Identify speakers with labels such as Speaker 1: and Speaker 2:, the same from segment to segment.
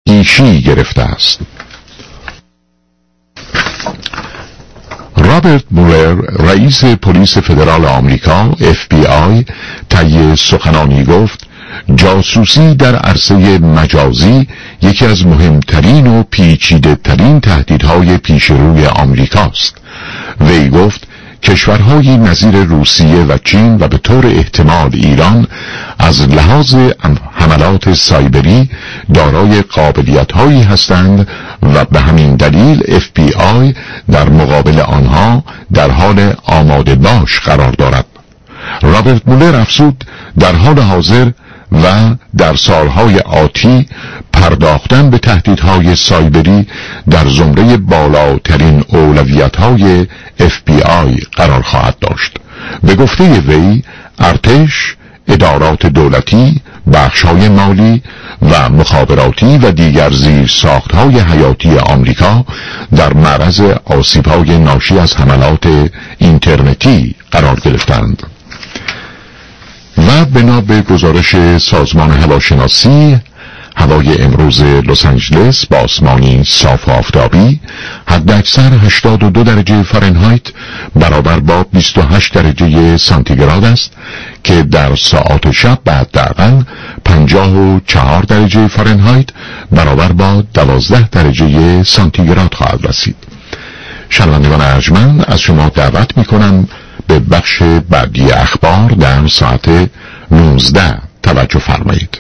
Speaker 1: ایشی گرفته است. رابرت مولر رئیس پلیس فدرال آمریکا FBI طی سخنانی گفت جاسوسی در عرصه مجازی یکی از مهمترین و پیچیده ترین تهدیدهای پیش روی آمریکاست. وی گفت کشورهای نظیر روسیه و چین و به طور احتمال ایران از لحاظ حملات سایبری دارای قابلیت‌هایی هستند و به همین دلیل FBI در مقابل آنها در حال آماده باش قرار دارد. رابرت مولر افزود در حال حاضر و در سالهای آتی پرداختن به تهدیدهای سایبری در زمره بالاترین اولویت‌های FBI قرار خواهد داشت. به گفته وی ارتش، ادارات دولتی، بخش‌های مالی و مخابراتی و دیگر زیرساخت‌های حیاتی آمریکا در معرض آسیب‌های ناشی از حملات اینترنتی قرار گرفتند. و بنا به گزارش سازمان هواشناسی، هوای امروز لس آنجلس با آسمانی صاف و آفتابی، حداکثر 82 درجه فارنهایت برابر با 28 درجه سانتیگراد است که در ساعات شب بعد دقیقاً 54 درجه فارنهایت برابر با 12 درجه سانتیگراد خواهد رسید. شنوندگان ارجمند، از شما دعوت می‌کنم به بخش بعدی اخبار در ساعت 19 توجه فرمایید.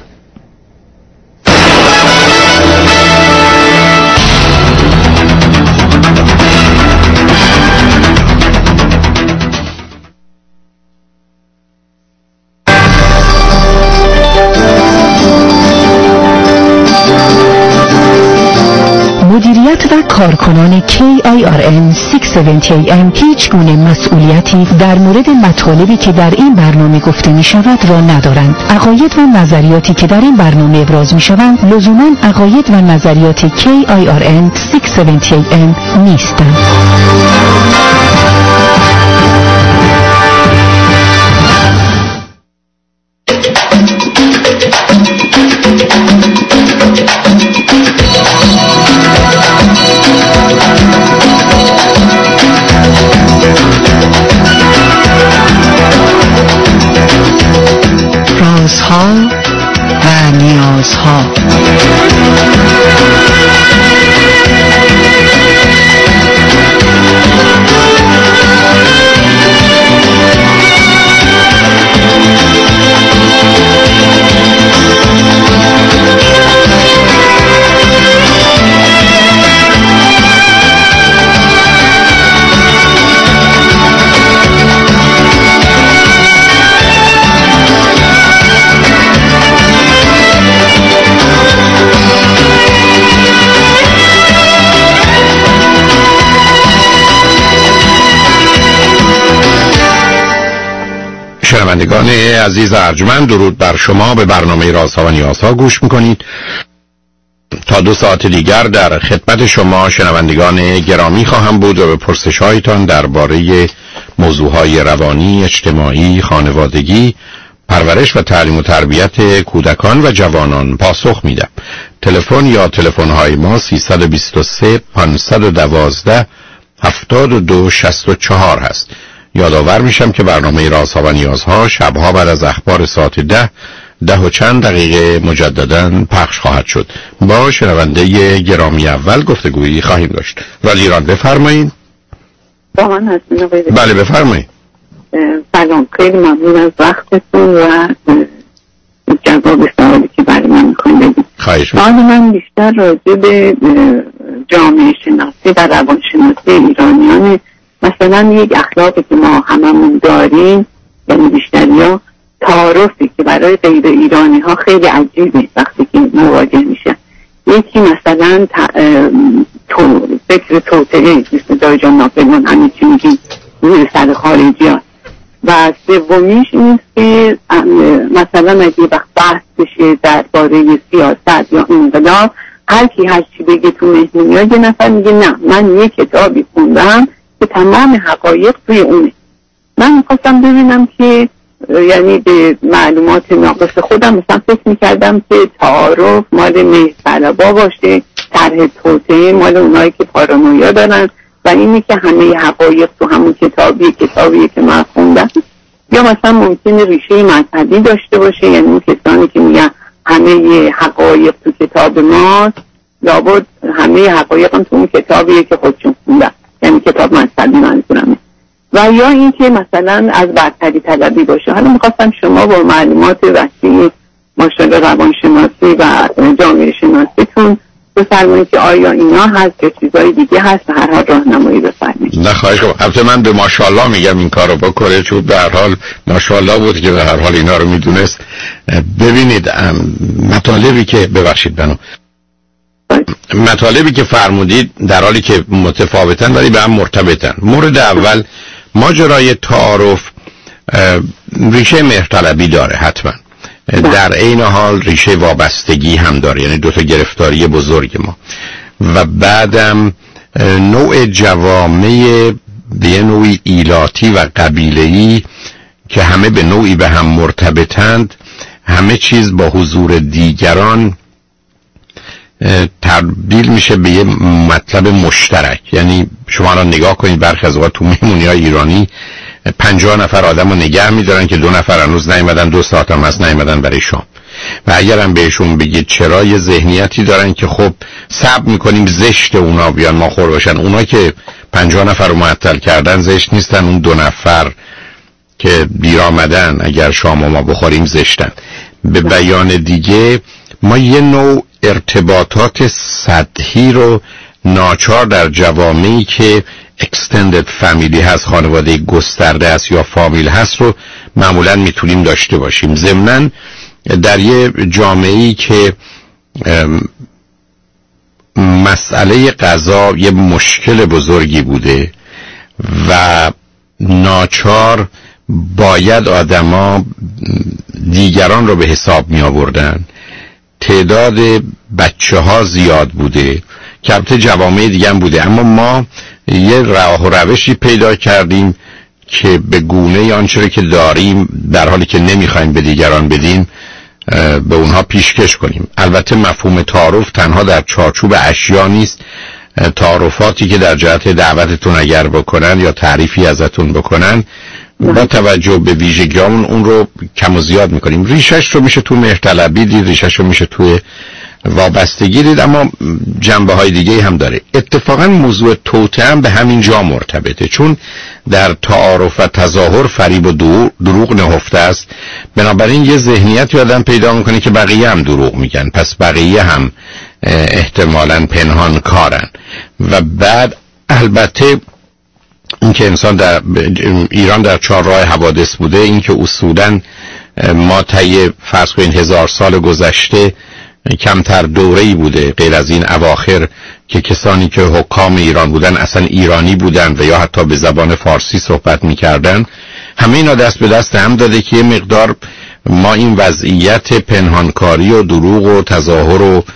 Speaker 2: مدیریت و کارکنان KIRN 670AM هیچ گونه مسئولیتی در مورد مطالبی که در این برنامه گفته می شود را ندارند. عقاید و نظریاتی که در این برنامه ابراز می شوند لزوما عقاید و نظریات KIRN 670AM نیستند.
Speaker 3: رازها و نیازها.
Speaker 1: شنوندگان عزیز ارجمند، درود بر شما. به برنامه رازها و نیازها گوش میکنید. تا 2 ساعت دیگر در خدمت شما شنوندگان گرامی خواهم بود و به پرسش‌هایتان درباره موضوعهای روانی، اجتماعی، خانوادگی، پرورش و تعلیم و تربیت کودکان و جوانان پاسخ میدم. تلفن یا تلفن‌های ما 323 512 7264 هست. یادآور میشم که برنامه رازها و نیازها شبها بعد از اخبار ساعت 10 و چند دقیقه مجدداً پخش خواهد شد. با شنونده گرامی اول گفتگویی خواهیم داشت. ولی ایران بفرمایید.
Speaker 4: با من هستین آقای؟
Speaker 1: بله بفرمایید.
Speaker 4: سلام، خیلی ممنون از وقتتون و جواب سوالی که برای من میخواین بدید.
Speaker 1: خواهش می‌کنم.
Speaker 4: من بیشتر راجع به جامعه شناسی و روان شناسی ایرانیان، مثلا یک اخلاقی که ما هممون داریم، یعنی بیشتریا تعارفی که برای غیر ایرانی ها خیلی عجیبه وقتی که مواجه میشه. یکی مثلا فکر توطئه، مثل دای جان ناپلئون همین چی میگیم روی سر خارجی ها. و سومیش این که مثلا اگه وقت بحث بشه درباره سیاست یا انقلاب، هر کی هر چی بگه تو مهمونی ها یه نفر میگه نه من یه کتابی خوندم که تمام حقایق توی اونه. من میخواستم ببینم که یعنی به معلومات ناقص خودم مثلا فکر میکردم که تعارف مال مهرطلبا باشه، طرح توطئه مال اونایی که پارانویا دارن و اینی که همه حقایق تو همون کتابی که من خوندم. یا مثلا ممکنه ریشه مذهبی داشته باشه، یعنی اون کسانی که میگن همه حقایق تو کتاب ماست، لابد همه حقایق هم تو اون کتابیه که خودشون خوندن، یعنی کتاب مذهبی منظورمه. و یا این که مثلا از برتری طلبی باشه. حالا میخواستم شما با معلومات وسیع ماشاءالله روانشناسی و جامعه شناسیتون بفرمایید که آیا اینا هست یا چیزای دیگه هست، هر حال راهنمایی بفرمایید.
Speaker 1: نه خواهش کنم. البته من به ماشاءالله میگم این کارو بکنه، چون به هر حال ماشاءالله بود که به هر حال اینا رو میدونست. ببینید مطالبی که مطالبی که فرمودید در حالی که متفاوتن ولی به هم مرتبطن. مورد اول ماجرای تعارف ریشه مهرطلبی داره حتما، در عین حال ریشه وابستگی هم داره، یعنی دو تا گرفتاری بزرگ ما. و بعدم نوع جوامع به نوعی ایلاتی و قبیله‌ای که همه به نوعی به هم مرتبطند، همه چیز با حضور دیگران تبدیل میشه به یه مطلب مشترک. یعنی شما را نگاه کنید، برخی از اوقات تو مهمونی‌های ایرانی 50 نفر آدم رو نگه میدارن که 2 نفر هنوز نیومدن، 2 ساعت هم از نیومدن برای شام. و اگر هم بهشون بگید چرا، یه ذهنیتی دارن که خب صبر میکنیم زشت اونا بیان ما خور باشن. اونا که 50 نفر رو معطل کردن زشت نیستن، اون 2 نفر که دیر آمدن اگر شام ما بخوریم زشتن. به بیان دیگه ما یه نوع ارتباطات سطحی رو ناچار در جوامعی که extended family هست، خانواده گسترده است یا فامیل هست رو معمولا میتونیم داشته باشیم. ضمناً در یه جامعه‌ای که مسئله غذا یه مشکل بزرگی بوده و ناچار باید آدما دیگران رو به حساب می آوردن، تعداد بچه ها زیاد بوده که البته جوامع دیگه هم بوده، اما ما یه راه و روشی پیدا کردیم که به گونه آنچه که داریم در حالی که نمیخوایم به دیگران بدیم به اونها پیشکش کنیم. البته مفهوم تعارف تنها در چارچوب اشیا نیست، تعارفاتی که در جهت دعوتتون اگر بکنن یا تعریفی ازتون بکنن با توجه به ویژگیامون اون رو کم و زیاد میکنیم. ریشش رو میشه تو مهرطلبی دید، ریشش رو میشه تو وابستگی دید، اما جنبه های دیگه هم داره. اتفاقا موضوع توطئه هم به همین جا مرتبطه، چون در تعارف و تظاهر فریب و دروغ نهفته است. بنابراین یه ذهنیتی آدم پیدا میکنه که بقیه هم دروغ میگن، پس بقیه هم احتمالاً پنهان کارن. و بعد البته این که انسان در ایران در 4 راه حوادث بوده، این که اصولاً ما طی فرض کنید 1000 سال گذشته کمتر دوره‌ای بوده غیر از این اواخر که کسانی که حکام ایران بودن اصلا ایرانی بودن و یا حتی به زبان فارسی صحبت می‌کردن. همه اینا دست به دست هم داده که یه مقدار ما این وضعیت پنهانکاری و دروغ و تظاهر و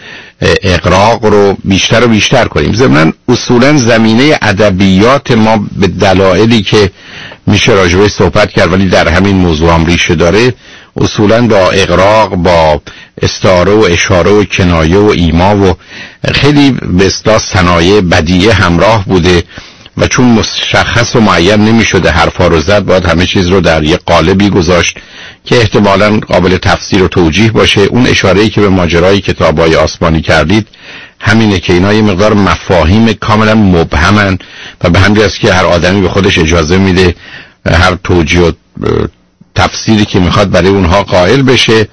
Speaker 1: اغراق رو بیشتر و بیشتر کنیم. ضمناً اصولاً زمینه ادبیات ما به دلایلی که میشه راجبش صحبت کرد ولی در همین موضوع هم ریشه داره، اصولاً با اغراق، با استعاره و اشاره و کنایه و ایما و خیلی به اصطلاح صنایع بدیعه همراه بوده و چون مشخص و معین نمی‌شده حرفا رو زد، باید همه چیز رو در یه قالبی گذاشت که احتمالاً قابل تفسیر و توجیه باشه. اون اشاره‌ای که به ماجرای کتاب‌های آسمانی کردید همینه که اینا یه مقدار مفاهیم کاملا مبهمن و به همین است که هر آدمی به خودش اجازه میده هر توجیه و تفسیری که میخواد برای اونها قائل بشه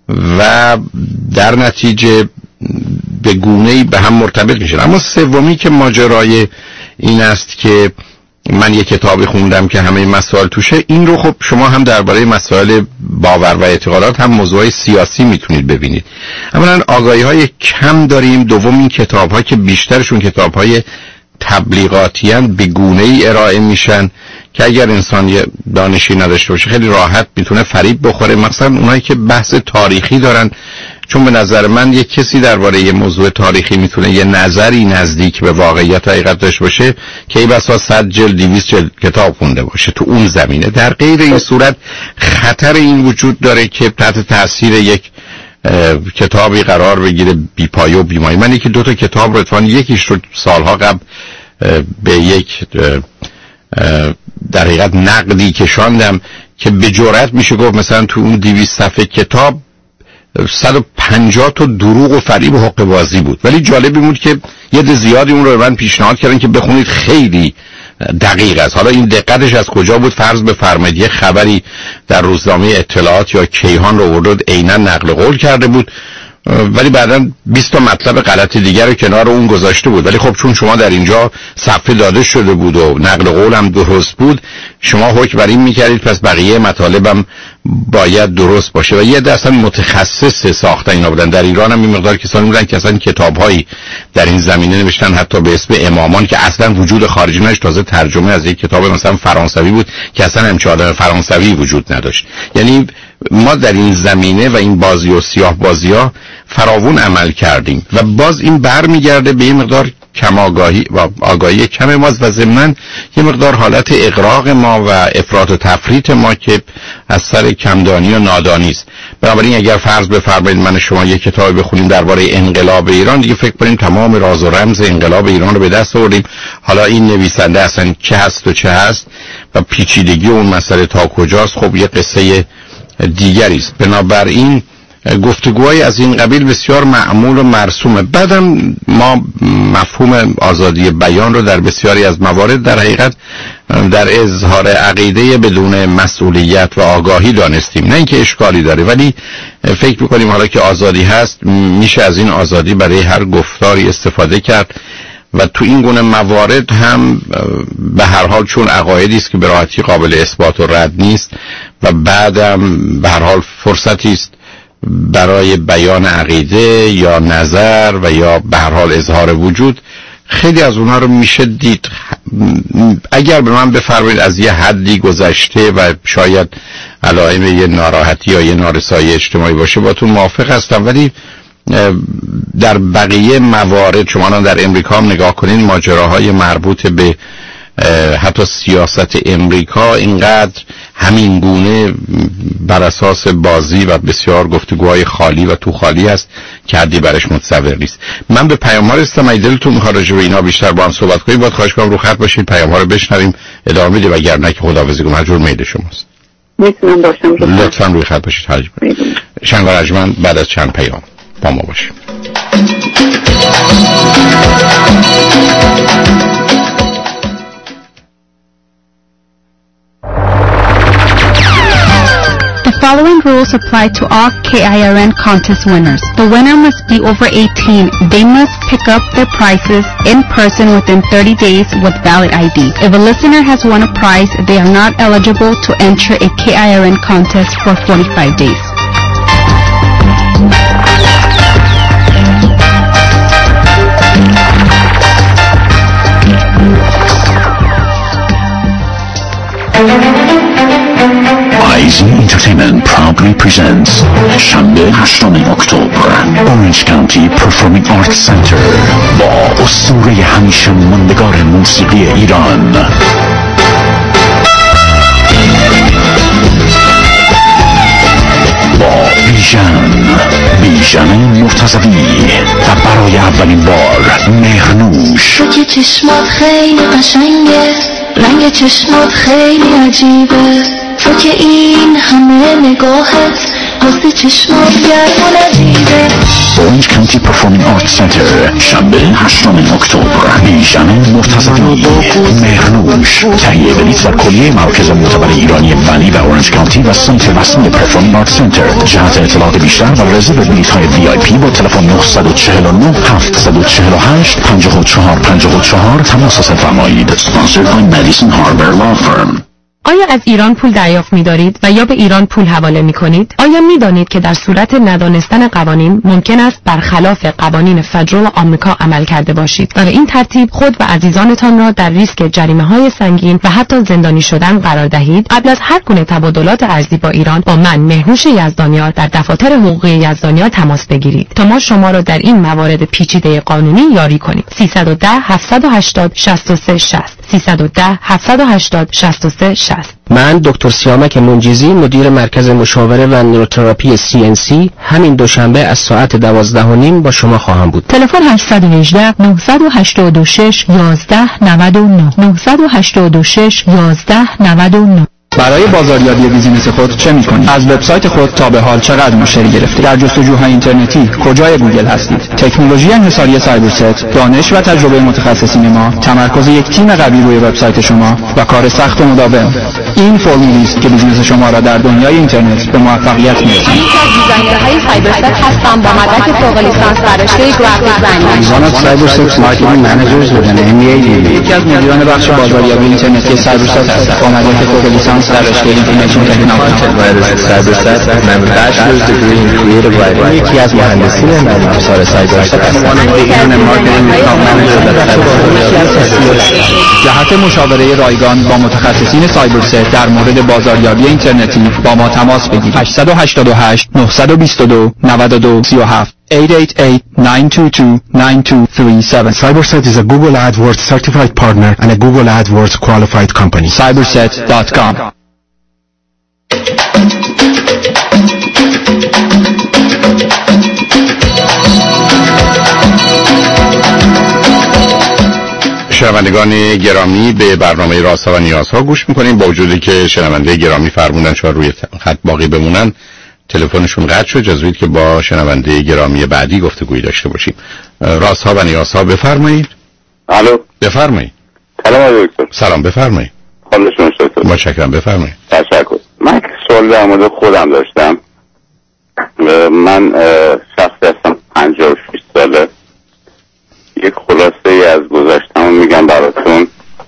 Speaker 1: و در نتیجه به گونه‌ای به هم مرتبط میشن. اما سومی که ماجرای این است که من یک کتابی خوندم که همه مسائل توشه، این رو خب شما هم درباره مسائل باور و اعتقادات هم موضوعی سیاسی میتونید ببینید. اولا آگاهی‌های کم داریم، دوم این کتاب‌ها که بیشترشون کتاب‌های تبلیغاتی ان به گونه‌ای ارائه میشن
Speaker 5: که اگر انسان یه دانشی نداشته باشه خیلی راحت میتونه فریب بخوره، مثلا اونایی که بحث تاریخی دارن. چون به نظر من یک کسی درباره یه موضوع تاریخی میتونه یه نظری نزدیک به واقعیت و حقیقت داشته باشه که ای بسا 100 جلد 200 جلد کتاب خونده باشه تو اون زمینه. در غیر این صورت خطر این وجود داره که تحت تاثیر یک کتابی قرار بگیره بی پایه و بی مایه. من یکی 2 تا کتاب رو اتفاقاً یکیش رو سالها قبل به یک در حقیقت نقدی کشاندم که به جرئت میشه گفت مثلا تو اون 200 صفحه کتاب 150 تا دروغ و فریب و حقه بازی بود. ولی جالبی بود که یه عده زیادی اون رو به من پیشنهاد کردن که بخونید، خیلی دقیق است. حالا این دقتش از کجا بود؟ فرض بفرمایید یه خبری در روزنامه اطلاعات یا کیهان رو آورد عیناً نقل قول کرده بود، ولی بعداً 20 تا مطلب غلط دیگر رو کنار اون گذاشته بود. ولی خب چون شما در اینجا صفحه داده شده بود و نقل قول هم درست بود، شما حکم بر این می‌کردید پس بقیه مطالبم باید درست باشه. و یه عده اصلا متخصص ساختن اینا بودن. در ایران هم این مقدار کسانی بودن که اصلا کتاب‌هایی در این زمینه نوشتن، حتی به اسم امامان که اصلا وجود خارجی نداشت، تازه ترجمه از یک کتاب مثلا فرانسوی بود که اصلا همچین آدم فرانسوی وجود نداشت. یعنی ما در این زمینه و این بازی و سیاه بازی‌ها فراوون عمل کردیم و باز این برمیگرده به یه مقدار کم آگاهی و آگاهی کم ماست و ضمناً یه مقدار حالت اغراق ما و افراط و تفریط ما که از سر کمدانی و نادانی است. بنابراین اگر فرض بفرمایید من شما یک کتاب بخونیم درباره انقلاب ایران، دیگه فکر کنیم تمام راز و رمز انقلاب ایران رو به دست آوردیم. حالا این نویسنده اصلا چه هست و چه هست و پیچیدگی اون مسئله تا کجاست، خب یه قصه دیگری است. بنابراین گفتگوهای از این قبیل بسیار معمول و مرسومه. بعدم ما مفهوم آزادی بیان رو در بسیاری از موارد در حقیقت در اظهار عقیده بدون مسئولیت و آگاهی دانستیم. نه اینکه اشکالی داره، ولی فکر می‌کنیم حالا که آزادی هست میشه از این آزادی برای هر گفتاری استفاده کرد و تو این گونه موارد هم به هر حال چون عقایدی است که به راحتی قابل اثبات و رد نیست و بعدم به هر حال فرصتی است برای بیان عقیده یا نظر و یا به هر حال اظهار وجود، خیلی از اونها رو میشه دید. اگر به من بفرمایید از یه حدی گذشته و شاید علائم یه ناراحتی یا یه نارسایی اجتماعی باشه باتون موافق هستم، ولی در بقیه موارد شما در امریکا هم نگاه کنین، ماجراهای مربوط به حتی سیاست امریکا اینقدر همین گونه بر اساس بازی و بسیار گفتگوهای خالی و تو خالی است که حدی برش متصور نیست. من به پیام ها رسیدم. اگه دلتون می‌خواد راجع به اینا بیشتر با هم صحبت کنیم باید خواهش کنم رو خط باشید، پیام ها رو بشنویم، ادامه بدیم، وگرنه که خداحافظی کنم. مجبور میل شماست.
Speaker 4: میتونم باشم
Speaker 5: لطفاً روی خط باشید. حاج شنوار ارجمند بعد از چند پیام با ما باشید.
Speaker 6: The following rules apply to all KIRN contest winners. The winner must be over 18. They must pick up their prizes in person within 30 days with valid ID. If a listener has won a prize, they are not eligible to enter a KIRN contest for 45 days.
Speaker 7: Eisen Entertainment proudly presents شنبه 8 اکتبر Orange County Performing Arts Center با اسطوره همیشه ماندگار موسیقی ایران با بیژن مرتضوی و برای اولین بار مهرنوش.
Speaker 8: تو که چشمات خیلی قشنگه، رنگ چشمات خیلی عجیبه، تو که این همه نگاهت واسه چشمات گرم و نجیبه.
Speaker 7: Orange County Performing Arts Center شنبه 8 اکتبر بیژن مرتضوی مهرنوش. تهیه بلیط و کلیه مراکز معتبر ایرانی ولی و اورنج کانتی و سایت رسمی Performing Arts Center. جهت اطلاعات بیشتر و رزرو بلیط های VIP با تلفن 949 748 54 54 تماس فرمایید. Sponsored by Madison Harbor Law Firm.
Speaker 2: آیا از ایران پول دریافت می‌دارید و یا به ایران پول حواله می‌کنید؟ آیا می‌دانید که در صورت ندانستن قوانین ممکن است برخلاف قوانین فدرال آمریکا عمل کرده باشید و به این ترتیب خود و عزیزانتان را در ریسک جریمه‌های سنگین و حتی زندانی شدن قرار دهید؟ قبل از هر گونه تبادلات ارزی با ایران با من مهنوش یزدانیار در دفاتر حقوقی یزدانیار تماس بگیرید تا ما شما را در این موارد پیچیده قانونی یاری کنیم. 310 780 63 60 310 780 63 60.
Speaker 9: من دکتر سیامک منجزی مدیر مرکز مشاوره و نوروتراپی CNC همین دوشنبه از ساعت 12:30 با شما خواهم بود.
Speaker 2: تلفن 818 986 11 99 986 11 99.
Speaker 10: برای بازاریابی بیزینس خود چه می‌کنید؟ از وبسایت خود تا به حال چقدر مشتری گرفتید؟ در جستجوهای اینترنتی کجای گوگل هستید؟ تکنولوژی انحصاری سایبرست، دانش و تجربه متخصصین ما، تمرکز یک تیم قوی روی وبسایت شما و کار سخت و مداوم. این فرمولی است که بیزینس شما را در دنیای اینترنت به موفقیت می‌رساند.
Speaker 11: من یکی از دیزاینرهای سایبرست هستم با مدرک فوق لیسانس در رشته گرافیک دیزاین.
Speaker 10: One of Cyberset's marketing managers with an MBA degree. یکی از مدیران بخش بازاریابی اینترنتی سایبرست هستم با مدرک فوق لیسانس در رشته اینفورمیشن تکنولوژی. سایبرست من bachelor's degree in creative writing. یکی از مهندسین نرم افزار سایبرست هستم. جهت مشاوره رایگان با متخصصین سایبرست در مورد بازاریابی اینترنتی با ما تماس بگیرید. 888 922 92 37 888-922-9237.
Speaker 12: Cyberset is a Google AdWords certified partner and a Google AdWords qualified company.
Speaker 10: Cyberset.com.
Speaker 5: شنوندگان گرامی به برنامه رازها و نیازها گوش میکنیم. با وجودی که شنونده گرامی فرمودن چون روی خط باقی بمونن تلفنشون قطع شد، اجازه بدید که با شنونده گرامی بعدی گفتگویی داشته باشیم. رازها و نیازها بفرمایید.
Speaker 13: الو
Speaker 5: بفرمایید.
Speaker 13: سلام دکتر.
Speaker 5: سلام بفرمایید.
Speaker 13: حالتون چطوره؟
Speaker 5: متشکرم بفرمایید.
Speaker 13: تشکر. من سوال در مورد خودم داشتم. من شخصی هستم 56 ساله. یک خلاصه ای از گذشته‌مو میگم براتون.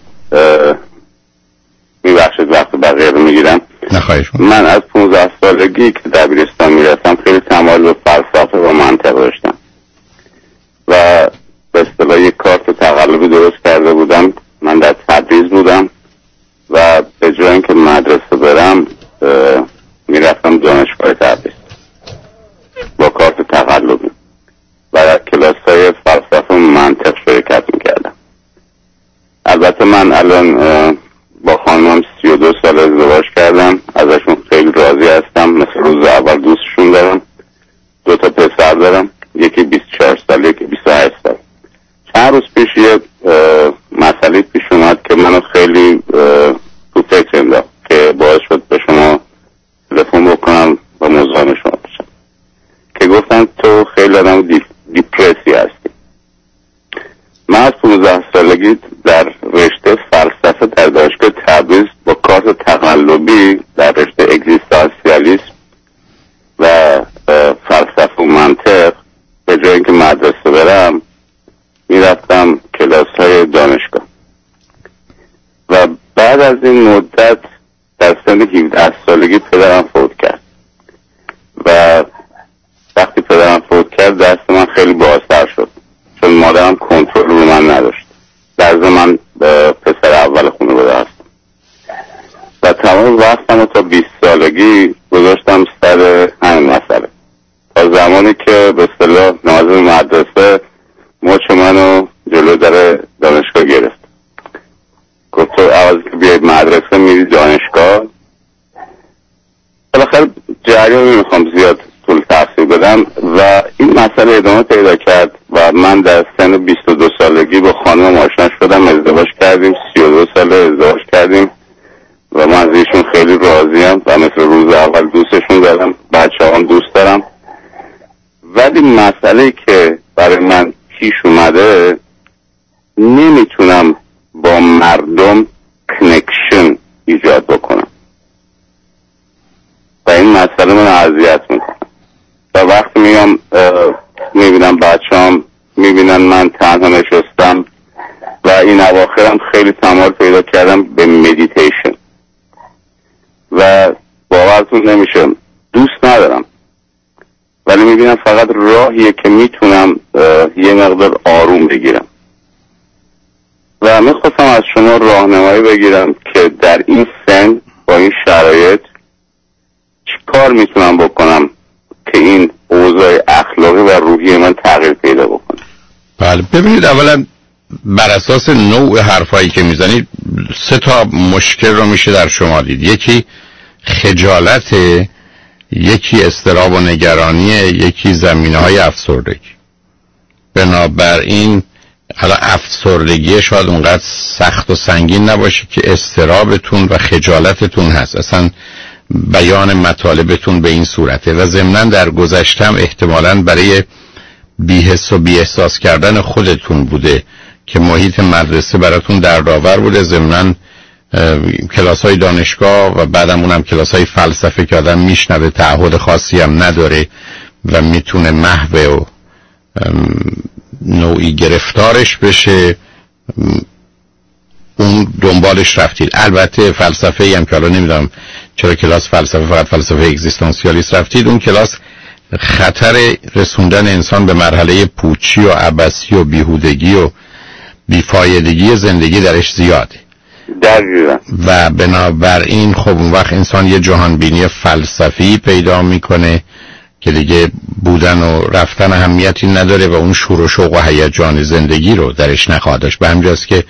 Speaker 13: میبخشید وقت بقیه رو میگیرم.
Speaker 5: نخواهش.
Speaker 13: من از 15 سالگی که دبیرستان میرفتم خیلی تمایل به فلسفه و منطق داشتم و به اصطلاح یک کارت تقلبی درست کرده بودم. من در تبریز بودم و به جای اینکه مدرسه برم میرفتم دانشگاه تبریز با کارت تقلبی و در کلاس‌های فلسفه و منطق شرکت میکردم. البته من الان با خانمم 32 سال ازدواج کردم، ازشون خیلی راضی هستم. مثل روز اول دوستشون دارم. 2 تا پسر دارم، یکی 24 سال یکی 28 سال. چند روز پیش یه مسئله پیش اومد که منو خیلی تو فکر انداخت که باعث شد به شما تلفن بکنم و مزاحم شما بشم که گفتن تو خیلی آدم دیپرسی هستی. من از 15 سالگی در رشته فلسفه در دانشگاه تبریز با کارت تقلبی در رشته اگزیستانسیالیسم و فلسفه و منطق به جای اینکه مدرسه برم میرفتم کلاس های دانشگاه و بعد از این مدت در سن 17 سالگی پدرم فوت کرد و وقتی پدرم فوت کرد دست من خیلی بازتر شد چون مادرم کنترل رو من نداشت. در زمان پسر اول خانواده هستم و تمام وقتم تا 20 سالگی گذاشتم سر همین مسئله تا زمانی که به اصطلاح ناظم مدرسه مچ منو جلو در دانشگاه گرفت. گفت تو عوضی که بیای مدرسه میری دانشگاه. بالاخره جریان نمیخوام زیاد طول تفصیل بدم و این مسئله ادامه پیدا کرد و من در سن 22 سالگی با خانم آشنا شدم، ازدواج کردیم، 32 ساله ازدواج کردیم و من از ایشون خیلی راضیم و مثل روز اول دوستشون دارم، بچه‌هام دوست دارم. ولی مسئله که برای من پیش اومده نمیتونم با مردم کنکشن ایجاد بکنم و این مسئله من اذیت میکنه و وقتی میام میبینم بچه‌هام میبینن من تنها نشستم و این اواخرم خیلی تمایل پیدا کردم به مدیتیشن و باورتون نمیشه دوست ندارم، ولی میبینم فقط راهیه که میتونم یه مقدار آروم بگیرم و میخواستم از شما راهنمایی بگیرم که در این سن با این شرایط چی کار میتونم بکنم که این اوضاع اخلاقی و روحی من تغییر پیدا بکنه.
Speaker 5: بله ببینید، اولا بر اساس نوع حرفایی که میزنید 3 تا مشکل رو میشه در شما دید. یکی خجالت، یکی اضطراب و نگرانی، یکی زمینه‌های افسردگی. بنابراین حالا افسردگی شاید اونقدر سخت و سنگین نباشه که اضطرابتون و خجالتتون هست، اصلا بیان مطالبتون به این صورته و ضمناً در گذشتم احتمالاً برای بی‌حس و بی‌احساس کردن خودتون بوده که محیط مدرسه براتون دردآور بوده، ضمناً کلاس‌های دانشگاه و بعدم اونم کلاس‌های فلسفه که آدم میشنوه تعهد خاصی هم نداره و میتونه محو و نوعی گرفتارش بشه، اون دنبالش رفتید. البته فلسفه هم که حالا نمیدونم چرا کلاس فلسفه فقط فلسفه اگزیستانسیالیست رفتید، اون کلاس خطر رسوندن انسان به مرحله پوچی و عبثی و بیهودگی و بیفایدگی زندگی درش زیاده و بنابراین خب اون وقت انسان یه جهانبینی فلسفی پیدا میکنه که دیگه بودن و رفتن اهمیتی نداره و اون شور و شوق و هیجان زندگی رو درش نخواهد داشت. به همجاست که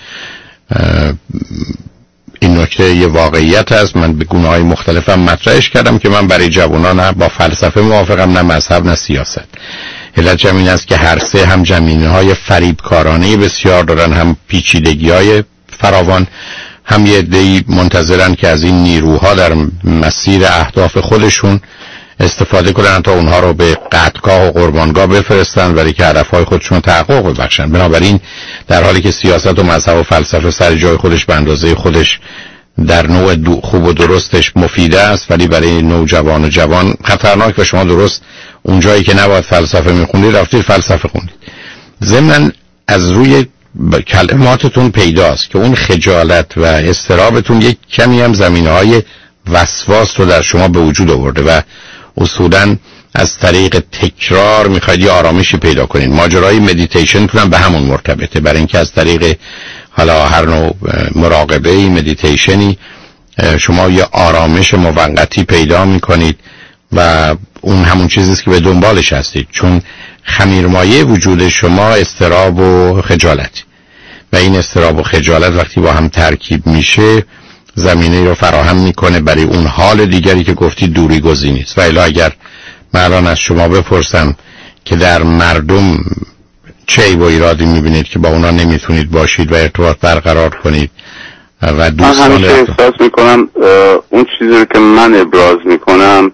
Speaker 5: این نکته یه واقعیت هست. من به گونه‌های مختلفم مطرحش کردم که من برای جوانان نه با فلسفه موافقم نه مذهب نه سیاست. علت این است که هر سه هم جمینه‌های فریبکارانه بسیار دارن، هم پیچیدگی‌های فراوان، هم یه عده‌ای منتظرن که از این نیروها در مسیر اهداف خودشون استفاده کنن تا اونها رو به قتلگاه و قربانگاه بفرستن ولی که هدفهای خودشون تحقق ببخشن. بنابراین در حالی که سیاست و مذهب و فلسفه سر جای خودش به اندازه خودش در نوع خوب و درستش مفیده است، ولی برای نوجوان و جوان خطرناک و شما درست اون جایی که نباید فلسفه میخوندید رفتید فلسفه خوندید. ضمن از روی کلماتتون پیداست که اون خجالت و اضطرابتون یک کمی هم زمینه‌های وسواس رو در شما به وجود آورده و اصولاً از طریق تکرار میخواید یه آرامشی پیدا کنید. ماجرای مدیتیشن هم به همون مرتبطه، برای اینکه از طریق حالا هر نوع مراقبه‌ای مدیتیشنی شما یه آرامش موقتی پیدا میکنید و اون همون چیزیست که به دنبالش هستید، چون خمیرمایه وجود شما اضطراب و خجالت و این اضطراب و خجالت وقتی با هم ترکیب میشه زمینه رو فراهم میکنه برای اون حال دیگری که گفتی دوری گزینی است. و الا اگر من الان از شما بپرسم که در مردم چه عیب و ایرادی میبینید که با اونا نمیتونید باشید و ارتباط برقرار کنید و دوستان،
Speaker 13: من همیشه احساس میکنم اون چیزی رو که من ابراز میکنم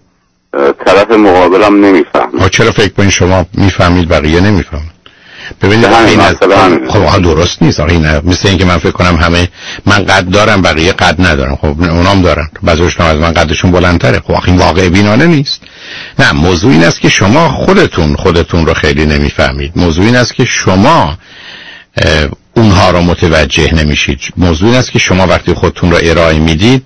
Speaker 13: طرف مقابلم نمیفهم.
Speaker 5: چرا فکر کنید شما میفهمید بقیه نمیفهمند؟ ببینید این خب درست نیست. این مثل اینکه من فکر کنم همه من قد دارم بقیه قد ندارم. خب اونام دارن، بعضیشون از من قدشون بلندتره. خب این واقع بینانه نیست. نه، موضوع این است که شما خودتون رو خیلی نمیفهمید. موضوع این است که شما اونها رو متوجه نمیشید. موضوع این است که شما وقتی خودتون رو ارائه میدید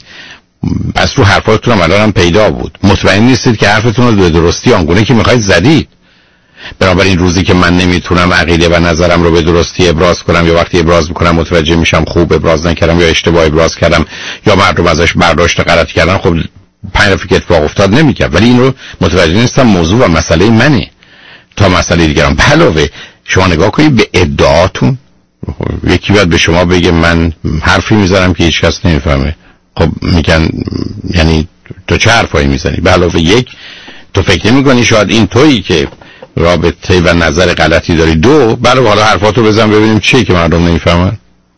Speaker 5: از رو حرفاتون هم الان پیدا بود مطمئن نیستید که حرفتون رو به درستی آنگونه که میخواید زدید. بنابراین روزی که من نمیتونم عقیده و نظرم رو به درستی ابراز کنم یا وقتی ابراز میکنم متوجه میشم خوب ابراز نکردم یا اشتباه ابراز کردم یا مردم ازش برداشت غلط کردن، خب 5 دفعه که اتفاق افتاد نمیگم، ولی این رو متوجه نیستم موضوع و مسئله منه تا مسئله دیگران. علاوه شما نگاه کنید به ادعاتون. یکی باید به شما بگه من حرفی میزنم که هیچ کس نمیفهمه، خب میگن یعنی تو چه حرفایی میزنی؟ به علاوه یک تو فکر نمی‌کنی شاید این تویی که رابطه و نظر غلطی داری. دو برای حالا حرفاتو بزن ببینیم چیه که مردم نمیفهمن.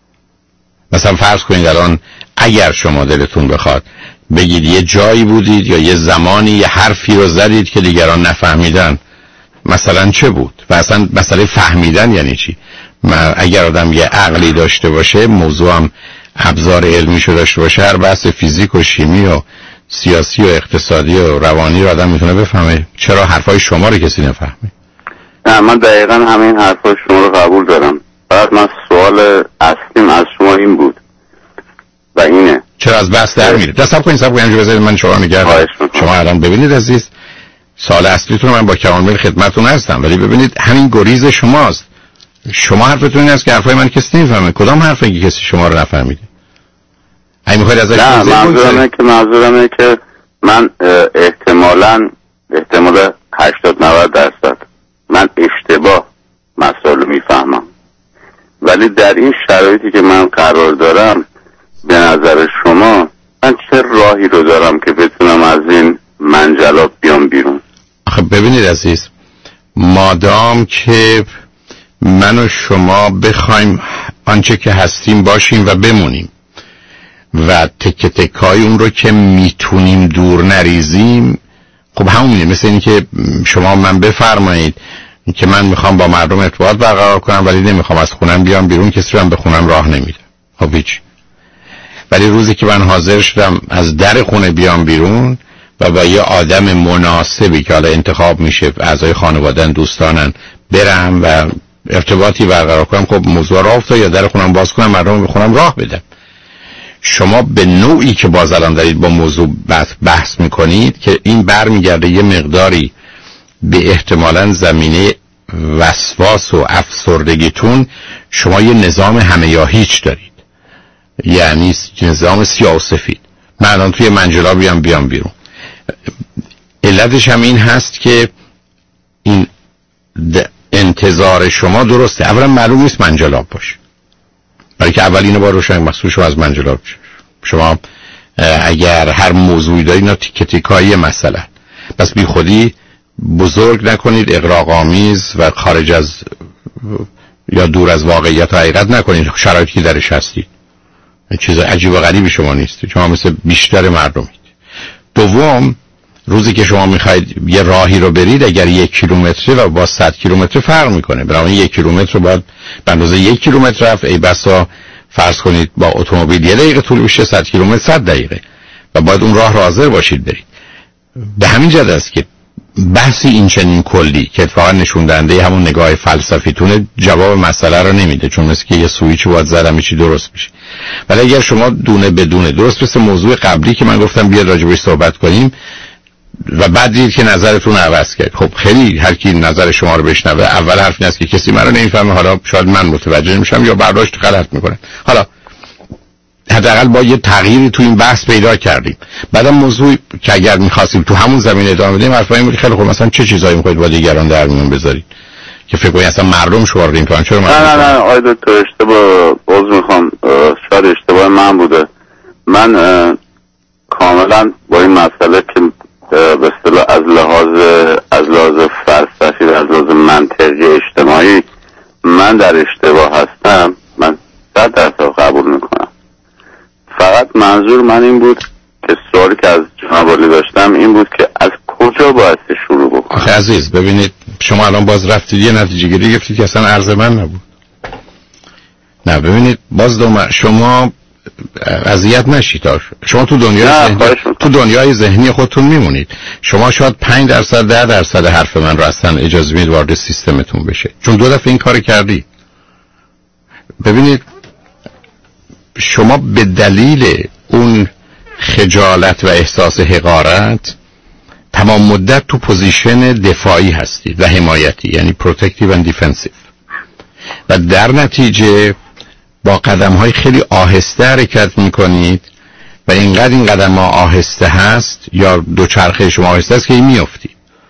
Speaker 5: مثلا فرض کنید الان اگر شما دلتون بخواد بگید یه جایی بودید یا یه زمانی یه حرفی رو زدید که دیگران نفهمیدن، مثلا چه بود؟ و اصلا مسئله فهمیدن یعنی چی؟ اگر آدم یه عقلی داشته باشه، موضوع هم ابزار علمیشو داشته باشه، هر بحث فیزیک و شیمی و سیاسی و اقتصادی و روانی رو آدم میتونه بفهمه. چرا حرفای شما رو کسی نفهمه؟
Speaker 13: نه، من دقیقا همین حرفای شما رو قبول دارم. فقط من سوال اصلیم از شما این بود و اینه
Speaker 5: چرا از بحث در میره؟ دستم کنید سب کنید بذارید من شما نگردم. شما الان ببینید عزیز، سوال اصلیتون من با کمال میل خدمتتون هستم، ولی ببینید همین گریز شماست. شما حرفتون این است که حرفای من کسی نمیفهمه. کدام حرفی که کسی شما رو نفهمیده؟ اگه میخواید ازش
Speaker 13: منظورمه که من احتمال 80-90% من اشتباه مسائل میفهمم، ولی در این شرایطی که من قرار دارم به نظر شما من چه راهی رو دارم که بتونم از این منجلاب بیام بیرون؟
Speaker 5: آخه ببینید عزیز، مادام که من و شما بخوایم آنچه که هستیم باشیم و بمونیم و تکه تکای اون رو که میتونیم دور نریزیم، خب همونه. مثل این که شما من بفرمایید که من میخوام با مردم ارتباط برقرار کنم ولی نمیخوام از خونم بیام بیرون، کسی رو هم به خونم راه نمیده. خب هیچ. ولی روزی که من حاضر شدم از در خونه بیام بیرون و با یه آدم مناسبی که حالا انتخاب میشه، اعضای خانواده‌ان، دوستانن، برم و ارتباطی برقرار کنم، خب موضوع راه افتاد، یا در خونم باز کنم، مردم به خونم راه بدم. شما به نوعی که باز الان دارید با موضوع بحث میکنید که این برمیگرده یه مقداری به احتمالاً زمینه وسواس و افسردگیتون. شما یه نظام همه یا هیچ دارید، یعنی نظام سیاه و سفید. من الان توی منجلا بیام بیرون. علتش هم این هست که این انتظار شما درسته. اولا معلوم نیست منجلاب باشه، برای که اول اینو با روشن مخصوص شما از منجلاب شما اگر هر موضوعی دارید اینا تیکه تیکایی مثلا، بس بی خودی بزرگ نکنید، اغراق‌آمیز و خارج از یا دور از واقعیت و حقیقت نکنید شرایطی که درش هستید. چیز عجیب و غریبی شما نیست، شما مثل بیشتر مردمید. دوم، روزی که شما میخواید یه راهی رو برید، اگر 1 کیلومتر و با 100 کیلومتر فرق میکنه. برای 1 کیلومتر باید به اندازه 1 کیلومتر رفت، ای بسا فرض کنید با اتومبیل 1 دقیقه طول میشه، 100 کیلومتر 100 دقیقه و باید اون راه رو حاضر باشید برید. به همین جهت است که بحثی این چنین کلی که اتفاقا نشون دهنده همون نگاه فلسفیتونه جواب مسئله رو نمیده، چون مثل که یه سوئیچ باید زدم چی درست میشه. ولی اگر شما دونه بدونه، درست مثل موضوع قبلی که من گفتم بیاد راجع بهش صحبت کنیم و بعد دید که نظرتون عوض کرد، خب خیلی هر کی نظر شما رو بشنوه اول حرف این است که کسی من رو نمیفهمه، حالا شاید من متوجه نمیشم یا برداشت غلط میکنه. حالا حداقل با یه تغییری تو این بحث پیدا کردیم. بعدم موضوع که اگر می‌خواستیم تو همون زمینه ادامه بدیم، حرفای این بود خیلی خوب مثلا چه چیزایی می‌خواید با دیگران در میون بذارید که فکر کنید اصلا مردم شما رو می‌فهمن. چرا
Speaker 13: نه آقای دکتر اشتباه، عذر می‌خوام، شاید اشتباه من بوده. من کاملا با این مسئله که به اصطلاح از لحاظ فلسفی و از لحاظ منطقی اجتماعی من در اشتباه هستم، من 100% قبول میکنم. فقط منظور من این بود که سوالی که از جناب علی داشتم این بود که از کجا باید شروع بکنم.
Speaker 5: آخه عزیز ببینید، شما الان باز رفتید یه نتیجه گیری گرفتید که اصلا عرض من نبود. نه ببینید، باز شما اذیت نشید. شما تو دنیای ذهنی خودتون میمونید. شما شاید 5% 10% حرف من رو اصلا اجازه میدید وارد سیستمتون بشه، چون 2 دفعه این کار کردی. ببینید، شما به دلیل اون خجالت و احساس حقارت تمام مدت تو پوزیشن دفاعی هستید و حمایتی، یعنی پروتکتیو اند دیفنسیو، و در نتیجه با قدم‌های آهسته آهسته حرکت می‌کنید و اینقدر این قدم‌ها آهسته هست یا دوچرخه شما آهسته است که می‌افتید.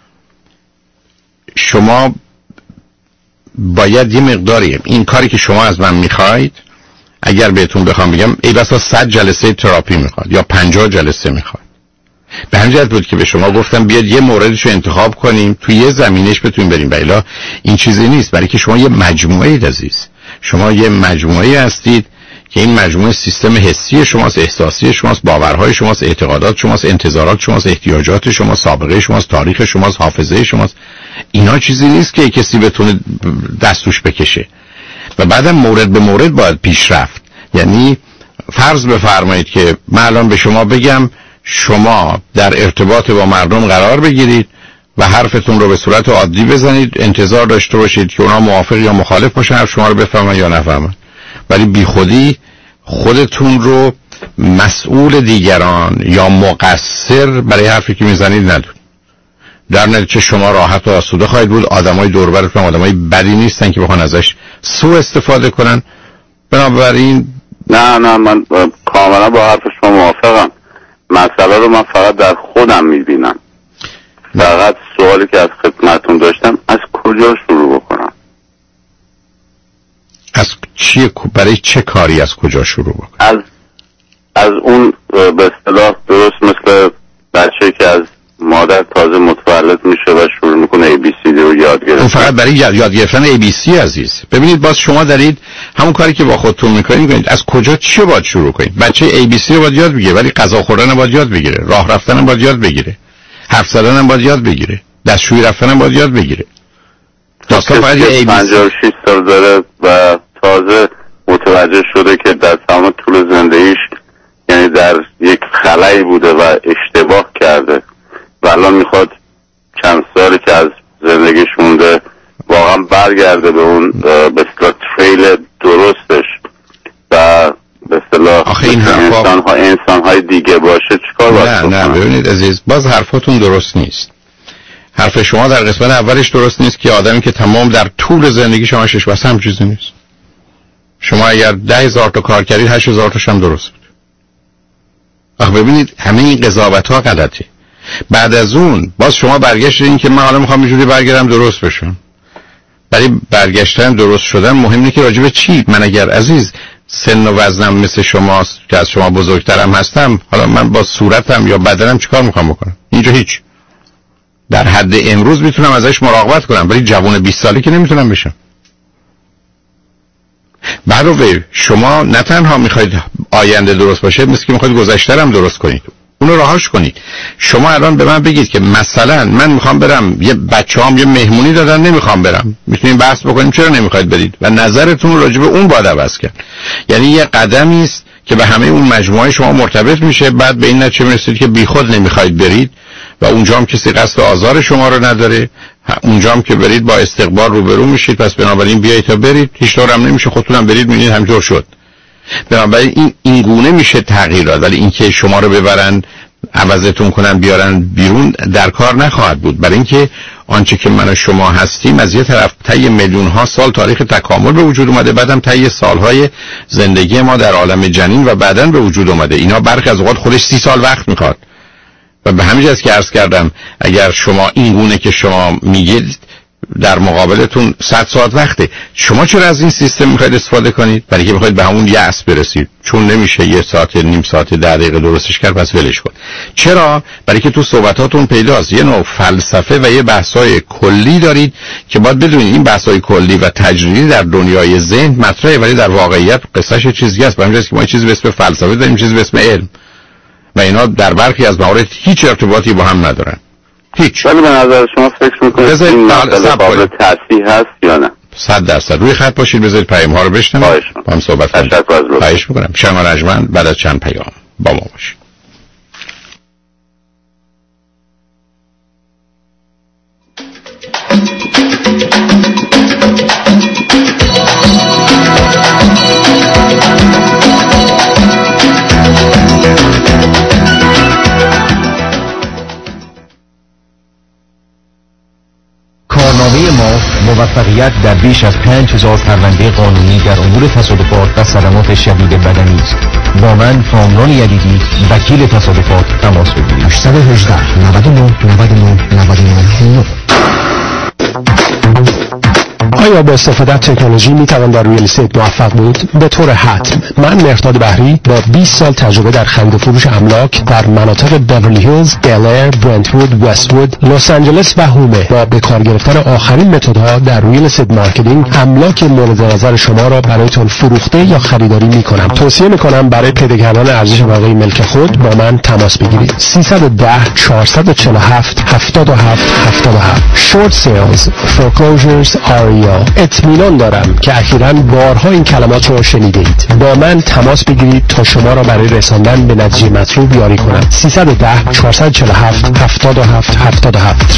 Speaker 5: شما باید یه مقداری این کاری که شما از من می‌خواید، اگر بهتون بخوام بگم ای بسا 100 جلسه تراپی می‌خواد یا 50 جلسه می‌خواد. به همین جهت بود که به شما گفتم بیاد یه موردشو انتخاب کنیم توی یه زمینش بتونیم بریم. بایلا این چیزی نیست، برای که شما یه مجموعه اید عزیز. شما یه مجموعه هستید که این مجموعه سیستم حسی شماست، احساسی شماست، باورهای شماست، اعتقادات شماست، انتظارات شماست، احتیاجات شماست، سابقه شماست، تاریخ شماست، حافظه شماست. اینا چیزی نیست که کسی بتونه دستوش بکشه و بعدم مورد به مورد باید پیش رفت. یعنی فرض بفرمایید که من الان به شما بگم شما در ارتباط با مردم قرار بگیرید و حرفتون رو به صورت عادی بزنید، انتظار داشته باشید که اونا موافق یا مخالف باشن، حرف شما رو بفهمن یا نفهمن، ولی بی خودی خودتون رو مسئول دیگران یا مقصر برای حرفی که میزنید ندونید. در نتیجه شما راحت و آسوده خواهید بود. آدمای دور و برتون آدمای بدی نیستن که بخوان ازش سوء استفاده کنن. بنابراین
Speaker 13: نه من کاملا با حرف شما موافقم. مسئله رو من فقط در خودم میبینم. فقط سوالی که از خدمتون داشتم از کجا شروع بکنم؟
Speaker 5: از چیه؟ برای چه کاری از کجا شروع بکنم؟
Speaker 13: از اون به اصطلاح درست مثل بچه که از مادر تازه متولد میشه و شروع میکنه ABCD رو یاد گرفتن.
Speaker 5: اون فقط برای یاد گرفتن ABC عزیز. ببینید باز شما دارید همون کاری که با خودتون میکنید. از کجا چی باید شروع کنید؟ بچه ABC رو باید یاد بگیره ولی غذا خوردن رو باید یاد بگیره، راه رفتن رو باید یاد بگیره، حرف زدن رو باید یاد بگیره، دستشویی رفتن رو باید یاد بگیره. داستان فقط ABC
Speaker 13: 56 سال داره و تازه متوجه شده که در تمام طول زندگیش یعنی در یک خلایی بوده و اشتباه کرده و الان میخواد چند سالی که از زندگیش مونده واقعا برگرده به اون به اصطلاح تریل درستش و به اصطلاح انسان‌های دیگه باشه. چیکار باید بکنم؟
Speaker 5: نه ببینید عزیز، باز حرفاتون درست نیست. حرف شما در قسمت اولش درست نیست که آدمی که تمام در طول زندگی شما شش بس هم چیزی نیست. شما اگر 10,000 تا کار کردید 8,000 تاش هم درست بود. آخه ببینید همه این قضاوت‌ها غلطه. بعد از اون باز شما برگشتین که من حالا میخوام اینجوری برگردم درست بشم. برای برگشتن درست شدن مهم اینه که راجع به چی؟ من اگر عزیز سن و وزنم مثل شماست که از شما بزرگترم هستم، حالا من با صورتم یا بدنم چیکار میخوام بکنم؟ اینجا هیچ. در حد امروز میتونم ازش مراقبت کنم ولی جوان 20 ساله که نمیتونم بشم. علاوه شما نه تنها میخواید آینده درست باشه، مثل که میخواید گذشته هم درست کنید، اونو رهاش کنید. شما الان به من بگید که مثلا من میخوام برم، یه بچه‌هام یه مهمونی دادن نمیخوام برم، میتونیم بحث بکنیم چرا نمیخواید برید و نظرتون راجع به اون باید عوض کرد. یعنی یه قدمی است که به همه اون مجموعه شما مرتبط میشه، بعد به این نتیجه میرسید که بیخود نمیخواید برید و اونجا هم کسی قصد آزار شما رو نداره، اونجا هم که برید با استقبال روبرو میشید، پس بنابراین بیایید تا برید، هیچ طور هم نمیشه خودتون هم برید میبینید همینطور شد. بنابراین این گونه میشه تغییرات، ولی اینکه شما رو ببرن عوضتون کنن بیارن بیرون در کار نخواهد بود. برای اینکه آنچه که من و شما هستیم از یه طرف طی میلیون ها سال تاریخ تکامل به وجود اومده، بعدم طی سالهای زندگی ما در عالم جنین و بعداً به وجود اومده. اینا برخی از اوقات خودش 30 سال وقت میخواد و به همین جاست که عرض کردم اگر شما این گونه که شما میگید در مقابلتون 100 ساعت وقته. شما چرا از این سیستم میخواید استفاده کنید؟ برای که میخواید به همون یأس برسید، چون نمیشه یه ساعت نیم ساعت 10 دقیقه درستش کرد پس ولش کن. چرا؟ برای که تو صحبتاتون پیداست یه نوع فلسفه و یه بحث‌های کلی دارید که باید بدونید این بحث‌های کلی و تجریدی در دنیای ذهن مطرحه ولی در واقعیت قصهش چیزی است. برای که ما چیزی به اسم فلسفه داریم، چیزی به اسم علم و اینا در برخی از موارد هیچ ارتباطی با هم ندارن. هیچ.
Speaker 13: ولی به نظر شما فکر میکنید این مسئله قابل تصحیح هست یا نه؟
Speaker 5: 100% روی خط باشید، بذارید پیام ها رو بشنوید با هم صحبت کنیم. خواهش میکنم. شما رجمن بعد از چند پیام با ما باشید.
Speaker 14: کارنامه ما موفقیت در بیش از 5000 پرونده قانونی در امور تصادفات و صدمات شدید بدنی است. با من کامران یدیدی وکیل تصادفات تماس بگیرید. 818 99 99 99.
Speaker 12: آیا با استفاده از تکنولوژی میتوان در ریال استیت موفق بود؟ به طور حتم. من مهرداد بحری با 20 سال تجربه در خرید و فروش املاک در مناطق بیورلی هیلز، بل ایر، برنت‌وود، وست‌وود، لس آنجلس و هومه با به کار گرفتن آخرین متدها در ریال استیت مارکتینگ املاک مورد نظر شما را برایتان فروخته یا خریداری میکنم. توصیه میکنم برای پیدا کردن ارزش واقعی ملک خود با من تماس بگیرید. 310 447 77 77. Short sales, foreclosures, REO دنیا. اطمینان دارم که اخیراً بارها این کلمات رو شنیده اید. با من تماس بگیرید تا شما را برای رساندن به نتیجه مطلوب یاری کنم. 310 447 77 77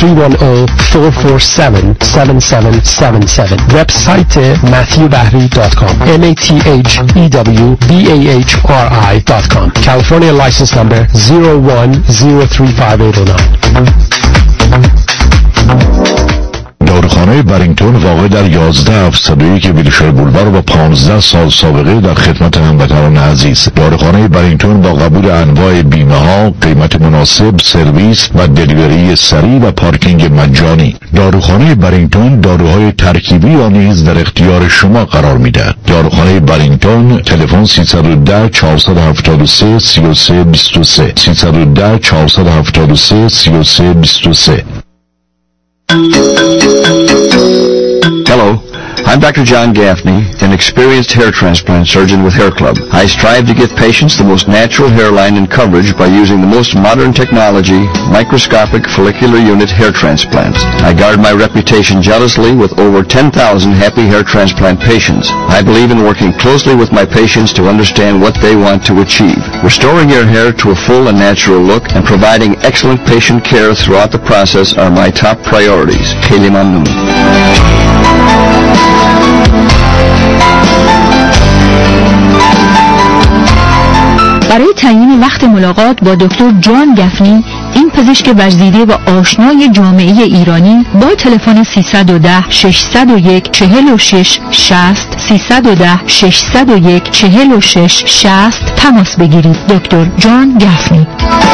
Speaker 12: 310-447-7777. وبسایت matthewbahri.com MATHEWBAHRI.com. California license number 01035809.
Speaker 1: داروخانه برینگتون واقع در 11701 ویلشر بولوار با 15 سال سابقه در خدمت هموطنان عزیز. داروخانه برینگتون با قبول انواع بیمه ها، قیمت مناسب، سرویس و دلیوری سریع و پارکینگ مجانی. داروخانه برینگتون داروهای ترکیبی را نیز در اختیار شما قرار می‌دهد. داروخانه برینگتون تلفن 310 473 3323 310 473 3323.
Speaker 14: Hello, I'm Dr. John Gaffney, an experienced hair transplant surgeon with Hair Club. I strive to give patients the most natural hairline and coverage by using the most modern technology, microscopic follicular unit hair transplants. I guard my reputation jealously with over 10,000 happy hair transplant patients. I believe in working closely with my patients to understand what they want to achieve. Restoring your hair to a full and natural look and providing excellent patient care throughout the process are my top priorities. Kheli mamnoon.
Speaker 2: برای تعیین وقت ملاقات با دکتر جان گفنی، این پزشک ورزیده و آشنای جامعه ایرانی، با تلفن 310 601 46 60 310 601 46 60 تماس بگیرید. دکتر جان گفنی.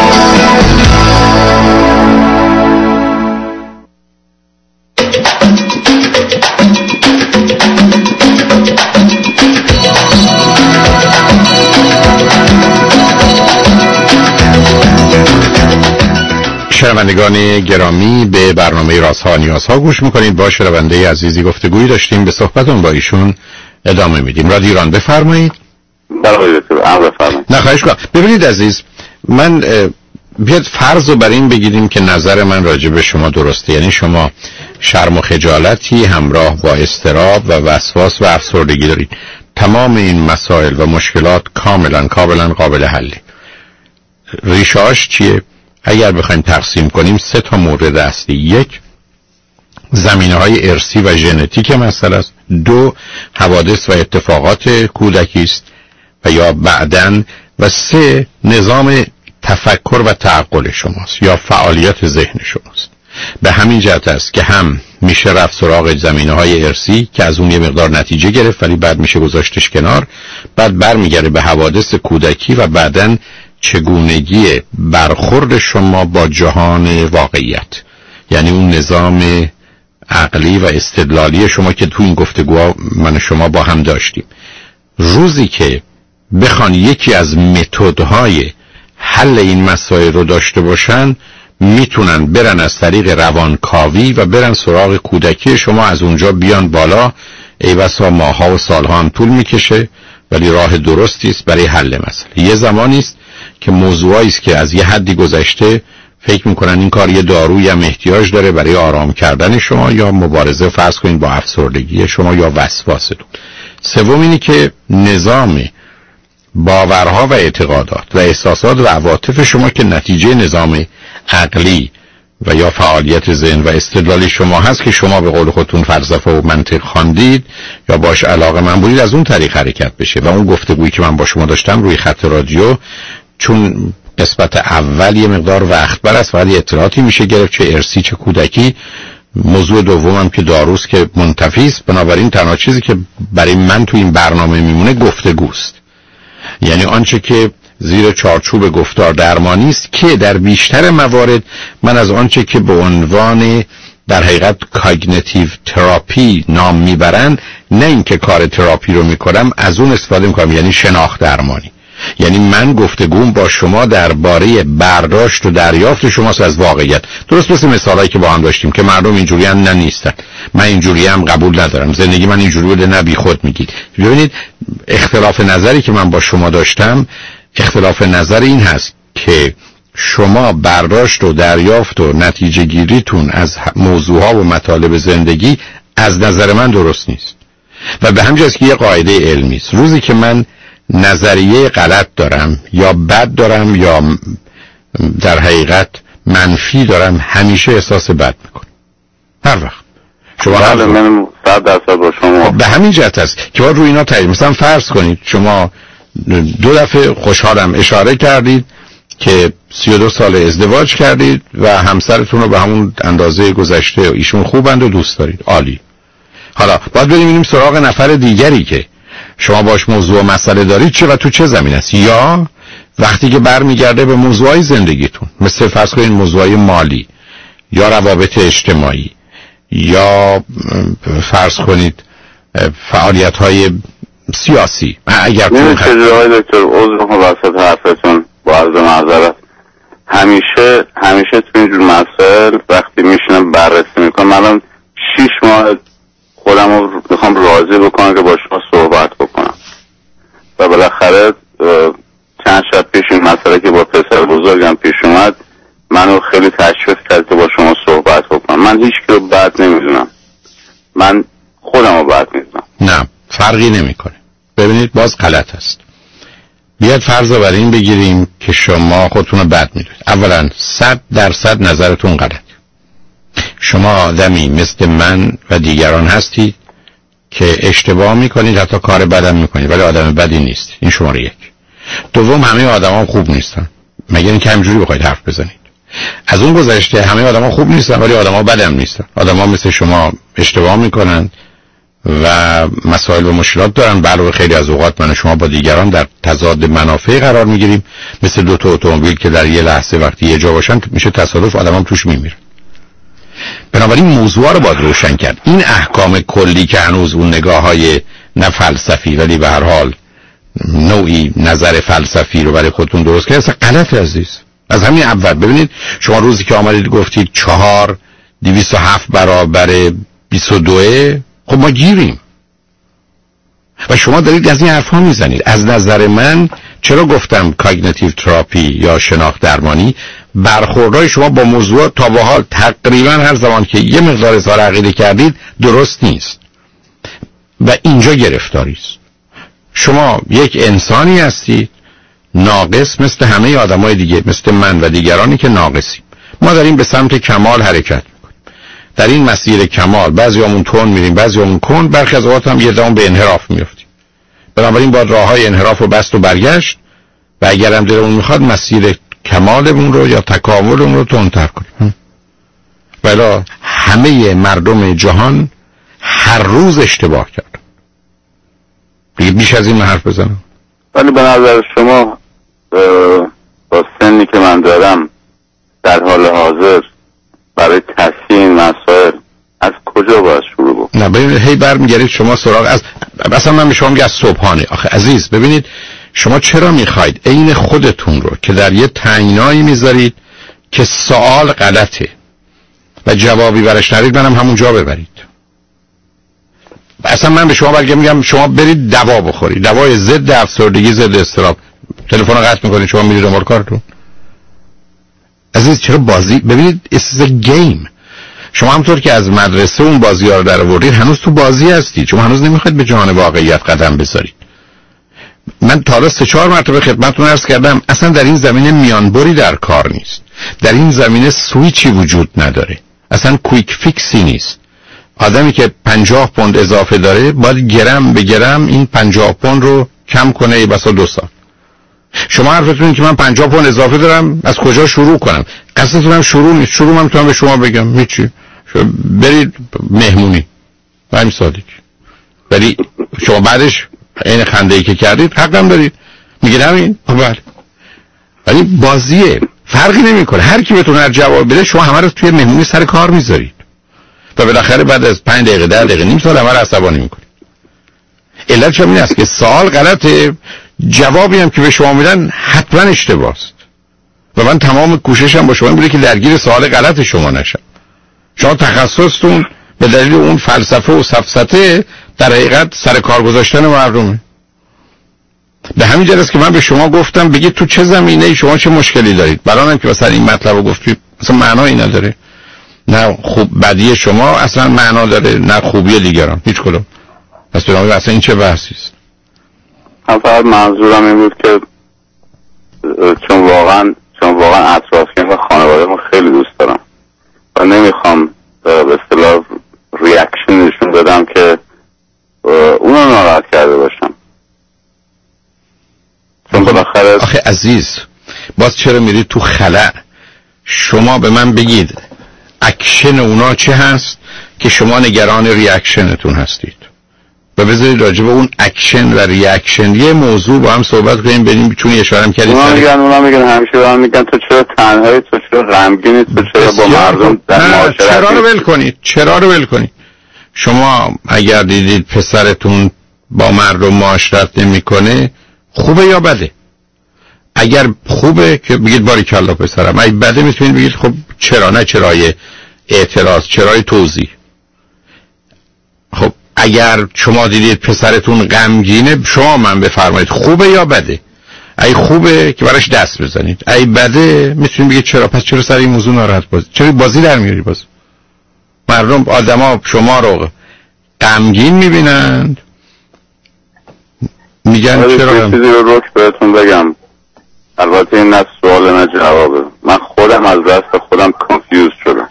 Speaker 5: شنوندگان گرامی، به برنامه رازها نیازها گوش میکنید. با شنونده عزیزی گفتگویی داشتیم، به صحبتون با ایشون ادامه میدیم. رادیو ایران، بفرمایید.
Speaker 13: بفرمایید.
Speaker 5: خواهش کنم. ببینید عزیز، من بیاد فرض رو بر این بگیریم که نظر من راجع به شما درسته، یعنی شما شرم و خجالتی همراه با اضطراب و وسواس و افسردگی دارید. تمام این مسائل و مشکلات کاملا قابل حله. ریشه‌اش چیه؟ اگر بخوایم تقسیم کنیم 3 تا مورد اصلی: 1 زمینه‌های ارثی و ژنتیک مسئله است، 2 حوادث و اتفاقات کودکی است و یا بعدن، و 3 نظام تفکر و تعقل شماست یا فعالیت ذهن شماست. به همین جهت است که هم میشه رفت سراغ زمینه‌های ارثی که از اون یه مقدار نتیجه گرفت، ولی بعد میشه گذاشتش کنار، بعد برمیگره به حوادث کودکی و بعدن چگونگی برخورد شما با جهان واقعیت، یعنی اون نظام عقلی و استدلالی شما که تو این گفتگوها من شما با هم داشتیم. روزی که بخوان یکی از متدهای حل این مسائل رو داشته باشن، میتونن برن از طریق روانکاوی و برن سراغ کودکی شما، از اونجا بیان بالا. ای بسا ماها و سالها هم طول میکشه، ولی راه درستی است برای حل مسئله. یه زمانی است که موضوعی است که از یه حدی گذشته فکر میکنن این کار یه دارویی هم احتیاج داره برای آرام کردن شما یا مبارزه فرض کنید با افسردگی شما یا وسواستون. سوم اینی که نظام باورها و اعتقادات و احساسات و عواطف شما که نتیجه نظام عقلی و یا فعالیت ذهن و استدلالی شما هست که شما به قول خودتون فلسفه و منطق خواندید یا باش علاقه من بودید، از اون طریق حرکت بشه. و اون گفتگویی که من با شما داشتم روی خط رادیو، چون قسمت اول یه مقدار وقت بر است، ولی اطلاعاتی میشه گرفت چه ارثی چه کودکی. موضوع دومم که داروست که منتفی است. بنابراین تنها چیزی که برای من تو این برنامه میمونه گفتگوست، یعنی آنچه که زیر چارچوب گفتار درمانی است، که در بیشتر موارد من از آنچه که به عنوان در حقیقت کاگنیتیو تراپی نام میبرن، نه اینکه کار تراپی رو میکنم، از اون استفاده میکنم، یعنی شناخت درمانی. یعنی من گفتگوم با شما درباره برداشت و دریافت شماست از واقعیت. درست مثل مثالایی که با هم داشتیم که مردم اینجوری هم نه نیستن، من اینجوری هم قبول ندارم، زندگی من اینجوری بوده، نه بی خود میگید. ببینید اختلاف نظری که من با شما داشتم، اختلاف نظر این هست که شما برداشت و دریافت و نتیجه گیریتون از موضوعها و مطالب زندگی از نظر من درست نیست. و به همین جاست که یه قاعده علمی است. روزی که من نظریه غلط دارم یا بد دارم یا در حقیقت منفی دارم، همیشه احساس بد میکنم. هر وقت شما
Speaker 13: من 100% با شما
Speaker 5: به همین جهت است که باید روی اینا تغییر. مثلا فرض کنید شما 2 دفعه خوشحالم اشاره کردید که 32 سال ازدواج کردید و همسرتون رو به همون اندازه گذشته ایشون خوبند و دوست دارید، عالی. حالا باید بریم سراغ نفر دیگری که شما باش موضوع و مسئله دارید، چه و تو چه زمین است. یا وقتی که برمیگرده به موضوعای زندگیتون، مثل فرض کنید موضوعای مالی یا روابط اجتماعی یا فرض کنید فعالیت‌های سیاسی. اگر
Speaker 13: آقای دکتر عذر وسط حرفتون با عرض معذرت، همیشه تو اینجور مسائل وقتی میشینم بررسی میکنم، من 6 ماه خودم رو میخوام راضی بکنم که با شما صحبت بکنم و بالاخره چند شب پیش این مسئله که با پسر بزرگم پیش اومد منو خیلی تشویق کرد که با شما صحبت بکنم. من هیچ کی رو بد نمیدونم، من خودم رو بد میدونم.
Speaker 5: نه فرقی نمیکنه. ببینید باز غلط است. بیاد فرض رو بر این بگیریم که شما خودتون رو بد میدونید. اولا 100% نظرتون غلط. شما آدمی مثل من و دیگران هستید که اشتباه میکنید، حتی کار بدم میکنید، ولی آدم بدی نیست. این شماره 1. دوم، همه آدما خوب نیستن، مگر اینکه همینجوری بخواید حرف بزنید. از اون گذشته همه آدما خوب نیستن ولی آدما بدم نیستن. آدما مثل شما اشتباه میکنن و مسائل و مشکلات دارن. علاوه خیلی از اوقات من و شما با دیگران در تضاد منافع قرار میگیریم، مثل 2 تا اتومبیل که در یه لحظه وقتی یه جا باشن میشه تصادف، آدمام توش میمیرن. بنابراین موضوع رو باید روشن کرد. این احکام کلی که هنوز اون نگاه‌های نه فلسفی ولی به هر حال نوعی نظر فلسفی رو برای خودتون درست کردید، اصلا غلطه عزیز. از همین اول ببینید، شما روزی که آمدید گفتید 4 207 برابر 22، خب ما گیریم و شما دارید از این حرفا میزنید. از نظر من چرا گفتم کاگنیتیو تراپی یا شناخت درمانی، برخوردهای شما با موضوع تا به حال تقریبا هر زمان که یه مقدار اظهار عقیده کردید درست نیست و اینجا گرفتاری است. شما یک انسانی هستید ناقص، مثل همه آدمای دیگه، مثل من و دیگرانی که ناقصیم. ما داریم به سمت کمال حرکت میکنیم. در این مسیر کمال بعضیامون تون میریم، بعضیامون کند، برخی از اوقات هم یه دام به انحراف میافتیم. بنابراین باید راههای انحراف رو بست و برگشت و اگر هم دلمون میخواد مسیر کمالمون رو یا تکاملمون رو تندتر کنیم. ولی همه مردم جهان هر روز اشتباه کردن. بیش از این حرف بزنم.
Speaker 13: ولی به نظر شما با سنی که من دارم در حال حاضر برای تصحیح مسائل از کجا باید شروع بکنم؟
Speaker 5: نه ببینید، هی برمیگردید شما سراغ از اصلا من به شما میگم از صبحانه. آخه عزیز ببینید، شما چرا میخواید عین خودتون رو که در یه تنگنایی میذارید که سوال غلطه و جوابی برش ندارید منم همونجا ببرید؟ اصلا من به شما میگم شما برید دوا بخورید، دوای ضد افسردگی، ضد اضطراب. تلفن رو قطع میکنید، شما میرید دنبال کارتون. عزیز چرا بازی؟ ببینید it's a game. شما همونطور که از مدرسه اون بازی‌ها رو در آوردید هنوز تو بازی هستید. شما هنوز نمیخواید به جهان واقعیت قدم بذارید. من تا 3-4 مرتبه خدمتتون عرض کردم اصلا در این زمینه میانبری در کار نیست. در این زمینه سویچی وجود نداره. اصلا کویک فیکسی نیست. آدمی که 50 پوند اضافه داره باید گرم به گرم این 50 پوند رو کم کنه بسا 2 سال. شما حرفتون اینه که من 50 پوند اضافه دارم، از کجا شروع کنم؟ قصدتون هم شروع نیست. شروع من میتونم به شما بگم هیچی، برید مهمونی، همین سادگی. ولی شما بعدش این خنده‌ای که کردید حقم دارید، میگید همین. بله، ولی بازیه، فرقی نمیکنه. هر کی بتونه جواب بده شما همه رو توی مهمونی سر کار میذارید و بالاخره بعد از 5 دقیقه 10 دقیقه نیم ساعت همه رو عصبانی میکنید. علتش این است که سوال غلطه، جوابی هم که به شما میدن حتما اشتباه است و من تمام کوششم با شما این بوده که درگیر سوال غلط شما نشم. شما تخصصتون به دلیل اون فلسفه و سفسطه در حقیقت سر کار گذاشتن مردمه. به همین جهت است که من به شما گفتم بگید تو چه زمینه شما چه مشکلی دارید. برانم که مثلا این مطلب رو گفتید مثلا معنایی نداره. نه خوب بدی شما اصلا معنا داره، نه خوبی دیگران، هیچ کدوم. پس بنابراین اصلا این چه بحثی است؟
Speaker 13: فقط منظورم این بود که چون واقعا اطرافیان و خانواده ما خیلی دوست دارم و نمیخوام به اصطلاح ریاکشن نشون بدم که اونو ناراحت کرده باشم. چون بالاخره
Speaker 5: آخه عزیز باز چرا میرید تو خلأ؟ شما به من بگید اکشن اونا چه هست که شما نگران ریاکشنتون هستید و بذارید راجع به اون اکشن و ریاکشن یه موضوع با هم صحبت کنیم. بریم چون اشاره کردید
Speaker 13: اونا میگن همیشه دارن میگن تو چرا تنهایی، تو چرا غمگینی، تو چرا با مردم در معاشرت.
Speaker 5: چرا رو ول کنید. شما اگر دیدید پسرتون با مردم معاشرت نمیکنه خوبه یا بده؟ اگر خوبه که بگید باریکلا پسرم، اگه بده میتونید بگید خب چرا، نه چرای اعتراض، چرای توضیح. خب اگر شما دیدید پسرتون غمگینه شما من بفرمایید خوبه یا بده؟ اگه خوبه که براش دست بزنید، اگه بده میتونید بگید چرا، پس چرا سر این موضوع ناراحت چرا بازی در میاری؟ باز مردم آدما شما رو غمگین میبینند میگن چرا.
Speaker 13: چیزی رو روش بهتون بگم، البته این نه سوال نه جوابه، من خودم از دست خودم کانفیوز شدم.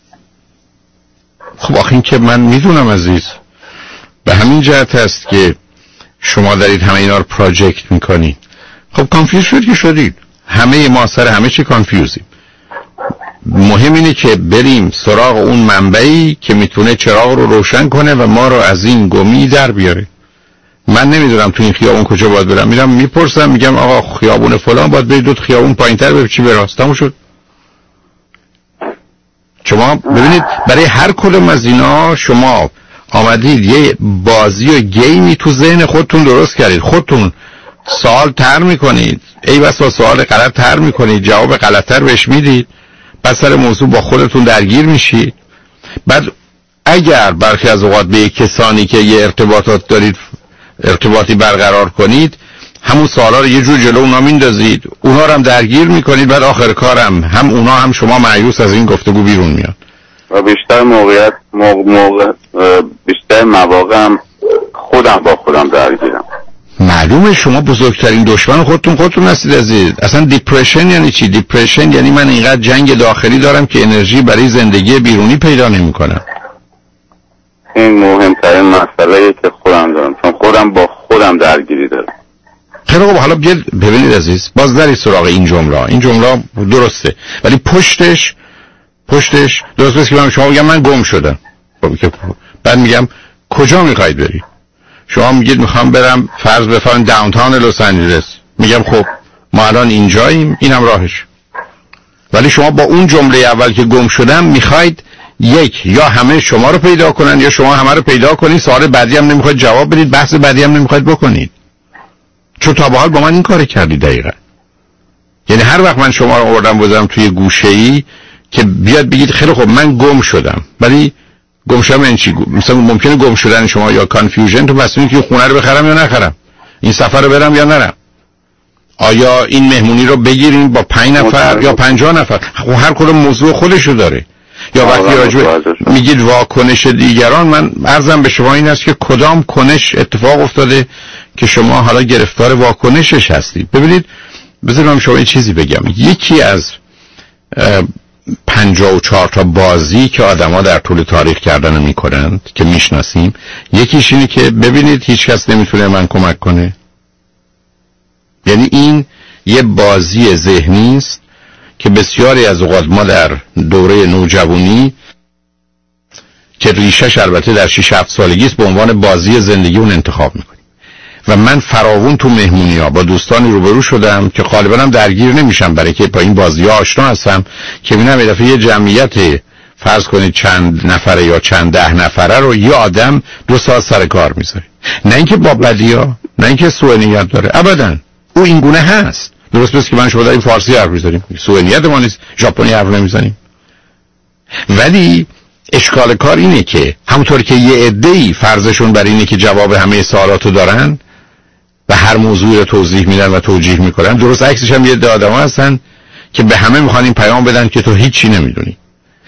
Speaker 5: خب آخه این که من میدونم عزیز، به همین جهت هست که شما دارید همه اینا رو پراجکت میکنید. خب کانفیوز شدید. همه ما سر همه چی کانفیوزیم. مهم اینه که بریم سراغ اون منبعی که میتونه چراغ رو روشن کنه و ما رو از این گمی در بیاره. من نمیدونم تو این خیابون کجا باید برم، میرم میپرسم میگم آقا خیابون فلان باید برید 2 خیابون پایینتر به چی براست، تموم شد. شما ببینید برای هر کدوم از اینا شما آمدید یه بازی و گیمی تو ذهن خودتون درست کردید، خودتون سوال طرح میکنید، ای بسا سوال غلط طرح میکنید، جواب غلط‌تر بهش میدید، بعد سر موضوع با خودتون درگیر میشید. بعد اگر برخی از اوقات به کسانی که یه ارتباطات دارید ارتباطی برقرار کنید، همون سوالا رو یه جور جلو اونا میندازید، اونا رو هم درگیر میکنید، بعد آخر کارم هم اونا هم شما مایوس از این گفتگو بیرون میاد.
Speaker 13: و بیشتر بیشتر مواقع هم خودم با خودم درگیرم.
Speaker 5: معلومه شما بزرگترین دشمن خودتون هستید عزیز. اصلا دیپرشن یعنی چی؟ دیپرشن یعنی من اینقدر جنگ داخلی دارم که انرژی برای زندگی بیرونی پیدا نمی‌کنم.
Speaker 13: این مهمترین مسئله‌ایه که خودم دارم، چون خودم با خودم درگیری دارم.
Speaker 5: خیلی خوب، حالا ببینید عزیز، باز داری سراغ این جمله درسته، ولی پشتش درست است که من شما بگم من گم شدم، بعد میگم کجا میخواید بری؟ شما میگید میخوام برم فرض بفرمایید داونتاون لس آنجلس، میگم خب ما الان اینجاییم، اینم راهش. ولی شما با اون جمله اول که گم شدم میخواید یک یا همه شما رو پیدا کنن یا شما همه رو پیدا کنید، سوال بعدی هم نمیخواید جواب بدید، بحث بعدی هم نمیخواید بکنید. چون تا به حال با من این کار کردید دقیقاً. یعنی هر وقت من شما رو آوردم بذارم توی گوشه‌ای که بیاد بگید خیلی خب من گم شدم، ولی گم شدم این چی؟ مثلا ممکنه گم شدن شما یا کانفیوژن تو بس اینه که خونه رو بخرم یا نخرم، این سفر رو برم یا نرم، آیا این مهمونی رو بگیریم با 5 نفر یا 50 نفر. خب هر کدوم موضوع خودشو داره. یا وقتی راجع میگید واکنش دیگران، من عرضم به شما این است که کدام کنش اتفاق افتاده که شما حالا گرفتار واکنشش هستید. ببینید بذارم شما این چیزی بگم، یکی از 54 تا بازی که آدما در طول تاریخ کردن میکنند که میشناسیم، یکیش اینه که ببینید هیچ کس نمیتونه من کمک کنه. یعنی این یه بازی ذهنی است که بسیاری از اوقات ما در دوره نوجوانی که ریشش البته در 6-7 سالگی است به عنوان بازی زندگی اون انتخاب میکنیم. و من فراوون تو مهمونی‌ها با دوستانی روبرو شدم که غالبا هم درگیر نمیشم برای که با این بازی‌ها آشنا هستم، که می‌بینم یه دفعه یه جمعیت فرض کنید چند نفره یا چند 10 نفره رو یه آدم 2 ساعت سر کار میذاره. نه اینکه با بدی‌ها، نه اینکه سوء نیت داره، ابداً او این گونه هست. درست است که من شما داریم فارسی حرف می‌زنیم، سوء نیت ما نیست، ژاپنی حرف نمی‌زنیم. ولی اشکال کار اینه که همونطور که یه عده‌ای فرضشون بر اینه که جواب همه سوالاتو دارن و هر موضوعی رو توضیح میدن و توجیه میکنن، درست عکسش هم یه عده آدم هستن که به همه میخوان این پیام بدن که تو هیچی نمیدونی.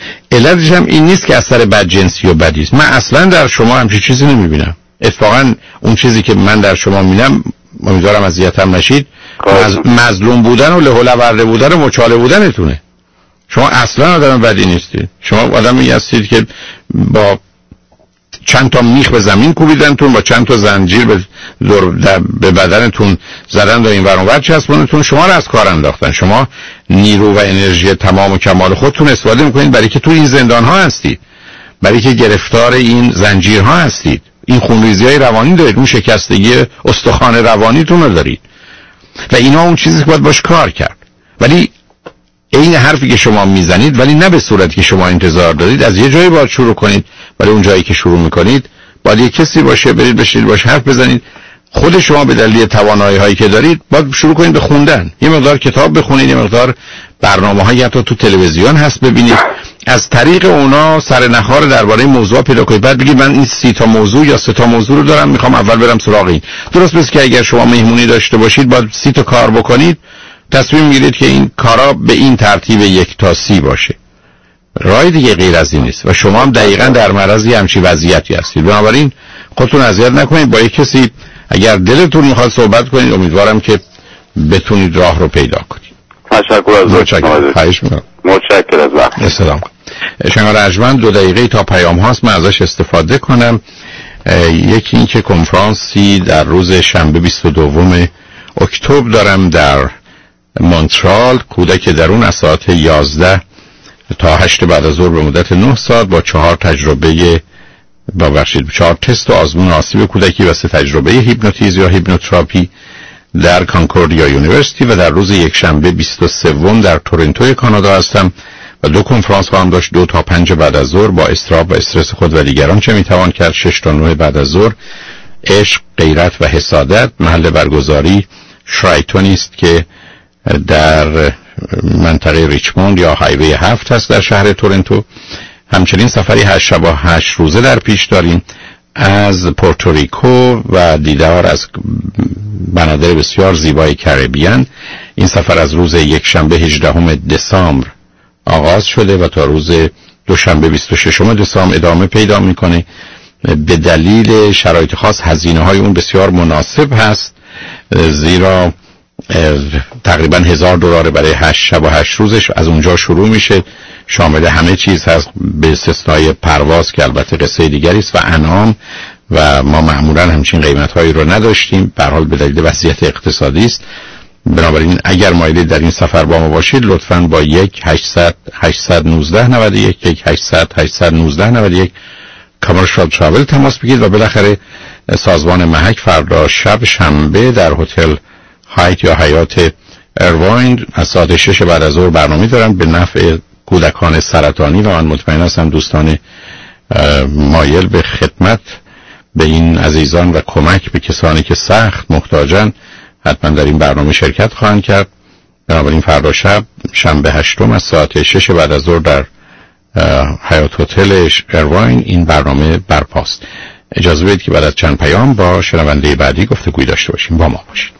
Speaker 5: علتش هم این نیست که اثر بدجنسی و بدی است. من اصلا در شما همچین چیزی نمیبینم. اتفاقا اون چیزی که من در شما میبینم، امیدوارم اذیتم نشید، مظلوم بودن و لهولورده بودن و مچاله بودنتونه. شما اصلا آدم بدی نیستید. شما آدمی هستید که با چند تا میخ به زمین کوبیدنتون، با چند تا زنجیر به بدنتون زدن و این ور اون ور چسبوندتون، شما رو از کار انداختن. شما نیرو و انرژی تمام و کمال خودتون استفاده میکنید برای که تو این زندان ها هستید، برای که گرفتار این زنجیرها هستید، این خونریزی‌های روانی دارید، اون شکستگی استخوان روانیتون رو دارید و اینا اون چیزی که باید باش کار کرد. ولی این حرفی که شما میزنید، ولی نه به صورتی که شما انتظار دارید. از یه جایی باید شروع کنید، ولی اون جایی که شروع میکنید باید یه کسی باشه، برید بشینید باش حرف بزنید. خود شما به دلیل توانایی هایی که دارید باید شروع کنید به خوندن، یه مقدار کتاب بخونید، یه مقدار برنامه‌های حتی تو تلویزیون هست ببینید، از طریق اونا سرنخار درباره موضوع پیدا کنید. بعد بگید من این 30 تا موضوع یا 3 تا موضوع رو دارم، میخوام اول برم سراغ این. درست مثل که اگر شما مهمونی داشته باشید باید 30 تا کار بکنید، تصمیم میگیرید که این کارا به این ترتیب 1 تا 30 باشه. راه دیگه غیر از این نیست و شما هم دقیقاً در معرض همچین وضعیتی هستید. بنابراین خودتون اذیت نکنید. با یک کسی اگر دلتون میخواد صحبت کنید، امیدوارم که بتونید راه رو پیدا کنید.
Speaker 13: تشکر از
Speaker 5: متشکرم از وقت. سلام. شنوار ارجمند 2 دقیقه تا پیام هاست، من ازش استفاده کنم. یکی این که کنفرانسی در روز شنبه 22 اکتبر دارم در مونترال، کودک درون، از ساعت 11 تا 8 بعد از ظهر به مدت 9 ساعت با 4 تست و آزمون آسیب کودکی و 3 تجربه هیپنوتیزم یا هیپنوتراپی در کانکوردیا یونیورسیتی. و در روز یک شنبه 23 در تورنتو کانادا هستم و 2 کنفرانس خواهم داشت، 2 تا 5 بعد از ظهر، با اضطراب و استرس خود و دیگران چه میتوان کرد. 6 تا 9 بعد از ظهر عشق، غیرت و حسادت. محل برگزاری شرایتون است که در منطقه ریچموند یا هایوی 7 هست در شهر تورنتو. همچنین سفری 8 شب و 8 روزه در پیش داریم از پورتوریکو و دیدار از بنادر بسیار زیبای کربیان. این سفر از روز یک شنبه 18 دسامبر آغاز شده و تا روز دوشنبه 26 دسامبر ادامه پیدا میکنه. به دلیل شرایط خاص هزینه های اون بسیار مناسب هست، زیرا تقریبا $1000 برای 8 شب و 8 روزش از اونجا شروع میشه. شامل همه چیز هست به استثنای پرواز که البته قصه دیگری است و انعام، و ما معمولا همچین قیمت هایی رو نداشتیم، به هر حال به دلیل وضعیت اقتصادی است. بنابراین اگر مایلید در این سفر با ما باشید، لطفاً با 1-800-819-91 کامرشال تراول تماس بگیرید و بالاخره سازمان محک فردا شب شنبه در هتل هایت یا حیات ایرواین از ساعت 6 بعد از ظهر برنامه دارن به نفع کودکان سرطانی و من مطمئن هستم دوستان مایل به خدمت به این عزیزان و کمک به کسانی که سخت محتاجن حتما در این برنامه شرکت خواهند کرد. بنابراین فردا شب شنبه 8 از ساعت 6 بعد از ظهر در حیات هتل ایرواین این برنامه برپاست. اجازه بدید که بعد از چند پیام با شنونده بعدی گفتگوی داشته باشیم. با ما باشید.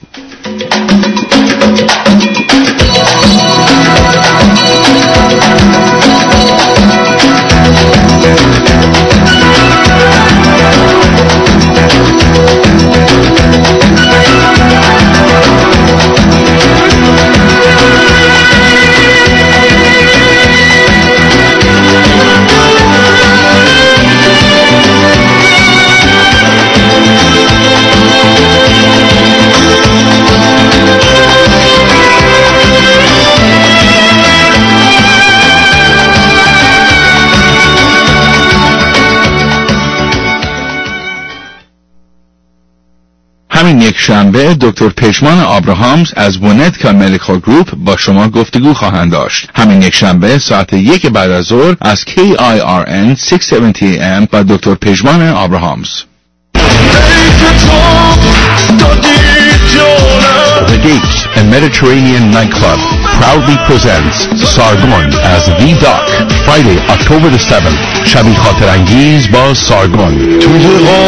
Speaker 15: همین یک شنبه دکتر پشمان آبراهامز از ونتکا مدیکال گروپ با شما گفتگو خواهند داشت. همین یک شنبه ساعت 1 بعد از ظهر از KIRN 670 AM با دکتر پشمان آبراهامز.
Speaker 7: The Gates and
Speaker 5: Mediterranean Nightclub proudly presents Sargon as The Doc, Friday, October the 7th. شبی خاطر انگیز با سارگون. توی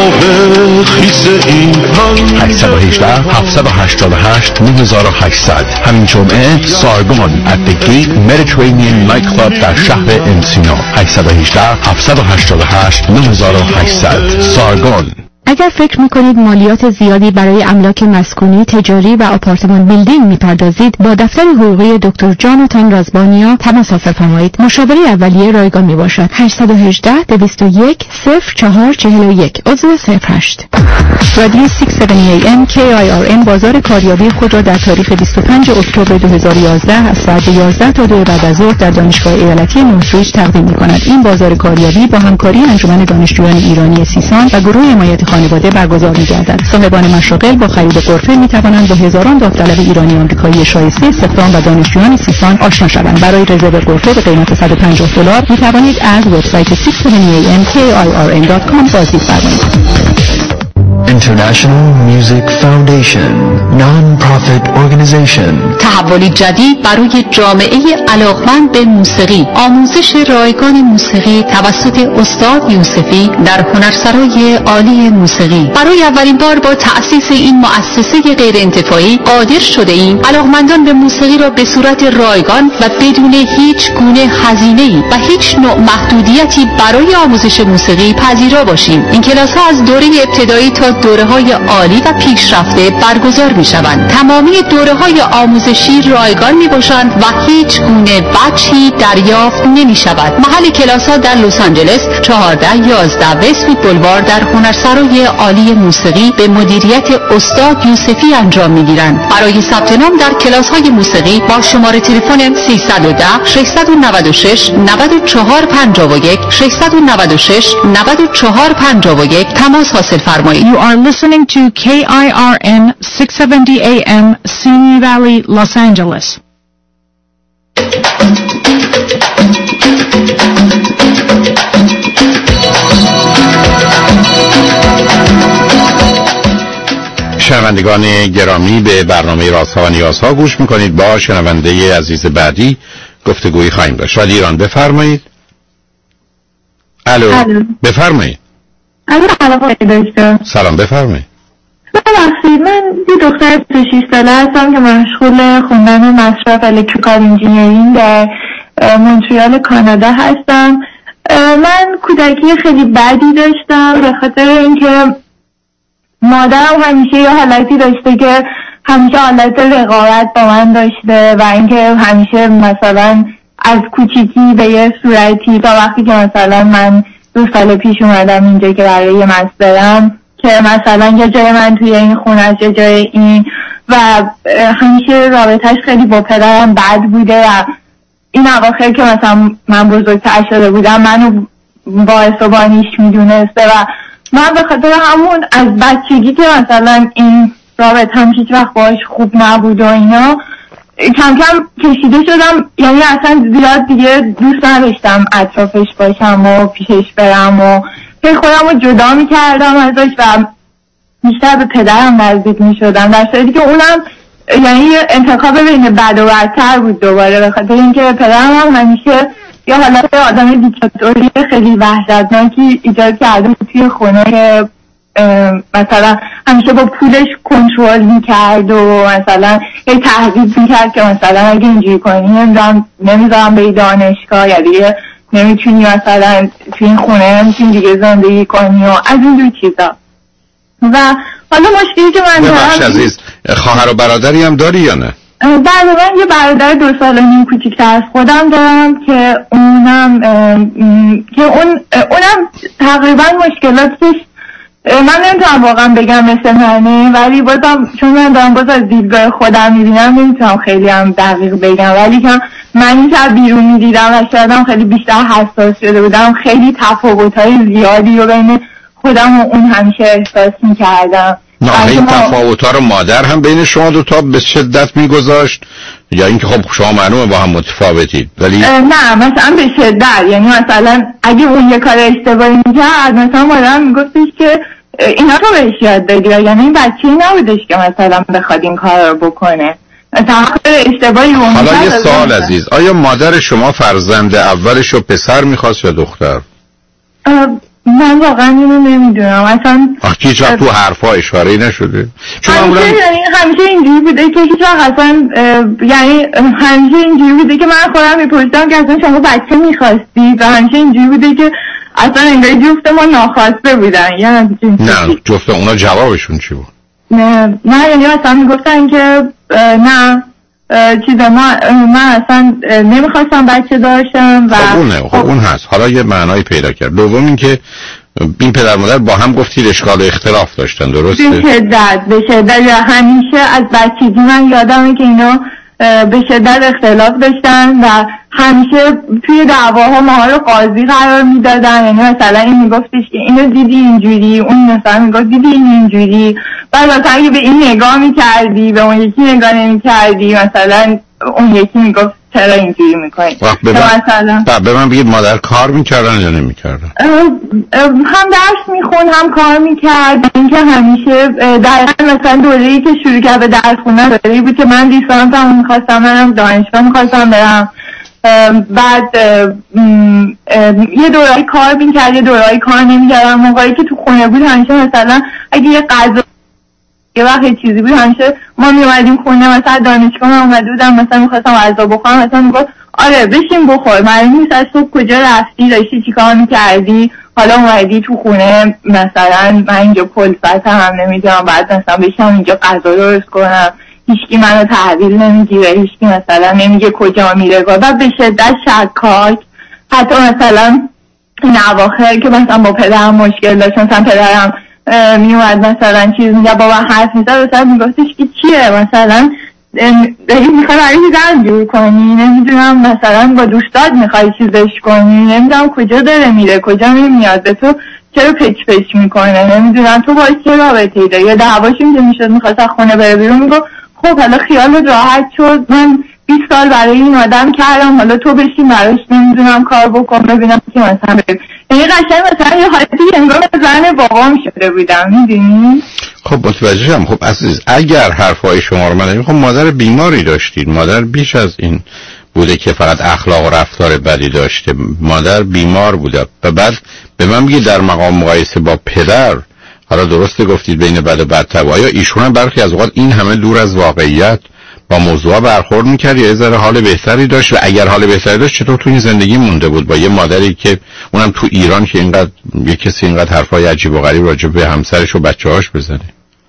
Speaker 5: آب خیس این 818 788 9800. همین جمعه سارگون at the Gate Mediterranean Nightclub در شهر انسینو. 818 788 9800. سارگون.
Speaker 2: اگر فکر میکنید مالیات زیادی برای املاک مسکونی، تجاری و آپارتمان بیلدینگ میپردازید، با دفتر حقوقی دکتر جاناتان رازبانیا تماس حاصل فرمایید. مشاوره اولیه رایگان میباشد. 818 201 0441 عضو 08. رادیو 670 AM KIRN بازار کاریابی خود را در تاریخ 25 اکتبر 2011 از ساعت 11 تا 2 بعد از ظهر در دانشگاه ایالتی نورثریج تقدیم می‌کند. این بازار کاریابی با همکاری انجمن دانشجویان ایرانی سیسان و گروه حمایت خانواده برگزار می‌گردد. صاحبان مشاغل با خرید غرفه می‌توانند با هزاران داوطلب ایرانی آمریکایی شایسته استخدام و دانشجویان سیسان آشنا شوند. برای رزرو غرفه به قیمت $150 می‌توانید از وبسایت 670amkirn.com بازدید فرمایید.
Speaker 16: International Music Foundation Non-Profit Organization
Speaker 17: تحولی جدید برای جامعه علاقمند به موسیقی. آموزش رایگان موسیقی توسط استاد یوسفی در هنرسرای عالی موسیقی. برای اولین بار با تأسیس این مؤسسه غیر انتفاعی قادر شده ایم علاقمندان به موسیقی را به صورت رایگان و بدون هیچ گونه هزینه‌ای و هیچ نوع محدودیتی برای آموزش موسیقی پذیرا باشیم. این کلاس‌ها از دوره ابتدایی تا دوره‌های عالی و پیشرفته برگزار می‌شوند. تمامی دوره‌های آموزشی رایگان می‌باشند و هیچ گونه بچی دریافت نمی‌شود. محل کلاس‌ها در لس آنجلس 1411 وست‌وود بولوار در هنرسرای عالی موسیقی به مدیریت استاد یوسفی انجام می‌گیرند. برای ثبت نام در کلاس‌های موسیقی با شماره تلفن 310 696 9451 696 9451 تماس حاصل فرمایید.
Speaker 18: You are listening to KIRN 670 AM, Simi Valley, Los Angeles.
Speaker 5: شنوندگان گرامی، به برنامه رازها و نیازها گوش میکنید. با شنونده عزیز بعدی گفتگویی خواهیم داشت. ولی ایران بفرمایید. الو. بفرمایید. سلام بفرمایید.
Speaker 19: ببخشید، من یه دختر 26 ساله هستم که مشغول خوندن مصرف الکتریکال انجینیرینگ در مونتریال کانادا هستم. من کودکی خیلی بدی داشتم به خاطر اینکه مادرم همیشه یه حالتی داشته که همیشه حالت رقابت با من داشته و اینکه همیشه مثلا از کوچیکی به یه صورتی تا وقتی که مثلا من 2 سال پیش اومدم اینجا که برای یه مسترم که مثلا یه جای من توی این خونه است یه جای این و همیشه رابطهش خیلی با پدرم بد بوده و این اواخر که مثلا من بزرگتر شده بودم منو باعث و بانیش میدونسته و من به خاطر همون از بچگی که مثلا این رابطه‌ام هیچ وقت باهاش خوب نبود و اینا کم کم کشیده شدم، یعنی اصلا زیاد دیگه دوست نداشتم اطرافش باشم و پیشش برم و خودم رو جدا میکردم ازش و بیشتر به پدرم نزدیک میشدم، در صورتی که اونم یعنی انتخاب بین بد و بدتر بود دوباره، به خاطر اینکه پدرم هم همیشه یه حالت آدم دیکتاتوری خیلی وحشتناکی ایجاد کرده بود توی خونه که مثلا همیشه با پولش کنترل میکرد و مثلا یه تهدید میکرد که مثلا اگه اینجوری کنی نمیذارم بری دانشگاه یا دیگه نمیتونی مثلا توی این خونه نمیتونی دیگه زندگی کنی و از این دو چیزا. و حالا مشکلی که من
Speaker 5: دارم عزیز، خواهر و برادری هم داری یا نه؟
Speaker 19: بعد من یه برادر 2 سال و نیم کوچیک‌تر از خودم دارم که اونم تقریبا مشکلاتش من نمیتونم واقعا بگم مثل منه، ولی بازم چون من دارم باز از دیدگاه خودم میبینم نمیتونم خیلی هم دقیق بگم، ولی که من این شب بیرون میدیدم و شایدم خیلی بیشتر حساس شده بودم، خیلی تفاوت‌های زیادی رو بین خودم و اون همیشه احساس میکردم.
Speaker 5: نه این تفاوت‌ها رو مادر هم بین شما دو تا به شدت میگذاشت یا اینکه خب شما معلومه با هم متفاوتید؟ ولی
Speaker 19: نه مثلا به شدت، یعنی مثلا اگه اون یه کار اشتباهی میکرد مثلا مادرم میگفتش که اینا رو بهش یاد بگیره، یعنی این بچه‌ای نبودش که مثلا بخواد این کار رو بکنه اشتباهی
Speaker 5: حالا یه سوال عزیز، آیا مادر شما فرزند اولش رو پسر میخواست یا دختر؟
Speaker 19: من واقعا اینو نمیدونم اصلا.
Speaker 5: هیچ وقت تو حرفا اشاره‌ای نشده؟
Speaker 19: همیشه اینجوری بوده که هیچ وقت اصلا یعنی همیشه اینجوری بوده که من خودم میپرسیدم که اصلا شما بچه میخواستی و همیشه اینجوری بوده که اصلا انگاری جفت ما ناخواسته بودن. یعنی
Speaker 5: نه جفت اونا جوابشون چی بود؟
Speaker 19: نه یعنی اصلا میگفتن که نه من اصلا نمیخواستم بچه داشتم و
Speaker 5: خب اون هست. حالا یه معنایی پیدا کرد. دوم این که این پدر مادر با هم گفتید اشکال و اختلاف داشتن، درسته؟
Speaker 19: به شدت همیشه از بچگی من یادمه که اینا به شدت اختلاف داشتن و همیشه توی دعواها ما رو قاضی قرار میدادن. یعنی مثلا این میگفتش که اینو دیدی اینجوری، اون مثلا میگفت دیدی اینجوری، بعد مثلا اگه به این نگاه میکردی به اون یکی نگاه نمیکردی، مثلا اون یکی میگفت چرا اینجوری میکنی.
Speaker 5: به من بگید مادر کار میکردن یا نمیکردن؟
Speaker 19: هم درس میخون هم کار میکرد. اینکه همیشه دقیقا مثلا دوره‌ای که شروع کرد به درس خوندن دوره‌ای بود که من لیسانسم میخواستم برم دانشگاه میخواستم برم. بعد یه دوره‌ای کار میکرد یه دوره‌ای کار نمیکردم. موقعی که تو خونه بود همیشه مثلا اگه یه غذا یه وقت چیزی بود همیشه ما میومدیم خونه، مثلا دانشگاه من اومده بودم مثلا میخواستم غذا بخورم، مثلا میگفت آره بشین بخور، معلوم نیست از صبح کجا رفتی داشتی چی کار میکردی، حالا اومدی تو خونه مثلا من اینجا کلفت هم نمیدونم بعد مثلا بشم اینجا غذا درست کنم، هیچکی منو تحویل نمیگیره، هیچکی مثلا نمیگه کجا میره و به شدت شکاک. حتی مثلا این اواخر که مثلا با پدرم مشکل داشت، مثلا پدرم میومد مثلا چیز میگه بابا حرف میزد مثلا میگفتش که چیه مثلا داری میخوای برای چیزم جور کنی، نمیدونم مثلا با دوستات میخوای چیزش کنی، نمیدونم کجا داره میره کجا نمیاد، به تو چرا پچ پچ میکنه، نمیدونم تو باید چه رابطه‌ای داری. یا دعواشون که میشد میخواست از خونه بره بیرون میگو خب حالا خیالت راحت شد، من 20 سال برای این آدم کردم، حالا تو بشین براش نمیدونم کار بکن ببینم که مثلا بریم. یعنی قشنگ مثلا یه حالتی انگار زن بابام شده بودم، میدونی؟
Speaker 5: خب متوجهم. خب عزیز اگر حرفای شما رو من خب مادر بیماری داشتید، مادر بیش از این بوده که فقط اخلاق و رفتار بدی داشته، مادر بیمار بوده. و بعد به من میگه در مقام مقایسه با پدر، حالا درسته گفتید بین بد و بدتر، آیا ایشون هم برخی از اوقات این همه دور از واقعیت با موضوع برخورد میکرد یا یه ذره حال بهتری داشت؟ و اگر حال بهتری داشت چطور تو این زندگی مونده بود با یه مادری که اونم تو ایران که اینقدر یه کسی اینقدر حرفای عجیب و غریب راجع به همسرش و بچه‌هاش بزنه؟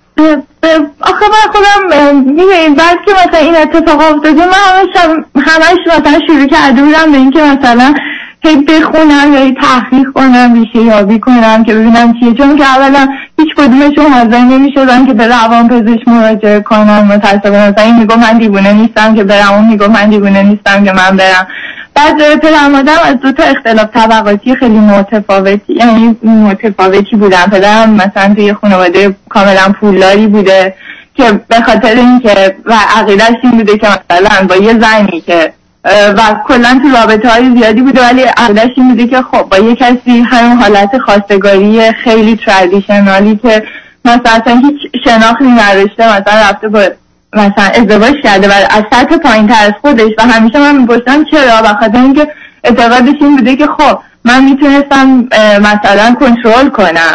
Speaker 19: آخه من خودم میدونید بعد که مثلا این اتفاق افتاده من همش مثلا شروع کرده بودم به این که مثلا هی بخونم یا هی تحقیق کنم ریشه یابی کنم که ببینم چیه، چون که اولا هیچ کدومشون حاضر نمیشدن که به روانپزشک مراجعه کنم. متأسفانه مثلا این میگم من دیوونه نیستم که برم، اون میگم من دیوونه نیستم که من برم. بعد پدرم آدم از دو تا اختلاف طبقاتی خیلی متفاوتی بودن. پدرم مثلا توی خانواده کاملا پولداری بوده که به خاطر اینکه و عقیده‌اش این بوده که مثلا با یه زنی که و کلا تو رابطه های زیادی بوده ولی عقیده‌اش این بوده که خب با یه کسی همون حالت خواستگاری خیلی ترادیشنالی که مثلا هیچ شناختی نداشته مثلا رفته با مثلا ازدواج کرده و از سطح پایین تر از خودش. و همیشه من میپرسم چرا؟ بخاطر اینکه اعتقادش این بوده که خب من میتونستم مثلا کنترل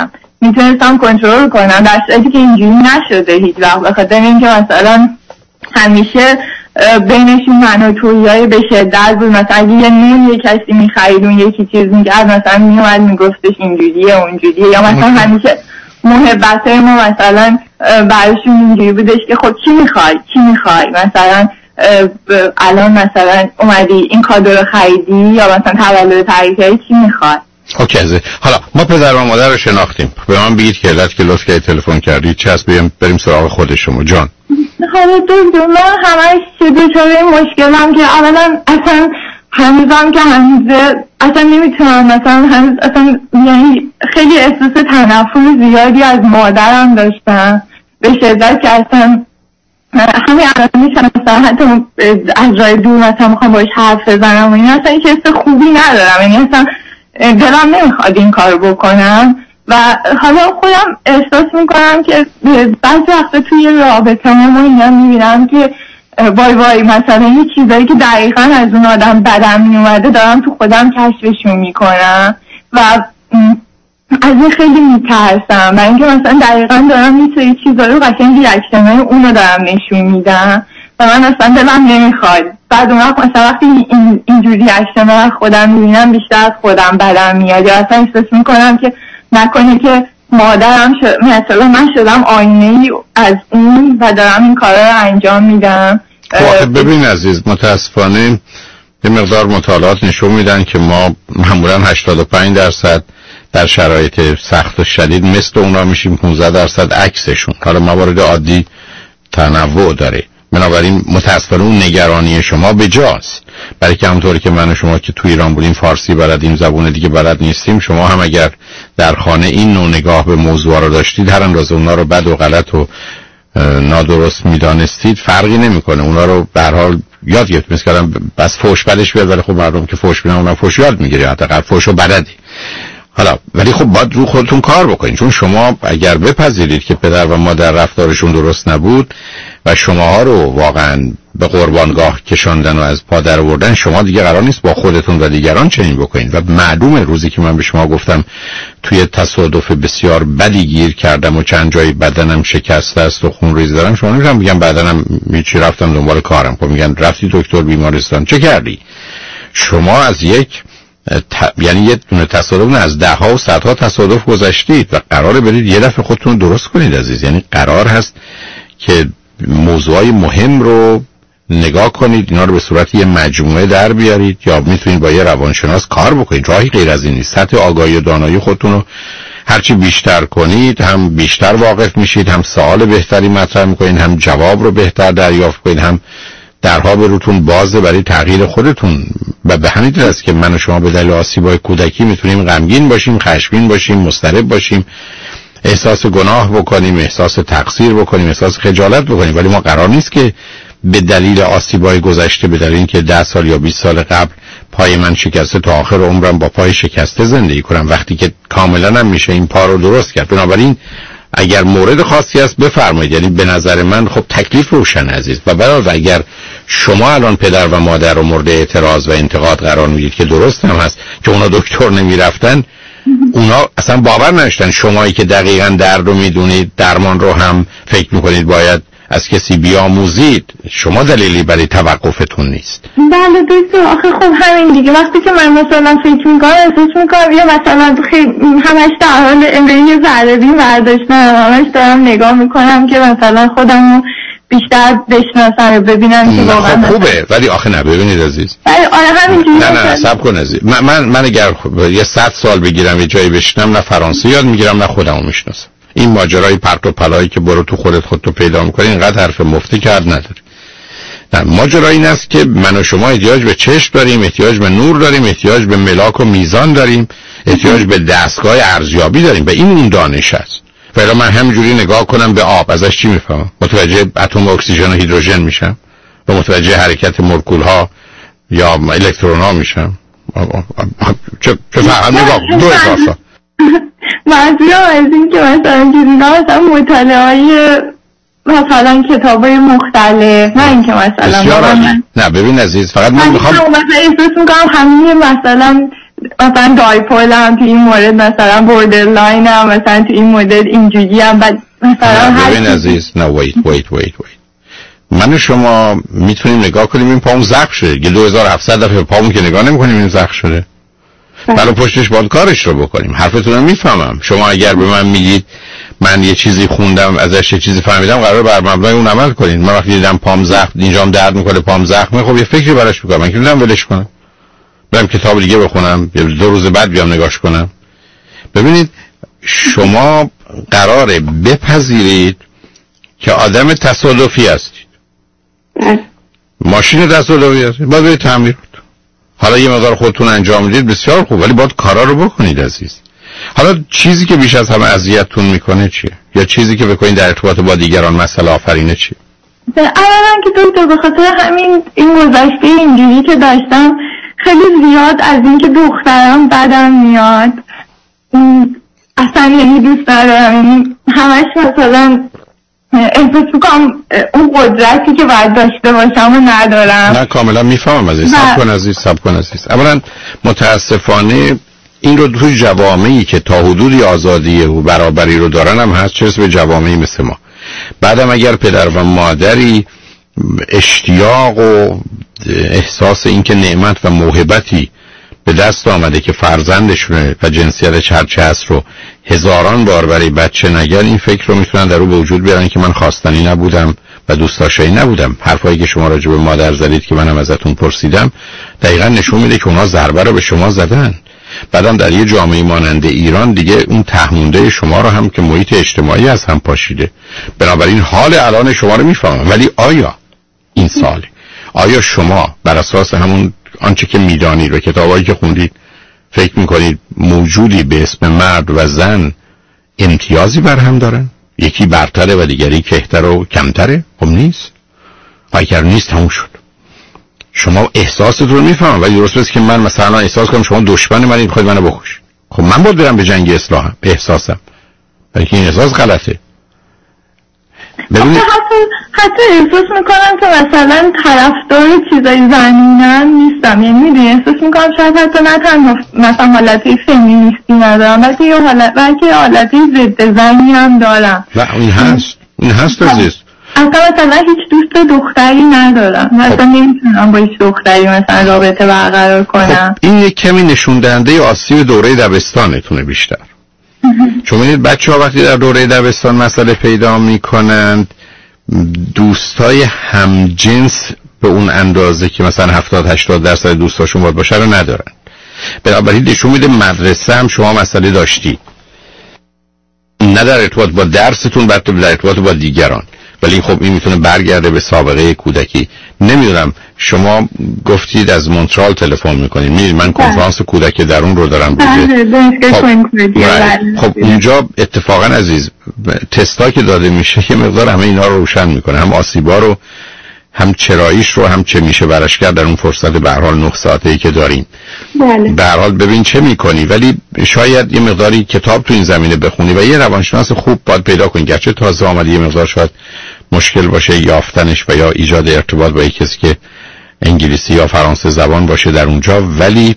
Speaker 19: کنم در صورتی که اینجوری نشده هیچ وقت. بخاطر اینکه مثلا همیشه بینشون من و توییای به شدت بود. مثلا اگه یه نون یه کسی میخرید اون یکی چیز میگرد مثلا میومد میگفتش اینجوریه اونجوریه، یا مثلا همیشه محبته ما مثلا براشون اینجوری بودش که خب چی میخوای مثلا الان مثلا اومدی این کادو رو خریدی یا مثلا تولد تبریک چی میخوای.
Speaker 5: اوکی. حالا ما پدر و مادر رو شناختیم، به من بگید که علت که لطف کردید تلفن کردید چه هست، بریم سراغ خود شما. جان
Speaker 19: حالا دکتر من همش دوچاره مشکلم که اولا اصلا هنوزم که هنوزه اصلا نمیتونم مثلا هنوز اصلا یعنی خیلی احساس تنفر زیادی از مادرم داشتم به شدت که اصلا همین الان میشم مثلا حتی از راه دور مثلا میخوام باش حرف بزنم و این اصلا هیچ حس خوبی ندارم، یعنی اصلا دلم نمیخواد این کار بکنم. و حالا خودم احساس میکنم که بعضی وقتا توی رابطه ما اینا میبینم که وای وای مثلا یه چیزایی که دقیقا از اون آدم بدم میومده دارم تو خودم کشفشون میکنم و از این خیلی میترسم، برای اینکه مثلا دقیقا دارم یه سری چیزا رو قشنگ ریاکشنای اونو دارم نشون میدم و من اصلا دلم نمیخواد. بعد اون وقت مثلا وقتی اینجوری ریاکشن‌ها خودم میبینم بیشتر از خودم بدم میاد یا اصلا احساس میکنم که نکنه که مادرم مثلا من شدم آینه‌ای از اون و دارم این کارا رو انجام میدم.
Speaker 5: ببین عزیز، متاسفانه یه مقدار مطالعات نشون میدن که ما معمولا 85% در شرایط سخت و شدید مثل اونا میشیم، 15% عکسشون. حالا موارد عادی تنوع داره، بنابراین متاسفانه اون نگرانی شما بجاست، برای که همونطوری که من و شما که تو ایران بودیم فارسی بلدیم، زبون دیگه بلد نیستیم، شما هم اگر در خانه این نوع نگاه به موضوع رو داشتید، هر اندازه اونا رو بد و غلط و نادرست میدانستید فرقی نمیکنه، اونا رو به هر حال یاد گرفتید. مثلا بس فوش بدش بیاد، ولی خب مردم که فوش میدن اونم فوش یاد میگیره، حداقل فوشو بلدی. حالا ولی خب باید رو خودتون کار بکنید، چون شما اگر بپذیرید که پدر و مادر رفتارشون درست نبود و شماها رو واقعا به قربانگاه کشاندن و از پا در آوردن، شما دیگه قرار نیست با خودتون و دیگران چنین بکنید. و معلومه روزی که من به شما گفتم توی تصادف بسیار بدی گیر کردم و چند جای بدنم شکسته است و خون ریز دارم، شما نمیگم میگم بدنم هیچی، رفتم دنبال کارم. خب میگن رفتی دکتر بیمارستان، چه کردی؟ شما از یک یعنی یه دونه تصادف از ده ها و صدها تصادف گذشتید و قراره برید یه دفعه خودتون درست کنید عزیز. یعنی قرار هست که موضوعای مهم رو نگاه کنید، اینا رو به صورت یه مجموعه در بیارید، یا میتونید با یه روانشناس کار بکنید. راهی غیر از این نیست. سطح آگاهی و دانایی خودتون رو هرچی بیشتر کنید، هم بیشتر واقف میشید، هم سوال بهتری مطرح میکنید، هم جواب رو بهتر دریافت کنید، هم درها به روتون بازه برای تغییر خودتون. و به همین دلیل است که من و شما به دلیل آسیب‌های کودکی میتونیم غمگین باشیم، خشمگین باشیم، مضطرب باشیم، احساس گناه بکنیم، احساس تقصیر بکنیم، احساس خجالت بکنیم. ولی ما قرار نیست که به دلیل آسیب‌های گذشته، به دلیل اینکه 10 سال یا 20 سال قبل پای من شکسته، تا آخر عمرم با پای شکسته زندگی کنم، وقتی که کاملا هم میشه این پا رو درست کرد. بنابراین اگر مورد خاصی است بفرمایید. یعنی به نظر من خب تکلیف روشن عزیز. و برای اگر شما الان پدر و مادر رو مورد اعتراض و انتقاد قرار میدید که درست هم هست که اونا دکتر نمیرفتن، اونا اصلا باور نداشتن شمایی که دقیقاً درد رو میدونید، درمان رو هم فکر میکنید باید از کسی بیاموزید، شما دلیلی برای توقفتون نیست.
Speaker 19: بله دکتر، آخه خب همین دیگه، وقتی که من مثلا فکر میکنم احساس میکنم یا مثلا همش در حال یه ذره‌بین برداشتم، همش دارم نگاه میکنم که مثلا خودمو بیشتر بشناسم و ببینم که واقعا
Speaker 5: خوبه. ولی آخه نه، ببینید عزیز، نه صبر کن عزیز، من اگر یه 100 سال بگیرم یه جایی بشینم، نه فرانسه یاد میگیرم نه خودمو میشناسم. این ماجرای پرت و پلایی که برو تو خودتو پیدا میکنی اینقدر حرف مفتی که حد نداره. نه، ماجرا این است که من و شما احتیاج به چشم داریم، احتیاج به نور داریم، احتیاج به ملاک و میزان داریم، احتیاج به دستگاه ارزیابی داریم. و این اون دانش است. فعلا من همینجوری نگاه کنم به آب، ازش چی میفهمم؟ متوجه اتم اکسیژن و هیدروژن میشم و متوجه حرکت مولکول ها یا الکترون ها میشم. چه فهم نگاه دو اضافه
Speaker 19: منظورم از این که مثلا مثلا مطالعه های مثلا کتاب های مختلف، نه این که مثلا
Speaker 5: نه ببین عزیز، فقط من میخوام
Speaker 19: مثلا احساس میکنم همین مثلا دایپول هم تو این مورد مثلا بوردرلاین هم مثلا تو این مورد اینجوری هم مثلا
Speaker 5: ببین عزیز، نه ویت من و شما میتونیم نگاه کنیم این پامون زخم شده، 2700 دفعه پامون که نگاه نمیکنیم این زخم شده، برای پشتش باید کارش رو بکنیم. حرفتون رو میفهمم. شما اگر به من میگید من یه چیزی خوندم ازش یه چیزی فهمیدم، قراره بر مبنای اون عمل کنید. من وقتی دیدم پام زخم، اینجام درد میکنه، پام زخمه، خب یه فکری براش میکنم. من که نمیدونم ولش کنم، برم کتاب دیگه بخونم، 2 روز بعد بیام نگاش کنم. ببینید شما قراره بپذیرید که آدم تصادفی هستید، ماشین تصادفی هستید، باید برید تعمیر. حالا یه مقدار خودتون انجام میدید بسیار خوب، ولی باید کارا رو بکنید عزیز. حالا چیزی که بیش از همه اذیتتون میکنه چیه؟ یا چیزی که بکنید در ارتباط با دیگران مسئله آفرینه چیه؟
Speaker 19: اولا که دکتر به خاطر همین این گذشته اینجوری که داشتم خیلی زیاد از این که دختران بدم میاد، اصلا یعنی دوست ندارم، یعنی همش مثلا احساس میکنم اون قدرتی که باید داشته باشم و ندارم.
Speaker 5: نه کاملا میفهمم عزیز. صبر کن عزیز. اولا متاسفانه این رو توی جوامعی که تا حدودی آزادی و برابری رو دارن هم هست، چه به جوامعی مثل ما. بعدم اگر پدر و مادری اشتیاق و احساس اینکه نعمت و موهبتی به دست آمده که فرزندشونه و جنسیتش هرچه هست رو هزاران بار برای بچه نگن، این فکر رو میتونن در رو به وجود بیارن که من خواستنی نبودم و دوست داشتنی نبودم. حرفایی که شما راجع به مادر زدید که منم ازتون پرسیدم دقیقا نشون میده که اونا ضربه رو به شما زدن. بعدم در یه جامعه مانند ایران دیگه اون تهمونده شما رو هم که محیط اجتماعی از هم پاشیده. بنابراین حال الان شما رو میفهمم، ولی آیا این سال آیا شما بر اساس همون آنچه که میدانید و کتابایی که خوندید فکر میکنید موجودی به اسم مرد و زن امتیازی بر هم دارن؟ یکی برتره و دیگری کهتر و کمتره؟ خب نیست. اگر نیست همون شد. شما احساستون رو میفهمم، ولی درست است که من مثلا احساس کنم شما دشمن منید، میخواید منو بکشید. خب من باید برم به جنگ اصلاحم به احساسم، ولی این احساس غلطه.
Speaker 19: حتی احساس میکنم که مثلا طرفدار چیزای زنونن نیستم، یعنی میدونی احساس میکنم شاید حتی نه تنها مثلا حالتی فمینیستی ندارم، بلکه یه حالتی ضد زنی هم دارم.
Speaker 5: و این هست عزیز.
Speaker 19: مثلا هیچ دوست دختری ندارم، مثلا نمیتونم با هیچ دختری مثلا رابطه برقرار کنم.
Speaker 5: این یک کمی نشون دهنده آسیب دوره دبستانتونه بیشتر. چون می‌بینید بچه‌ها وقتی در دوره دبستان مسئله پیدا می‌کنند، دوستای همجنس به اون اندازه که مثلا 70-80% دوستاشون باید باشه رو ندارن. بنابراین نشون میده مدرسه هم شما مسئله داشتی، نه در ارتباط با درستون، بلکه در ارتباط با دیگران. ولی خب این میتونه برگرده به سابقه کودکی. نمیدونم شما گفتید از مونترال تلفن میکنید، میدونید من کنفرانس کودک درون رو دارم خب اونجا اتفاقا عزیز تستا که داده میشه یه مقدار همه اینا رو روشن میکنه، هم آسیبا رو هم چراییش رو هم چه میشه برش کرد در اون فرصت به هر حال 9 ساعته‌ای که داریم. به هر حال ببین چه میکنی، ولی شاید یه مقداری کتاب تو این زمینه بخونی و یه روانشناس خوب باید پیدا کنی، گرچه تازه آمده یه مقدار شاید مشکل باشه یافتنش و یا ایجاد ارتباط با کسی که انگلیسی یا فرانسه زبان باشه در اونجا. ولی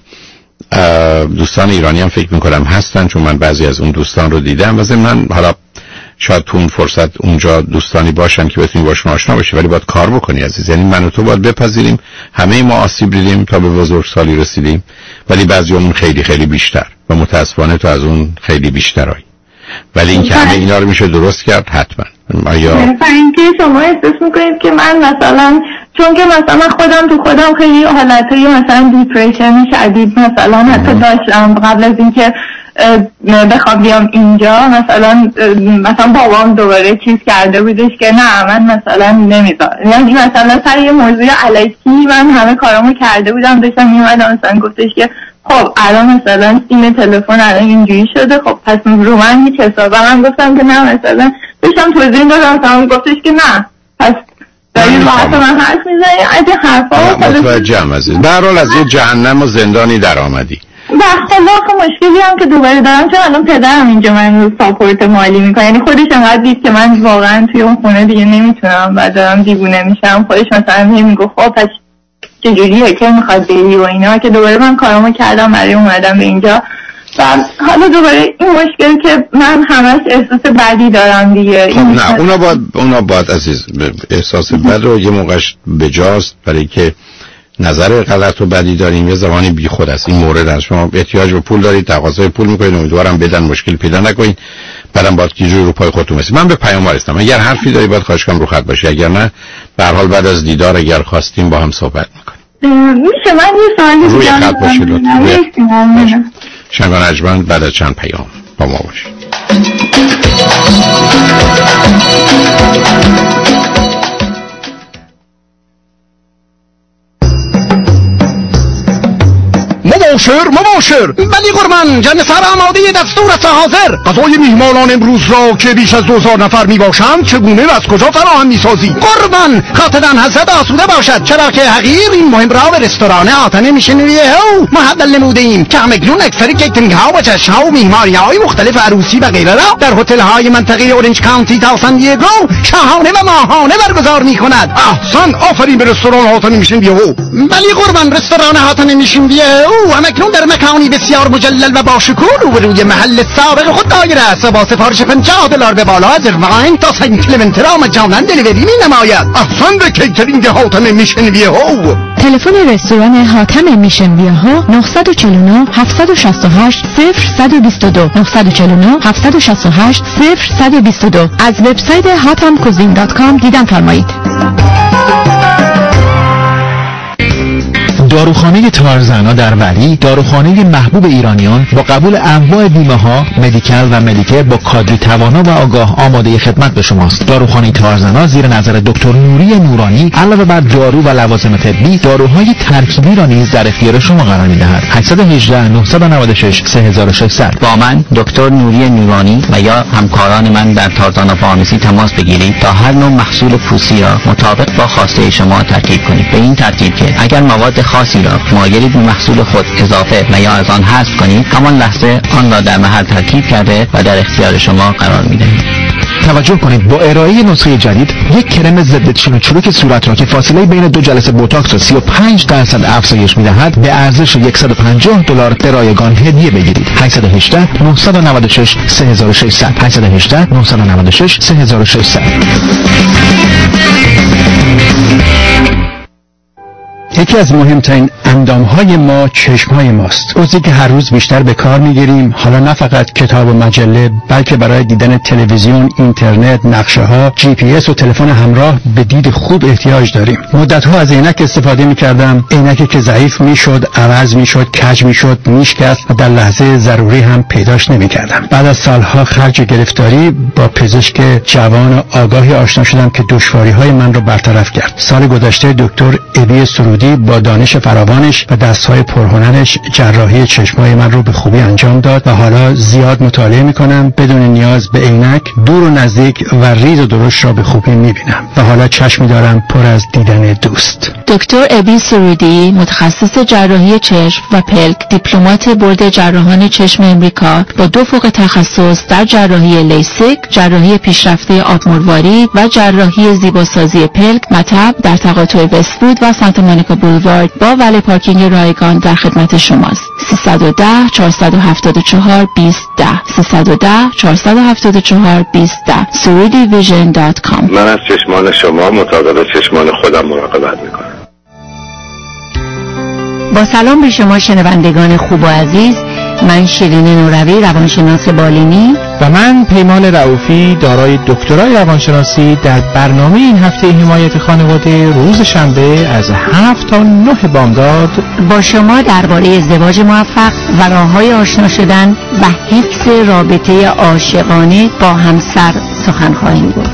Speaker 5: دوستان ایرانی هم فکر میکنم هستن، چون من بعضی از اون دوستان رو دیدم و ضمن حالا شاید تو اون فرصت اونجا دوستانی باشن که بتونی باشون آشنا بشی، ولی باید کار بکنی عزیز. یعنی من و تو باید بپذیریم همه ما آسیب دیدیم تا به بزرگسالی رسیدیم، ولی بعضیامون خیلی خیلی بیشتر و متاسفانه تو از اون خیلی بیشترایی. ولی این که همه اینا رو میشه درست کرد حتما. آیا
Speaker 19: اینکه شما احساس میکنید که من مثلا چون که مثلا خودم تو خودم خیلی حالتهای مثلا دیپریشن شدید مثلا حتی داشتم قبل از اینکه بخوام بیام اینجا، مثلا بابام دوباره چیز کرده بودش که نه من مثلا نمیذارم، یعنی مثلا سر یه موضوع الکی من همه کارامو کرده بودم، داشتم میومدم مثلا گفتش که خب الان مثلا سیم تلفن الان اینجوری شده، خب پس رو من هیچ حسابه. من گفتم که نه، مثلا داشتم توضیح دادم، مثلا گفتش که نه پس داری راحت من حرف میزنی از این حرفا.
Speaker 5: متوجهم عزیز. به هر حال از یه جهنم و زندانی در آمدی.
Speaker 19: خلاف مشکلی هم که دوباره دارم، چون الان پدرم اینجا من رو ساپورت مالی میکنه، یعنی خودش انقدر دید که من واقعا توی اون خونه دیگه نمیتونم و دارم دیوونه میشم. خودش مثلا میگه خب پس چجوریه که میخواد بری و اینا، که دوباره من کارامو کردم برای اومدم به اینجا و حالا دوباره این مشکل که من همش احساس بدی دارم دیگه.
Speaker 5: خب نه اونا باید عزیز احساس بد رو یه موقعش بجاست، برای که نظر غلط و بدی داریم یه زمانی بی خود است. این مورد است، شما احتیاج به پول دارید، تقاضای پول میکنید، امیدوارم بدن، مشکل پیدا نکنید، بعدم باید که جوری رو پای خودتون بسید. من به پیاموار هستم، اگر حرفی داری باید خواهش کنم رو خط باشی، اگر نه به هر حال بعد از دیدار اگر خواستیم با هم صحبت میکنیم.
Speaker 19: میشه من یه سوالی
Speaker 5: روی خط باشید لطفا. شنگان اجمن بعد از چند پیام با ما باشید.
Speaker 20: مباشر.
Speaker 21: بلی قربان، جانسار آماده دستور است حاضر.
Speaker 20: غذای میهمانان امروز را که بیش از 2000 نفر میباشند چگونه و از کجا فراهم میسازی؟
Speaker 21: قربان، خاطران حضرت آسوده باشد، چرا که حقیر این مهم را به رستوران آتن میشنویه ها محول نموده ایم که همکنون اکثر کیترینگ ها و جشن ها و میهمانی های مختلف عروسی و غیره را در هتل های منطقه اورنج کانتی تا سان دیگو شاهانه و ماهانه برگزار میکند.
Speaker 20: احسن، آفرین به رستوران آتن میشنویه ها.
Speaker 21: بلی قربان، رستوران آتن میشنویه او همکنون در مکانی بسیار مجلل و با شکوه روبروی محل سابق خود دایر است و با سفارش $50 به بالا از ارواین تا سنت کلمنت را مجانا دلیوری می نماید.
Speaker 20: احسن به کیترینگ حاتم میشنویه ها.
Speaker 2: تلفن رستوران حاتم میشنویه ها 949 768 0122 949 768 0122. از وبسایت hatamcuisine.com دیدن فرمایید.
Speaker 22: داروخانه تارزنا در ولی، داروخانه محبوب ایرانیان با قبول انواع بیمه ها، مدیکال و مدیکه با کادری توانا و آگاه آماده خدمت به شماست. داروخانه تارزنا زیر نظر دکتر نوری نورانی علاوه بر دارو و لوازم طبی، داروهای ترکیبی را نیز در اختیار شما قرار می‌دهد. 818 996 3600.
Speaker 23: با من دکتر نوری نورانی و یا همکاران من در تارزانا فارمسی تماس بگیرید تا هر نوع محصول پوستی را مطابق با خواسته شما ترکیب کنید. به این ترتیب که اگر مواد خاصی را مایلید به محصول خود اضافه و یا از آن حذف کنید، همان لحظه آن را در محل ترکیب کرده و در اختیار شما قرار می‌دهید.
Speaker 22: توجه کنید، با ارائه نسخه جدید یک کرم ضد چین و چروک صورت را که فاصله بین 2 جلسه بوتاکس را 35% افزایش می‌دهد به ارزش $150 به رایگان هدیه بگیرید. 818 996 3600 818 996 3600.
Speaker 24: یکی از مهمترین اندامهای ما چشمهای ماست. عضوی که هر روز بیشتر به کار میگیریم، حالا نه فقط کتاب و مجله بلکه برای دیدن تلویزیون، اینترنت، نقشه ها، GPS و تلفن همراه به دید خوب احتیاج داریم. مدت‌ها از عینک استفاده میکردم، عینکی که ضعیف میشد، عوض میشد، کج میشد، میشکست و در لحظه ضروری هم پیداش نمیکردم. بعد از سالها خرج گرفتاری با پزشک جوان و آگاهی آشنا شدم که دشواری‌های من رو برطرف کرد. سال گذشته دکتر ابی سرودی با دانش فراوانش و دستهای پرهنرش جراحی چشمای من رو به خوبی انجام داد و حالا زیاد مطالعه میکنم، بدون نیاز به عینک دور و نزدیک و ریز و درشت را به خوبی میبینم و حالا چشمی دارم پر از دیدن دوست.
Speaker 2: دکتر ابی سرودی متخصص جراحی چشم و پلک، دیپلمات بورد جراحان چشم امریکا با 2 فوق تخصص در جراحی لیسیک، جراحی پیشرفته آبمروارید و جراحی زیباسازی پلک، مطب در تقاطع وست‌وود و سانتا مونیکا بولوارد با ولی پارکینگ رایگان در خدمت شماست. 310 474 2010 310 474 2010 surudivision.com.
Speaker 25: من از چشمان شما مطابق چشمان خودم مراقبت میکنم.
Speaker 26: با سلام به شما شنوندگان خوب و عزیز، من شیرین نوروی، روانشناس بالینی،
Speaker 9: و من پیمان رؤوفی، دارای دکترای روانشناسی، در برنامه این هفته حمایت خانواده روز شنبه از 7 تا 9 بامداد
Speaker 26: با شما درباره ازدواج موفق و راه‌های آشنا شدن و حفظ رابطه عاشقانه با همسر سخن خواهیم گفت.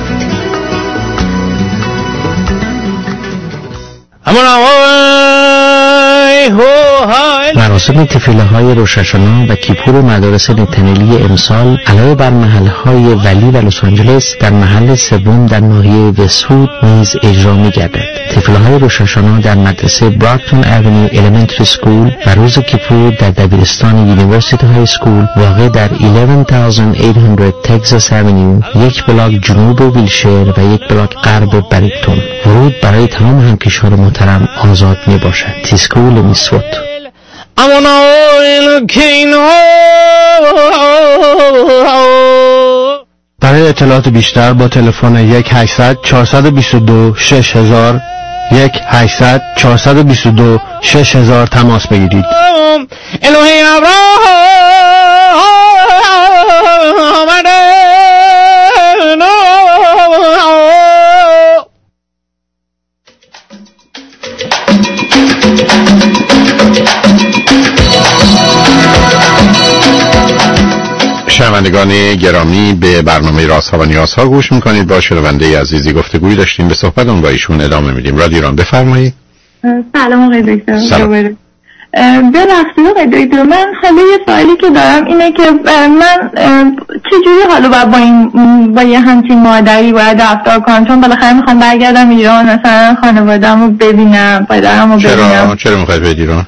Speaker 9: مراسم تفیله‌های روششانا و کیپور مدارس نتنیلی امسال علاوه بر محل‌های ولی و لس آنجلس در محل سوم در ناحیه وست‌وود نیز اجرا می‌گردد. تفیله‌های روششانا در مدرسه براکتون اونیو الیمنتری سکول و روز کیپور در دبیرستان یونیورسیتی های سکول واقع در 11800 تگزاس اونیو، 1 بلاک جنوب ویلشیر و 1 بلاک غرب بریکتون. ورود برای تمام همکیشان محترم آزاد میباشد. تیسکول میسوت.
Speaker 24: برای اطلاعات بیشتر با تلفن 1-800 422 6000 1-800 422 6000 تماس بگیرید.
Speaker 5: شنوندگان گرامی، به برنامه رازها و نیازها گوش میکنید. با شنونده عزیزی گفتگوی داشتیم، به صحبتون با ایشون ادامه میدیم. رادیو ایران، بفرمایید.
Speaker 19: سلام آقای دکتر.
Speaker 5: سلام.
Speaker 19: بلخصی آقای دکتر، من حالا یه سوالی که دارم اینه که من چجوری حالا با یه همچین مادری باید رفتار کنم؟ چون بالاخره میخوام برگردم ایران، مثلا خانواده‌مو ببینم، پدرمو ببینم.
Speaker 5: چرا میخواید برید ایران؟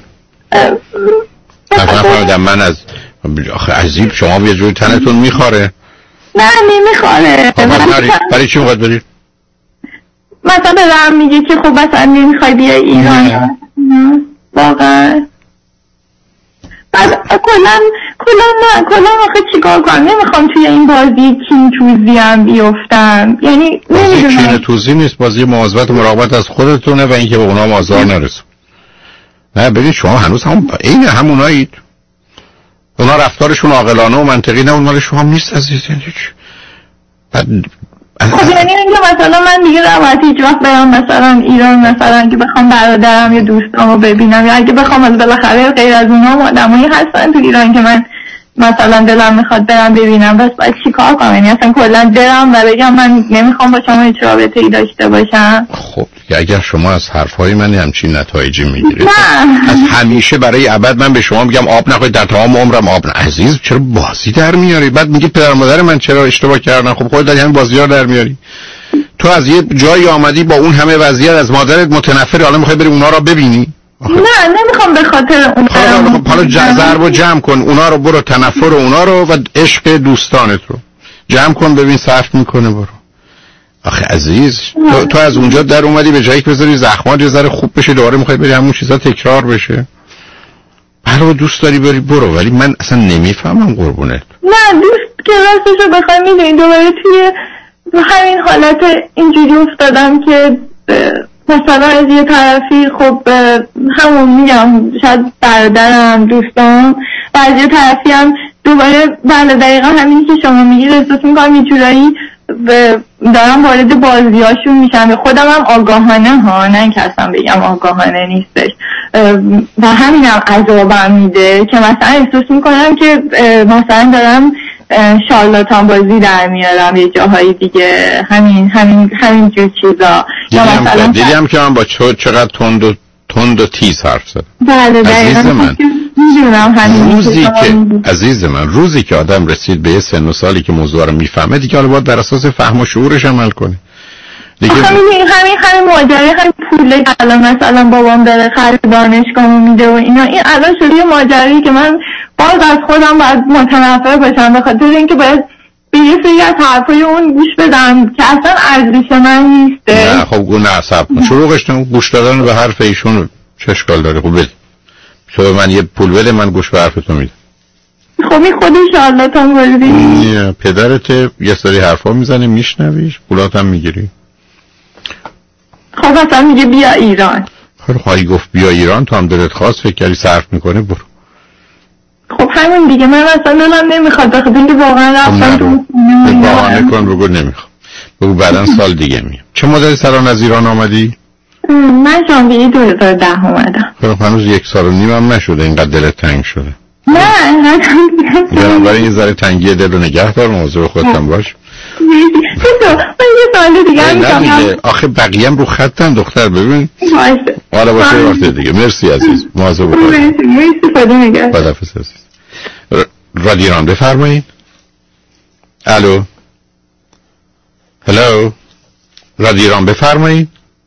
Speaker 5: مثلا من از آخه عجیب، شما یه جوری تنتون میخوره؟
Speaker 19: نه نمیخوره.
Speaker 5: برای چی میخواید برید؟
Speaker 19: مثلا برم میگه که خب مثلا نمیخوای بیای ایران. واقعا بعد کلا آخه چیکار کنم؟ نمیخوام توی این بازی کین توزی هم بیفتم. یعنی
Speaker 5: بازی کین توزی نیست، بازی مواظبت و مراقبت از خودتونه و اینکه به اونا آزار نرسون. نه ببین شما هنوز این همونایید. اونا رفتارشون عاقلانه و منطقی نه، اون مال شما نیست عزیز.
Speaker 19: خب یعنی اینکه مثلا من دیگه نباید هیچ وقت برم مثلا ایران، مثلا که بخوام برادرم یا دوستامو ببینم، یا اگه بخوام از بالاخره غیر از اونها آدمایی هستن تو ایران که من مثلا دلم میخواد برم ببینم، بس باید چیکار کنم؟ یعنی اصلا کلا برم و بگم من نمیخوام با شما هیچ رابطه‌ای داشته باشم؟
Speaker 5: خب اگر شما از حرفای من همچین نتایجی میگیرید، از همیشه برای ابد من به شما میگم آب نخورید، در تمام عمرم آب عزیز چرا بازی در میاری؟ بعد میگی پدر مادر من چرا اشتباه کردن. خب خودت همین بازی‌ها در میاری. تو از یه جایی آمدی با اون همه وضعیت، از مادرت متنفری، حالا میخوای بری اونا رو ببینی؟
Speaker 19: نه نمیخوام به خاطر اون.
Speaker 5: حالا ضرب و جمع کن اونا رو، برو تنفر اونا رو و عشق دوستانت رو جمع کن، ببین صرف میکنه. برو آخه عزیز تو از اونجا در اومدی به جایی که بذاری زخمات یه ذره خوب بشه، دوباره میخوای بری همون چیزا تکرار بشه. برو دوست داری بری برو، ولی من اصلا نمیفهمم قربونت.
Speaker 19: نه دوست که راستشو بخوای میدونی دوباره توی همین حالت اینجوری افتادم که مثلا از یه طرفی خب همون میگم شاید برادرم، دوستان، و از یه طرفی هم دوباره بله دقیقا همینی که شما میگید احساس میکنم یه جورایی دارم وارد بازیاشون میشم. خودم هم آگاهانه ها، نه اینکه اصلا بگم آگاهانه نیستش، و همینم عذابم میده که مثلا احساس میکنم که مثلا دارم شارلاتان بازی در میارم یه جاهای دیگه، همین جور چیزا.
Speaker 5: دیدیم که من با چقدر تند و تیز حرف زدم.
Speaker 19: بله دقیقا.
Speaker 5: عزیز من روزی که آدم رسید به یه سن و سالی که موضوع رو میفهمه دیگه، حالا باید بر اساس فهم و شعورش عمل کنه دیگه.
Speaker 19: همین ماجرای همین پوله که الان مثلا بابام داره خرج دانشگاهمو میده و اینا، این الان شده یه ماجرایی که من باز از خودم باید متنفر باشم به خاطر اینکه باید به یه سری از حرفای اون گوش بدم که اصلا ارزش من نیسته.
Speaker 5: نه خب گونه عصب شروعش گوش دادن به حرف ایشون چه اشکال داره؟ خب بده تو من یه پول بده، من گوش به حرف تو میدم.
Speaker 19: خب این خودش شارلاتان بازی
Speaker 5: پدرت یه سری حرفا میزنه میشنویش، پولاتم میگیری.
Speaker 19: خب اصلا میگه بیا ایران.
Speaker 5: خواهی گفت بیا ایران، تو هم دلت خواست فکر کردی صرف میکنه، برو.
Speaker 19: خب همین دیگه، من اصلا دلم نمیخواد بخاطر اینکه واقعا رفتم تو
Speaker 5: بهانه کن بگو نمیخوام، بگو بعدن سال دیگه میام. چه مدتی سالان از ایران آمدی؟
Speaker 19: من ژانویه 2010 اومدم.
Speaker 5: خب هنوز 1.5 سال هم نشده اینقدر دلت تنگ شده.
Speaker 19: نه
Speaker 5: برای این ذره تنگی دل رو نگه دار، موضوع خودتم باش.
Speaker 19: من یه سوال دیگه هم میکنم.
Speaker 5: آخه بقیه هم رو خطن دختر، ببین حالا باشه وقت دیگه. مرسی عزیز، مواظب باش.
Speaker 19: مرسی خدا نگهدار.
Speaker 5: خداحافظ عزیز. رادیو ایران بفرمایید. الو هلو، رادیو ایران بفرمایید.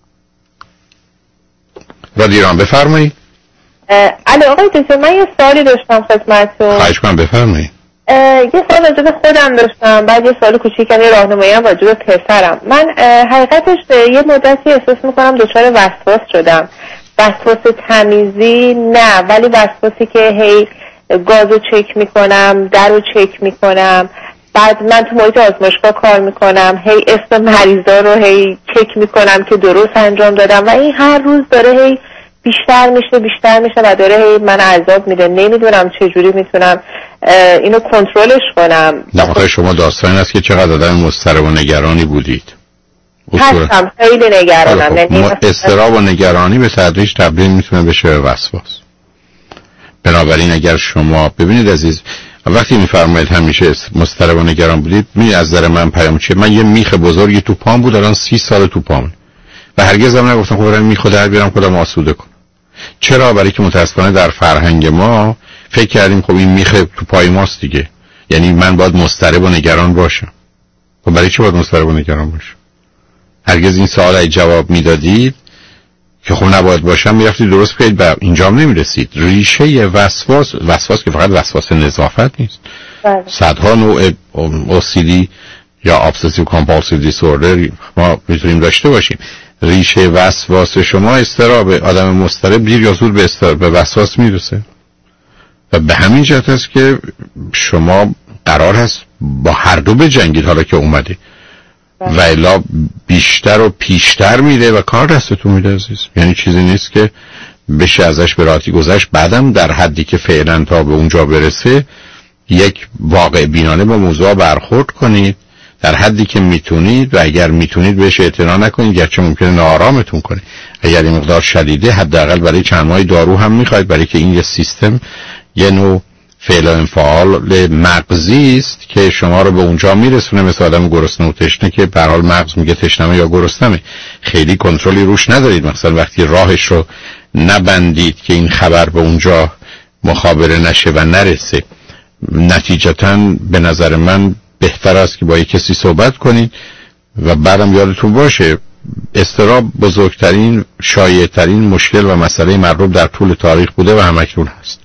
Speaker 5: رادیو ایران بفرمایید.
Speaker 3: الو آقای دکتر، من یه سوالی داشتم خدمتتون.
Speaker 5: خواهش کنم بفرمایید.
Speaker 3: یه سوال راجع به خودم داشتم، بعد یه سوال کوچیکم یه راهنمایی هم راجع به پسرم. من حقیقتش یه مدتی احساس میکنم دچار وسواس شدم. وسواس تمیزی نه، ولی وسواسی که هی گازو چک میکنم، درو چک میکنم، بعد من تو محیط آزمایشگاه کار میکنم، هی اسم مریضا رو هی چک میکنم که درست انجام دادم و این هر روز داره هی بیشتر میشه و داره هی من عذاب میده. نمیدونم چجوری میتونم اینو کنترلش کنم.
Speaker 5: نه شما داستان است که چقدر آدم مضطرب و نگرانی بودید.
Speaker 3: هستم، خیلی نگرانم.
Speaker 5: اضطراب و نگرانی به تدریج تبدیل میتونه بشه به وسواس. بنابراین اگر شما ببینید عزیز، وقتی میفرمایید همیشه مضطرب و نگران بودید، از نظر من پیام چیه؟ من یه میخ بزرگی تو پام بود، الان 30 سال تو پامه و هرگز هم نگفتم خب برم میخ در بیارم خودم آسوده کنم. چرا؟ برای که متاسفانه در فرهنگ ما فکر کردیم خب این میخه تو پای ماست دیگه، یعنی من باید مضطرب و نگران باشم. خب برای چی باید مضطرب و نگران باشم؟ هرگز این سوال ای جواب میدادید که خب نباید باشم، میرفتید درست کنید و اینجام نمیرسید. ریشه وسواس که فقط وسواس نظافت نیست، صدها نوع OCD یا Obsessive Compulsive Disorder ما میتونیم داشته باشیم. ریشه وسواس شما اضطراب. آدم مضطرب دیر یا زود به وسواس میرسه و به همین جهت است که شما قرار هست با هر دو بجنگید حالا که اومده و الا بیشتر و پیشتر میره و کار دستتون میده عزیز. یعنی چیزی نیست که بشه ازش به راحتی گذشت. بعدم در حدی که فعلا تا به اونجا برسه یک واقع بینانه با موضوع برخورد کنید در حدی که میتونید و اگر میتونید بهش اعتنا نکنید، گرچه ممکنه ناآرامتون کنه. اگر این مقدار شدیده حداقل برای چند ماه دارو هم میخواید، برای که این یه سیستم، یه نوع فعل و انفعال مغزی است که شما رو به اونجا میرسونه. مثل آدم گرسنه و تشنه که به هر حال مغز میگه تشنمه یا گرسنمه، خیلی کنترلی روش ندارید. مثلا وقتی راهش رو نبندید که این خبر به اونجا مخابره نشه و نرسه، نتیجتاً به نظر من بهتر است که با یک کسی صحبت کنید. و بعدم یادتون باشه اضطراب بزرگترین شایع‌ترین مشکل و مسئله مردم در طول تاریخ بوده و همکنون هست.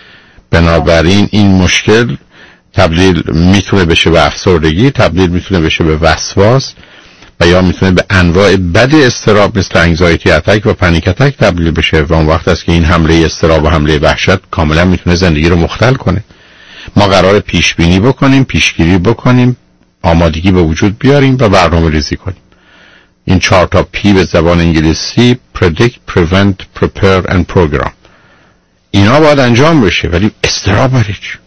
Speaker 5: بنابراین این مشکل تبدیل میتونه بشه به افسردگی، تبدیل میتونه بشه به وسواس و یا میتونه به انواع بد اضطراب مثل انگزایتی اتک و پنیک اتک تبدیل بشه و اون وقت است که این حمله اضطراب و حمله وحشت کاملا میتونه زندگی رو مختل کنه. ما قراره پیش بینی بکنیم، پیشگیری بکنیم، آمادگی به وجود بیاریم و برنامه ریزی کنیم. این 4 تا پی به زبان انگلیسی predict, prevent, prepare and program. اینا باید انجام بشه، ولی اضطراب برای چی؟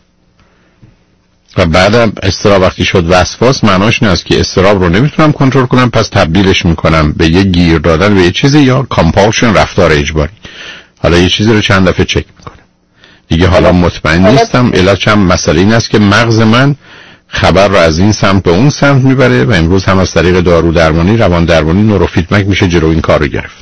Speaker 5: و بعدم اضطراب وقتی شد وسواس معناش این است که اضطراب رو نمیتونم کنترل کنم، پس تبدیلش میکنم به یه گیر دادن به یه چیزی یا کامپالشن، رفتار اجباری. حالا یه چیزی رو چند دفعه چک میکنم دیگه حالا مطمئن نیستم. علت چند مسئله این است که مغز من خبر رو از این سمت به اون سمت میبره و امروز هم از طریق دارو درمانی، روان درمانی، نوروفیدبک میشه جلو این کار رو گرفت.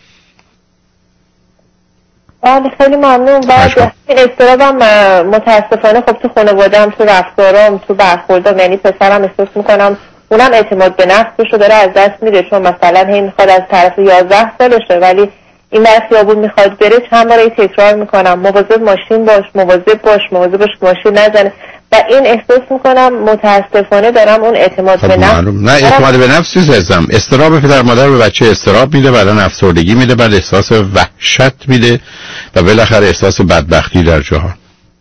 Speaker 3: خیلی ممنون. بعد این اضطرابم متاسفانه خب تو خانواده‌ام، تو رفتارام، تو برخوردام، یعنی پسرم احساس میکنم اونم اعتماد به نفسش رو داره از دست میده، چون مثلا هی میخواد از طرف 11 سالشه ولی این بر خیابون میخواد بره چند بار تکرار میکنم مواظب ماشین باش، مواظب باش ماشین نزنه و این احساس میکنم متاسفانه دارم اون اعتماد به نفس.
Speaker 5: نه اعتماد به نفس چیزم. اضطراب پدر مادر به بچه اضطراب میده، بعدن افسردگی میده، بعد احساس وحشت میده و بالاخره احساس بدبختی در جهان.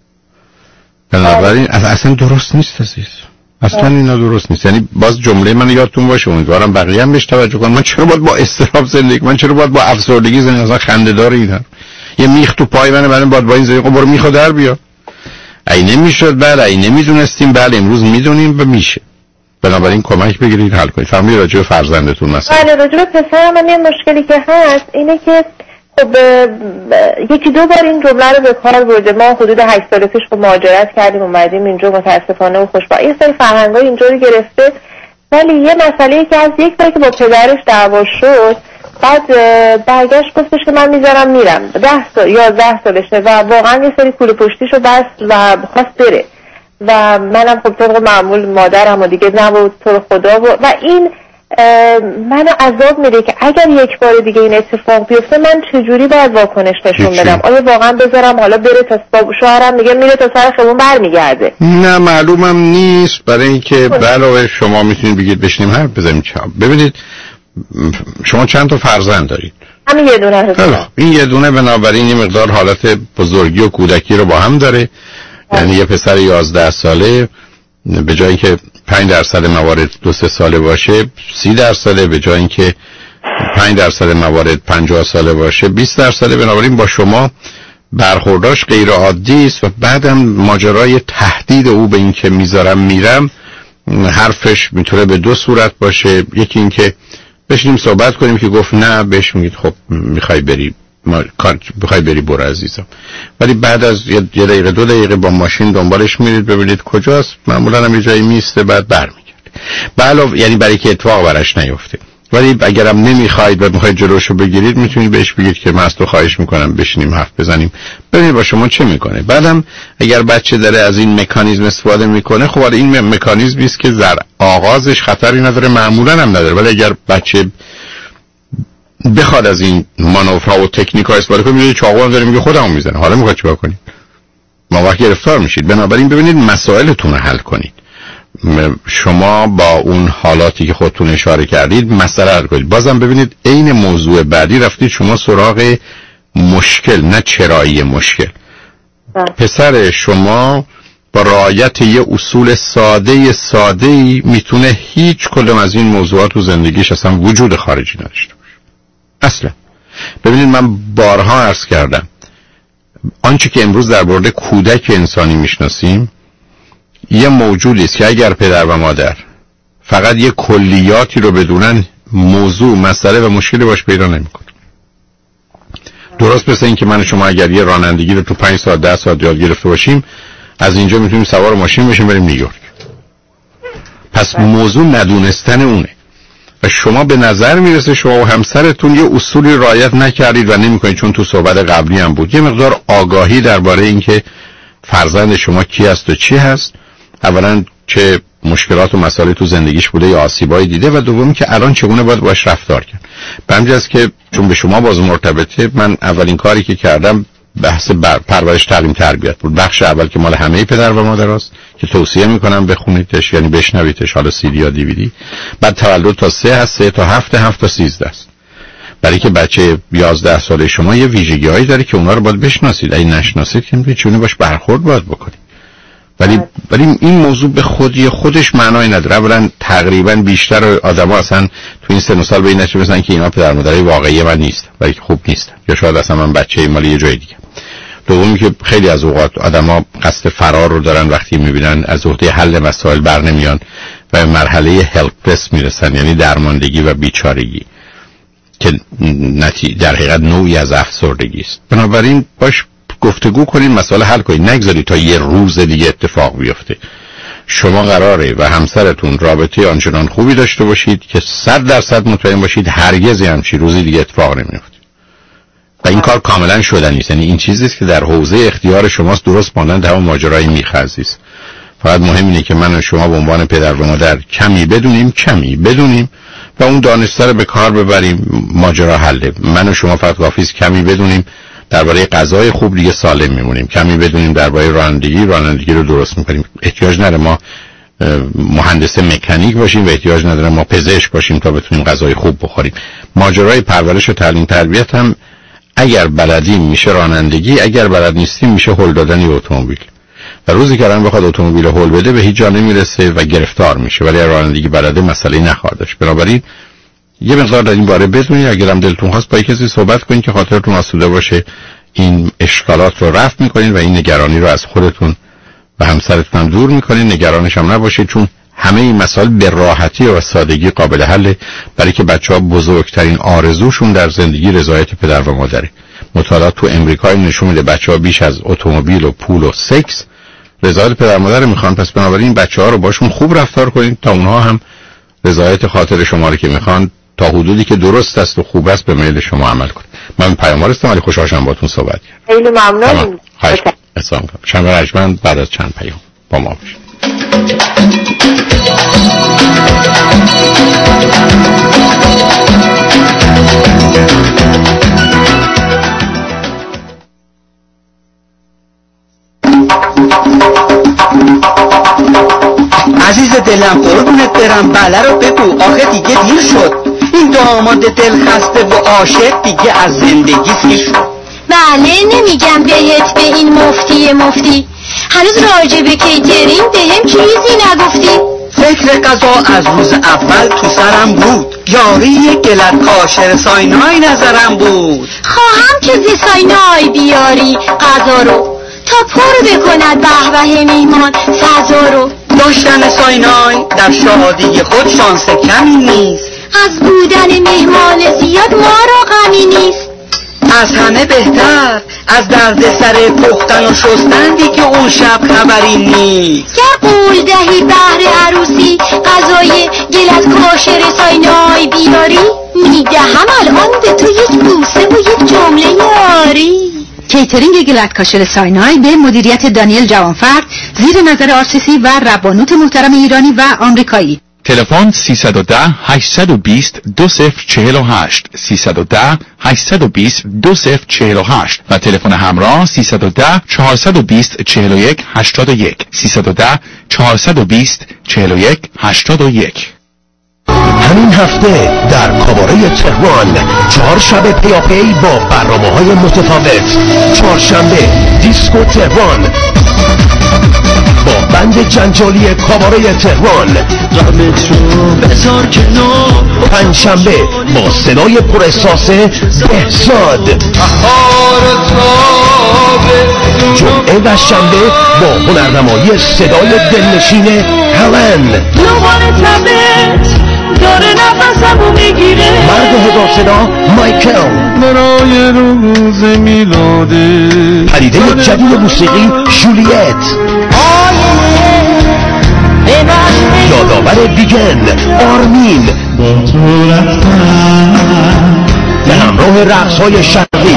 Speaker 5: بنابراین اصلا درست نیست عزیز، اصلا اینا درست نیست. یعنی باز جمله من یادتون باشه، امیدوارم بقیه هم بهش توجه کنن. من چرا باید با اضطراب زندگی کنم؟ من چرا باید با افسردگی زندگی کنم؟ اصلا خنده‌دار اینا. یه میخ تو پای منه باید با این زندگی کنم. برو میخو در بیا. ای نمیشد، بله ای نمیدونستیم، بله امروز میدونیم و میشه. بنابراین کمک بگیرید حل کنید. فهمیدید راجع به فرزندتون مثلا؟
Speaker 3: بله راجع به پسرم من یه مشکلی که هست اینه که خب یکی دو بار این جمله رو به کار برده. ما حدود 8 سال پیش خب مهاجرت کردیم اومدیم اینجا، متاسفانه و خوشبختانه یه سری فرهنگای اینجا رو گرفته، ولی یه مسئله که از یک بار که با پدرش دعوا شد بعد برگشت گفتش که من میذارم میرم. 10 سال 11 سالشه و واقعا یه سری کوله پشتیشو بست و خواست بره و منم خب طبق معمول مادرم و دیگه نبود تو خدا و این منو عذاب میده که اگر یک بار دیگه این اتفاق بیفته من چجوری باید واکنش نشون بدم؟ آیا واقعا بذارم حالا بره تا شوهرم میگه میره تا سر خیابون برمیگرده؟
Speaker 5: نه معلومم نیست، برای اینکه علاوه شما میتونید بگید بشینیم حرف بزنیم. ببینید شما چند تا فرزند دارید؟
Speaker 3: همین یه دونه هست.
Speaker 5: این یه دونه بنابراین یه مقدار حالت بزرگی و کودکی رو با هم داره. یعنی یه پسر 11 ساله به جای اینکه 5% موارد 2-3 ساله باشه 30%، به جای اینکه 5% موارد 50 ساله باشه 20%. بنابراین با شما برخورداش غیر عادی است و بعدم ماجرای تهدید او به این که میذارم میرم حرفش میتونه به 2 صورت باشه. یکی این که بشینیم صحبت کنیم که گفت نه، بهش میگید خب میخوای بری بخوای بری برو عزیزم، ولی بعد از 1 دقیقه 2 دقیقه با ماشین دنبالش میرید ببینید کجاست، معمولا هم یه جایی میسته بعد برمیگرده. علاوه یعنی برای که اتفاق براش نیفته. ولی اگرم نمیخواید و میخواید جلوشو بگیرید میتونید بهش بگید که من از تو خواهش میکنم بشینیم حرف بزنیم ببینید با شما چه میکنه. بعدم اگر بچه داره از این مکانیزم استفاده میکنه خب این مکانیزمی است که در آغازش خطری نداره، معمولا هم نداره، ولی اگر بچه بخواد از این مانورها و تکنیک‌ها استفاده کنه میگه چاقو هم داره میگه خودمو میزنه، حالا میخواد چیکار کنید؟ ما وقتی گرفتار میشید. بنابراین ببینید مسائلتون رو حل کنید. شما با اون حالاتی که خودتون اشاره کردید مسئله حل کنید. بازم ببینید عین موضوع بعدی رفتید شما سراغ مشکل، نه چرایی مشکل. پسر شما با رعایت یه اصول ساده‌ای میتونه هیچ کدوم از این موضوعات تو زندگیش اصلا وجود خارجی نداشته باشه اصلا. ببینید من بارها عرض کردم آنچه که امروز در مورد کودک انسانی میشناسیم یه موجودی است که اگر پدر و مادر فقط یه کلیاتی رو بدونن موضوع، مسئله و مشکلی باش پیدا نمیکنه. درست مثل این که من شما اگر یه رانندگی رو تو 5 ساعت 10 ساعت یاد گرفته باشیم از اینجا میتونیم سوار ماشین بشیم بریم نیویورک. پس موضوع ندونستن اونه و شما به نظر میرسه شما و همسرتون یه اصولی رعایت نکردید و نمیکنید، چون تو صحبت قبلی هم بود یه مقدار آگاهی درباره اینکه فرزند شما کی است و چی هست، اولا چه مشکلات و مسائلی تو زندگیش بوده یا آسیبایی دیده و دومی که الان چگونه باید باش رفتار کرد. به همین جاست که چون به شما باز مرتبطه من اولین کاری که کردم بحث پرورش تعلیم تربیت بود. بخش اول که مال همه پدر و مادر است که توصیه میکنم بخونیدش، یعنی بشنویدش، حالا CD یا DVD. بعد تولد تا 3 هست، 3 تا 7، 7 تا 13 است. برای که بچه 11 ساله شما یه ویژگی‌هایی داره که اونا رو باید بشناسید. اگه نشناسید که میتونید چونه باش برخورد باید بکنید. ولی این موضوع به خودش معنای نداره. اولا تقریبا بیشتر آدم‌ها اصلا تو این سن و سال به این نتیجه رسیدن که اینا پدر مادرای واقعی من نیستن، ولی خوب نیستن، یا شاید اصلا من بچه‌ای مال یه جای دیگه. دومی که خیلی از اوقات آدم‌ها قصد فرار رو دارن وقتی می‌بینن از عهده حل مسائل بر نمیان و به مرحله هلپلس میرسن، یعنی درماندگی و بیچارگی که در حقیقت نوعی از افسردگی است. بنابراین باش گفتگو کنین، مسئله حل کنین، نگذارید تا یه روز دیگه اتفاق بیفته. شما قراره و همسرتون رابطه آنچنان خوبی داشته باشید که 100% مطمئن باشید هرگز همچین روزی دیگه اتفاق نمیفته و این کار کاملا شدنی است. یعنی این چیزی است که در حوزه اختیار شماست، درست مانند همون ماجرای میخزی است. فقط مهم اینه که من و شما به عنوان پدر و مادر کمی بدونیم و اون دانسته رو به کار ببریم، ماجرا حله. من و شما فقط کافی است کمی بدونیم درباره غذای خوب دیگه سالم میمونیم، کمی بدونیم درباره رانندگی رو درست میکنیم. احتیاج نداره ما مهندس مکانیک باشیم و احتیاج نداره ما پزشک باشیم تا بتونیم غذای خوب بخوریم. ماجرای پرورش و تعلیم تربیت هم اگر بلدیم میشه رانندگی، اگر بلد نیستیم میشه هل دادن اتومبیل. و روزی که الان بخواد اتومبیل هل بده به هیچ جا نمیرسه و گرفتار میشه، ولی رانندگی بلده مسئله نخواهد داشت. بنابراین یه مقدار در این باره بدونید، اگرم دلتون خواست با کسی صحبت کنید که خاطرتون آسوده باشه، این اشکالات رو رفع میکنید و این نگرانی رو از خودتون و همسرتون هم دور میکنید. نگرانش هم نباشید، چون همه این مسائل به راحتی و سادگی قابل حله، برای که بچه‌ها بزرگترین آرزوشون در زندگی رضایت پدر و مادره. مطالعات تو امریکا نشون میده بچه‌ها بیش از اتومبیل و پول و سکس رضایت پدر و مادر میخوان. پس بنابراین بچه‌ها رو باشون خوب رفتار کنید تا اونها هم رضایت خاطر شما رو که میخوان تا حدودی که درست است و خوب است به میل شما عمل کنید. من پیاموار هستم ولی خوشحال شدم باهاتون صحبت کردم.
Speaker 3: خیلی ممنون.
Speaker 5: اسلام کنم. شنبه رجمند بعد از چند پیام با ما باشید.
Speaker 4: عزیز دلم قربونت برم، بله رو بگو، آخه دیگه دیر شد. این داماد دلخسته و عاشق دیگه از زندگی سیر شد.
Speaker 6: بله نمیگم بهت به این مفتی هنوز راجع به کیترین بهم چیزی نگفتی.
Speaker 4: فکر قضا از روز اول تو سرم بود، یاری گلت کاشر ساینای نظرم بود.
Speaker 6: خواهم که ز ساینای بیاری قضا رو تا پر بکند به میهمان فضا رو.
Speaker 4: داشتن ساینای در شادی خود شانس کمی نیست،
Speaker 6: از بودن مهمان زیاد ما را غمی نیست.
Speaker 4: از همه بهتر از درد سر پختن و شستندی که اون شب خبری نیست.
Speaker 6: گر قول دهی بهر عروسی غذای گل از کاشر ساینای بیاری، میدهم الان به تو یک بوسه و یک جمله یاری.
Speaker 1: کیترینگ گلت کاشر ساینای به مدیریت دانیل جوانفرد زیر نظر آرسیسی و ربانوت محترم ایرانی و آمریکایی.
Speaker 15: تلفن 310 820 2048 310 820 2048 و تلفن همراه 310 420 41 81 310 420 41 81.
Speaker 8: همین هفته در کاباره تهران 4 شب پیاپی با برنامه‌های متفاوت. چهارشنبه دیسکو تهران با بند جنجالی کاباره تهران. پنجشنبه با صدای پر احساس بهزاد. جمعه و شنبه با هنرنمایی صدای دلنشین هلن.
Speaker 10: داره نفسمو میگیره.
Speaker 8: مرد هزار صدا مایکل.
Speaker 10: برای روز میلاده.
Speaker 8: پدیده جدید موسیقی جولیت. یادآور بیگن آرمین.
Speaker 10: با تو رفتم
Speaker 8: به همراه رقص‌های شرقی.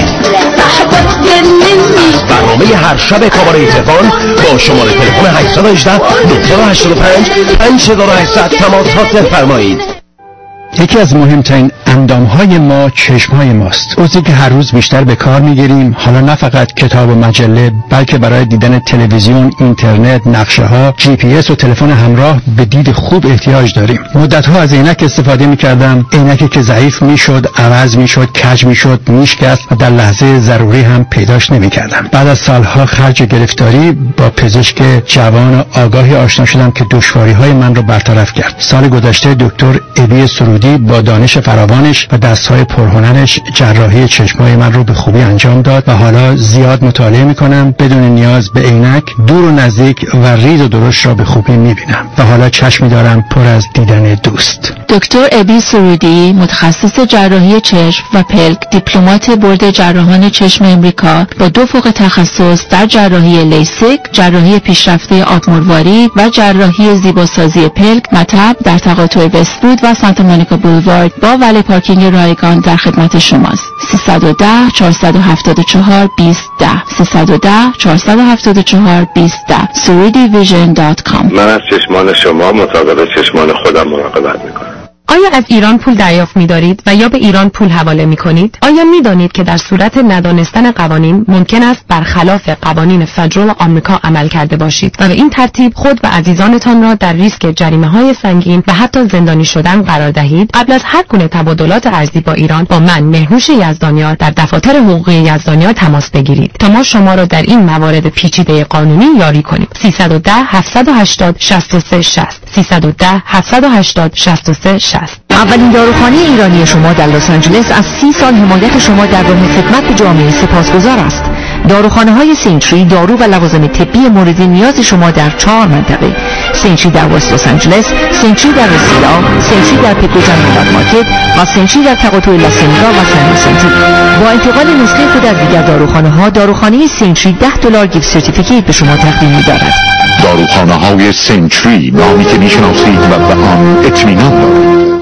Speaker 8: برنامه هر شب کاباره تهران با شماره تلفن 818 985 5800 تماس حاصل فرمایید.
Speaker 24: یکی از مهمترین اندامهای ما چشمهای ماست. عضوی که هر روز بیشتر به کار میگیریم، حالا نه فقط کتاب و مجله بلکه برای دیدن تلویزیون، اینترنت، نقشه ها، جی پی اس و تلفن همراه به دید خوب احتیاج داریم. مدت‌ها از عینک استفاده می‌کردم، عینکی که ضعیف میشد، عوض میشد، کج میشد، میشکست و در لحظه ضروری هم پیداش نمی‌کردم. بعد از سالها خرج گرفتاری با پزشک جوان و آگاهی آشنا شدم که دشواری‌های من رو برطرف کرد. سال گذشته دکتر ابی سرودی با دانش فراوانش و دستهای پرهنرش جراحی چشمای من رو به خوبی انجام داد و حالا زیاد مطالعه میکنم، بدون نیاز به عینک دور و نزدیک و ریز و درشت را به خوبی میبینم و حالا چشمی دارم پر از دیدن دوست.
Speaker 2: دکتر ابی سرودی متخصص جراحی چشم و پلک، دیپلمات بورد جراحان چشم امریکا با 2 فوق تخصص در جراحی لیسیک، جراحی پیشرفته آبمرواری و جراحی زیباسازی پلک، مطب در تقاطع وست‌وود و سانتا مونیکا بولوارد با ولی پارکینگ رایگان در خدمت شماست. 310 474 2010 310 474 2010 surudivision.com.
Speaker 25: من از چشمان شما مطابق چشمان خودم مراقبت میکنم.
Speaker 11: آیا از ایران پول دریافت می‌دارید و یا به ایران پول حواله می‌کنید؟ آیا می‌دانید که در صورت ندانستن قوانین ممکن است برخلاف قوانین فدرال آمریکا عمل کرده باشید و به این ترتیب خود و عزیزانتان را در ریسک جریمه‌های سنگین و حتی زندانی شدن قرار دهید؟ قبل از هر گونه تبادلات ارزی با ایران با من مهنوش یزدانیار در دفاتر حقوقی یزدانیار تماس بگیرید تا ما شما را در این موارد پیچیده قانونی یاری کنیم. 310 780 63 60 310 780 63 60.
Speaker 2: اولین داروخانه ایرانی شما در لس آنجلس از 30 سال حمایت شما در راه خدمت به جامعه سپاسگزار است. داروخانه‌های سینتری دارو و لوازم طبی مورد نیاز شما در 4 منطقه: سینتری در وست لس آنجلس، سینتری در رسیلا، سینتری در پیکوجن میلاد مارکت و سینتری در تقاطع لاسنگا و سن سنتری. با انتقال نسخه خود از دیگر داروخانه‌ها، داروخانه سینتری $10 گیفت سرتیفیکیت به شما تقدیم می‌دارد.
Speaker 7: داروخانه‌های سینتری، نامی که می‌شناسید و به آن اطمینان دارید.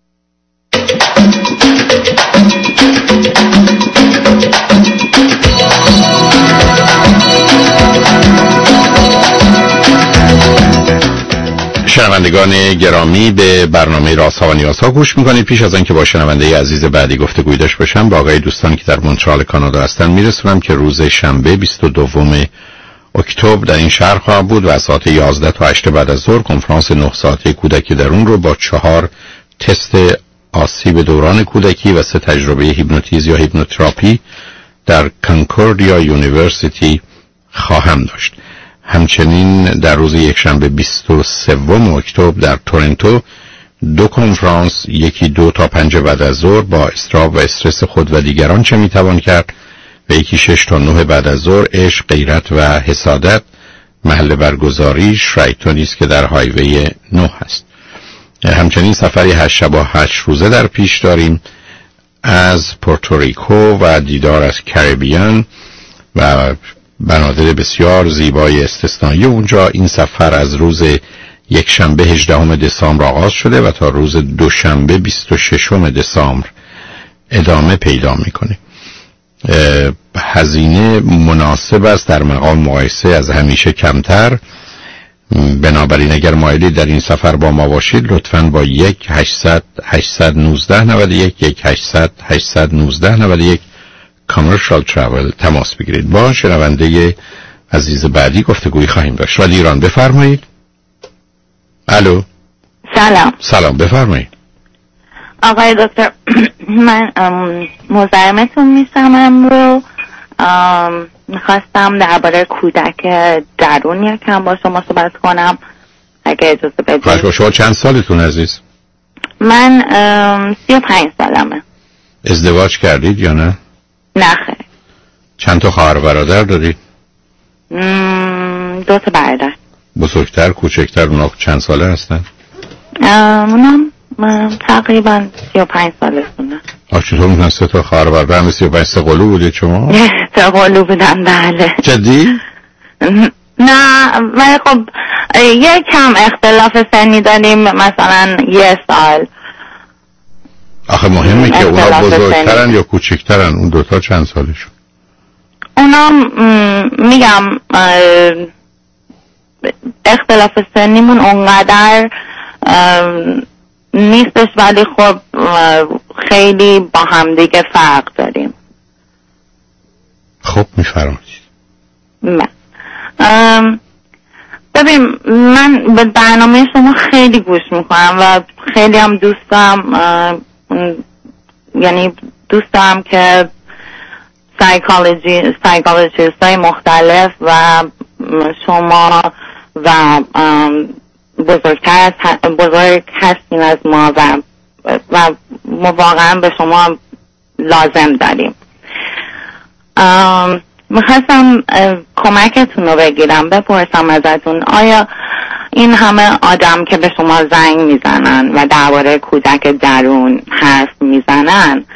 Speaker 5: شنوندگان گرامی، به برنامه رازها و نیازها گوش میکنید. پیش از آنکه با شنونده عزیز بعدی گفتگوی داشته باشم، با آقای دوستان که در مونترال کانادا هستن میرسونم که روز شنبه 22 اکتبر در این شهر خواهد بود و از ساعت 11 تا 8 بعد از ظهر کنفرانس 9 ساعته کودکی درون رو با 4 تست آسیب دوران کودکی و 3 تجربه هیپنوتیزم یا هیپنوتراپی در کنکوردیا یونیورسیتی خواهم داشت. همچنین در روز یکشنبه 23 اکتبر در تورنتو 2 کنفرانس، یکی 2 تا 5 بعد از ظهر با استراب و استرس خود و دیگران چه میتوان کرد و یکی 6 تا 9 بعد از ظهر عشق، غیرت و حسادت. محل برگزاری شرایتونی است که در هایوی 9 هست. همچنین سفری 8 شب و 8 روزه در پیش داریم از پورتوریکو و دیدار از کریبیان و بنادر بسیار زیبای استثنایی اونجا. این سفر از روز یکشنبه 18 دسامبر آغاز شده و تا روز دوشنبه 26 دسامبر ادامه پیدا میکنه. هزینه مناسب است، در مقام مقایسه از همیشه کمتر. بنابراین اگر مایلی در این سفر با ما باشید لطفاً با 1-800-819-91 Commercial Travel تماس بگیرید. با شنونده عزیز بعدی گفتگویی خواهیم داشت. ولی ایران بفرمایید. الو. سلام بفرمایید.
Speaker 12: آقای دکتر، من مزاحمتون میشم امروز. میخواستم درباره کودک درون یکم با شما صحبت کنم اگه اجازه بدید.
Speaker 5: شما چند سالتون عزیز؟
Speaker 12: من 35 سالمه.
Speaker 5: ازدواج کردید یا نه؟
Speaker 12: نه خیر.
Speaker 5: چند تا خواهر برادر دارید؟
Speaker 12: 2 تا برادر.
Speaker 5: بزرگتر کوچکتر اونا چند ساله هستن؟
Speaker 12: اونم تقریبا 35 سالشونه.
Speaker 5: چطور میتونن 3 تا خواهر برادر همه 35 قلو بودید شما؟
Speaker 12: 3 قلو بودن بله.
Speaker 5: جدی؟
Speaker 12: نه ولی خب یکم اختلاف سنی داریم، مثلا 1 سال.
Speaker 5: آخه مهمه که اونا بزرگترن یا کوچکترن؟ اون 2 تا چند سالشون؟
Speaker 12: اونا میگم اختلاف سنیمون اونقدر نیستش، ولی خب خیلی با هم دیگه فرق داریم.
Speaker 5: خب میفرمایید.
Speaker 12: ببین من به برنامه شما خیلی گوش میکنم و خیلی هم دوستم، یعنی دوستم که سایکولوژیست های مختلف و شما و بزرگ هستین از ما و ما واقعا به شما لازم داریم. میخواستم کمکتون رو بگیرم، بپرسم ازتون آیا این همه آدم که به شما زنگ میزنن و درباره کودک درون حرف میزنن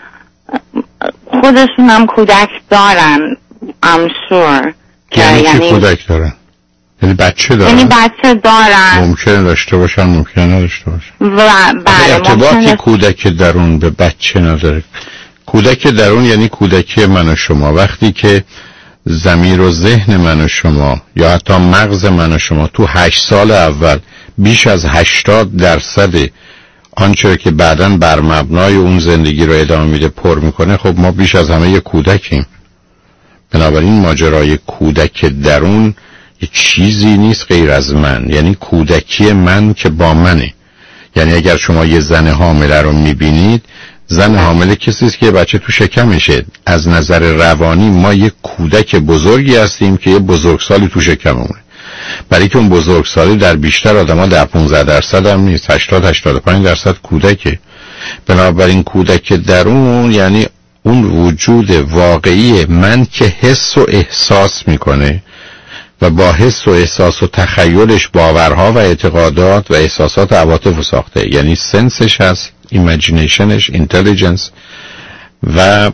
Speaker 12: خودشون هم کودک دارن؟ I'm sure.
Speaker 5: یعنی کودک دارن؟ یعنی بچه دارن؟
Speaker 12: یعنی بچه دارن.
Speaker 5: ممکنه داشته باشن ممکنه نداشته باشن.
Speaker 12: بله
Speaker 5: ارتباطی کودک درون به بچه نداره. کودک درون یعنی کودکی من و شما. وقتی که ضمیر و ذهن من و شما یا حتی مغز من و شما تو 8 سال اول بیش از 80% آنچه که بعداً بر مبنای اون زندگی رو ادامه میده پر میکنه، خب ما بیش از همه یه کودکیم. بنابراین ماجرای کودک درون یه چیزی نیست غیر از من، یعنی کودکی من که با منه. یعنی اگر شما یه زن حامله رو میبینید، زن حامله کسی است که بچه تو شکمشه. از نظر روانی ما یه کودک بزرگی هستیم که یه بزرگسالی تو شکممونه. برای که اون بزرگسالی در بیشتر آدم‌ها 10-15% هم نیست، 80-85% کودکه. بنابراین کودک درون یعنی اون وجود واقعی من که حس و احساس میکنه و با حس و احساس و تخیلش باورها و اعتقادات و احساسات و عواطف ساخته. یعنی سنسش هست، ایمیجینیشنش، اینتلیجنس و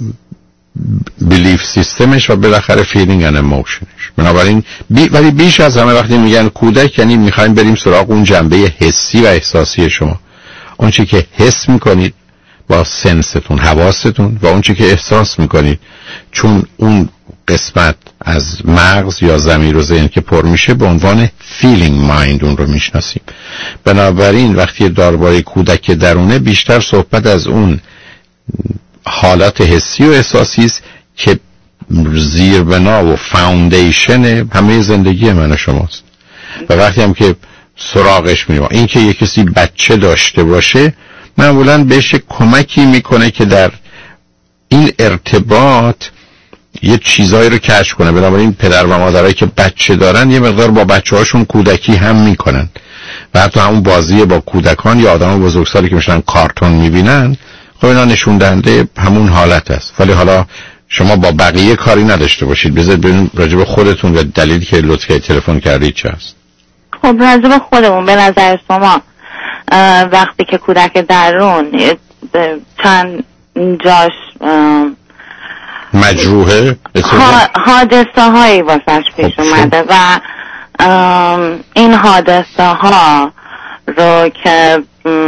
Speaker 5: بیلیف سیستمش و بالاخره فیلینگ اند ایموشنش. بنابراین ولی بیش از همه وقتی میگن کودک یعنی میخوایم بریم سراغ اون جنبه حسی و احساسی شما، اون چی که حس میکنید با سنستون، حواستون، و اون چی که احساس میکنید چون اون قسمت از مغز یا ضمیر و ذهن که پر میشه به عنوان فیلینگ مایند اون رو میشناسیم. بنابراین وقتی درباره کودک درونه بیشتر صحبت از اون حالت حسی و احساسی است که زیربنا و فاوندیشن همه زندگی من و شماست. و وقتی هم که سراغش میریم این که یک کسی بچه داشته باشه معمولاً بهش کمکی میکنه که در این ارتباط یه چیزایی رو کشف کنه. بنابراین پدر و مادرایی که بچه دارن یه مقدار با بچه‌هاشون کودکی هم میکنن و حتی همون بازی با کودکان یا آدم بزرگسالی که میشن کارتون میبینن، خب اینا نشون دهنده همون حالت است. ولی حالا شما با بقیه کاری نداشته باشید، بذارید ببینیم راجع به خودتون و دلیلی که لطفاً تلفن کردید چه است.
Speaker 12: خب راجع به خودمون به نظر شما وقتی که کودک درون چند جاش
Speaker 5: مجروحه،
Speaker 12: حادثه هایی واسش پیش اومده و این حادثه ها رو که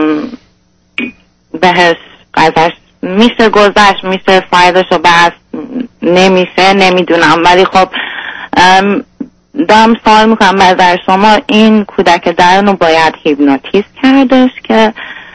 Speaker 12: بهش ازش میشه گذشت، میشه فایدش رو بست، نمیشه، نمیدونم. ولی خب دارم سوال میکنم نظر شما این کودک درون رو باید هیپنوتیزم کردش که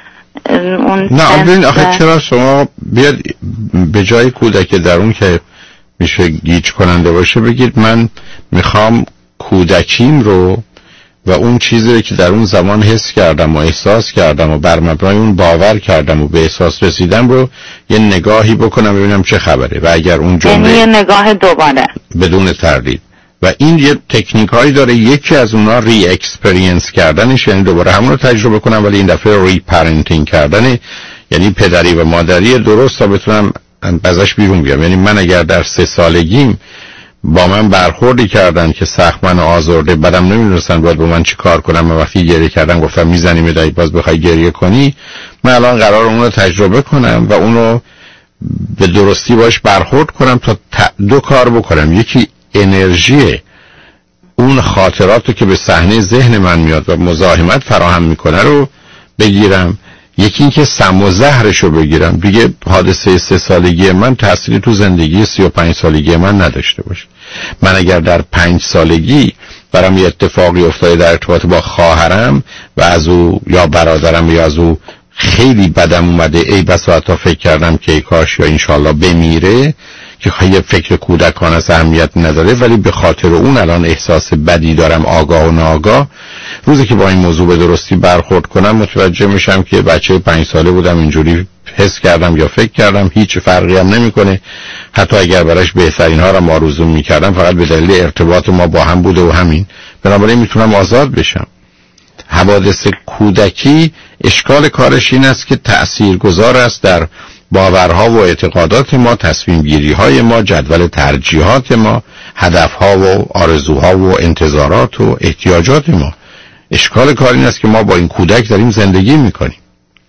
Speaker 12: اون
Speaker 5: نه ببین آخه چرا شما بیاد به جای کودک درون که میشه گیج کننده باشه بگید من میخوام کودکیم رو و اون چیزی که در اون زمان حس کردم و احساس کردم و بر مبنای اون باور کردم و به احساس رسیدم رو یه نگاهی بکنم ببینم چه خبره و اگر اون جمله
Speaker 12: یه نگاه دوباره
Speaker 5: بدون تردید. و این یه تکنیک هایی داره، یکی از اونها ری اکسپریانس کردنش، یعنی دوباره همون رو تجربه کنم ولی این دفعه ری پرنتینگ کردنه، یعنی پدری و مادری درست تا بتونم ازش بیرون بیام. یعنی من اگر در 3 سالگیم با من برخوردی کردن که سخت من آزرده، بعدم نمیدونستن باید با من چی کار کنم، من وقتی گریه کردن گفتم میزنی دایی باز بخوای گریه کنی، من الان قرار اون رو تجربه کنم و اون رو به درستی باش برخورد کنم تا 2 کار بکنم. یکی انرژی اون خاطراتو که به صحنه ذهن من میاد و مزاحمت فراهم میکنه رو بگیرم، یکی این که سم و زهرش رو بگیرم. دیگه حادثه 3 سالگی من تأثیری تو زندگی 35 سالگی من نداشته باشه. من اگر در 5 سالگی برام یه اتفاقی افتاده در ارتباط با خواهرم و از او یا برادرم یا از او خیلی بدم اومده، ای بس حتی فکر کردم که ای کاش یا انشالله بمیره، که خیلی فکر کودکانه اهمیت نداره ولی به خاطر اون الان احساس بدی دارم آگاه و ناآگاه. روزی که با این موضوع به درستی برخورد کنم متوجه میشم که بچه 5 ساله بودم اینجوری حس کردم یا فکر کردم، هیچ فرقی هم نمیکنه. حتی اگر براش بهترین ها رو آرزو میکردم فقط به دلیل ارتباط ما با هم بوده و همین، بنابراین میتونم آزاد بشم. حوادث کودکی اشکال کارش این است که تأثیرگذار است در باورها و اعتقادات ما، تصمیم گیری های ما، جدول ترجیحات ما، هدفها و آرزوها و انتظارات و احتیاجات ما. اشکال کار این است که ما با این کودک داریم زندگی میکنیم.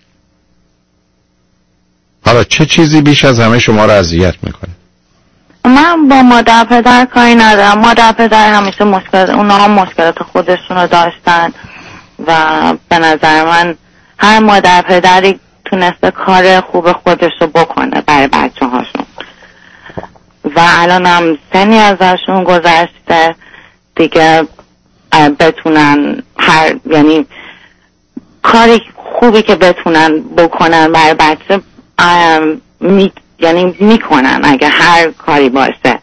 Speaker 5: حالا چه چیزی بیش از همه شما را اذیت میکنه؟
Speaker 12: من با مادر پدر کاری ندارم. مادر پدر همیشه اونا هم مشکلات خودشون رو داشتن و به نظر من هر مادر پدری تونسته کار خوب خودش رو بکنه برای بچه هاشون و الان هم سنی ازشون گذشته دیگه بتونن یعنی کاری خوبی که بتونن بکنن برای بچه یعنی میکنن اگه هر کاری باشه.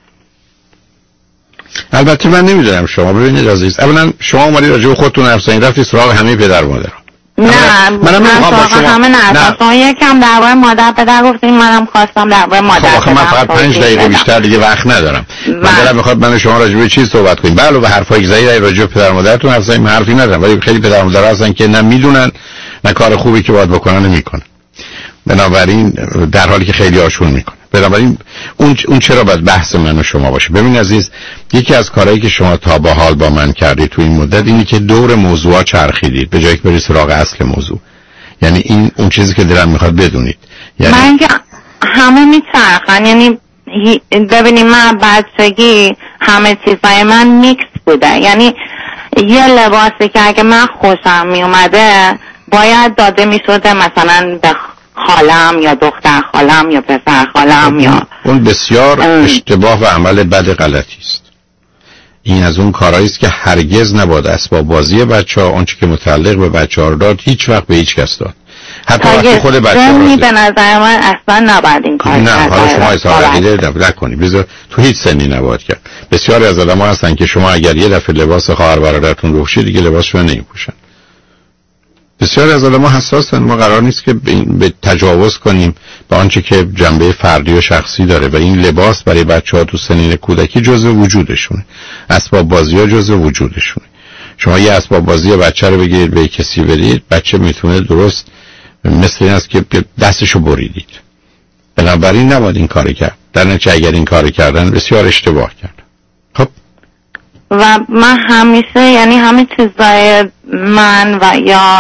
Speaker 5: البته من نمیدونم شما ببینید عزیز، اولا شما اومدید راجع به خودتون حرف زدید رفتید سراغ همه پدر مادر.
Speaker 12: نه منم همه نه شما یکم درباره مادر پدر گفتین، منم خواستم درباره مادر پدر.
Speaker 5: خب من فقط 5 دقیقه بیشتر دیگه وقت ندارم. من دلم میخواد من شما راجع به چیز صحبت کنیم. بله به حرفای زایی راجع به پدر مادرتون حرف زدیم، حرفی ندارم، ولی خیلی پدر مادر هستن که نه میدونن نه کار خوبی که باید بکنن نمیکنن. بنابراین در حالی که خیلی هاشون میکنه. بنابراین اون چرا باید بحث من و شما باشه؟ ببین عزیز، یکی از کارهایی که شما تا به حال با من کردید تو این مدت اینی که دور موضوعا چرخیدید به جایی که برید سراغ اصل موضوع. یعنی این اون چیزی که دلم میخواد بدونید. یعنی
Speaker 12: من که همه میچرخن، یعنی ببینید من بچگی همه چیزای من میکس بوده. یعنی یه لباسی که اگه من خوشم میومده باید داده میشده مثلا به خالم یا دختر خالم یا پسر خالم یا
Speaker 5: اون بسیار اشتباه و عمل بد غلطی است. این از اون کارهایی است که هرگز نباید اسباب بازی بچه‌ها آنچه که متعلق به بچه‌ها داد هیچ وقت به هیچ کس داد. حتی وقتی خود بچه‌ها
Speaker 12: به نظر من اصلا نباید این کار
Speaker 5: نه حالا شما اظهار عقیده نکنید. بذار تو هیچ سنی نباید کرد. بسیاری از آدم‌ها هستن که شما اگر یه دفعه لباس خواهر برادرتون رو پوشید دیگه لباسشون نمی‌پوشن. بسیاری از آدم‌ها حساسن. ما قرار نیست که به تجاوز کنیم به آنچه که جنبه فردی و شخصی داره و این لباس برای بچه‌ها تو سنین کودکی جزء وجودشونه. اسباب بازی‌ها جزء وجودشونه. شما یه اسباب بازی بچه رو بگیرید به کسی بدید، بچه میتونه درست مثل این است که دستشو بریدید. بنابراین نباید این کارو کرد. در نتیجه اگر این کارو کردن بسیار اشتباه کرد. خب
Speaker 12: و من همیشه یعنی همه چیزای من و یا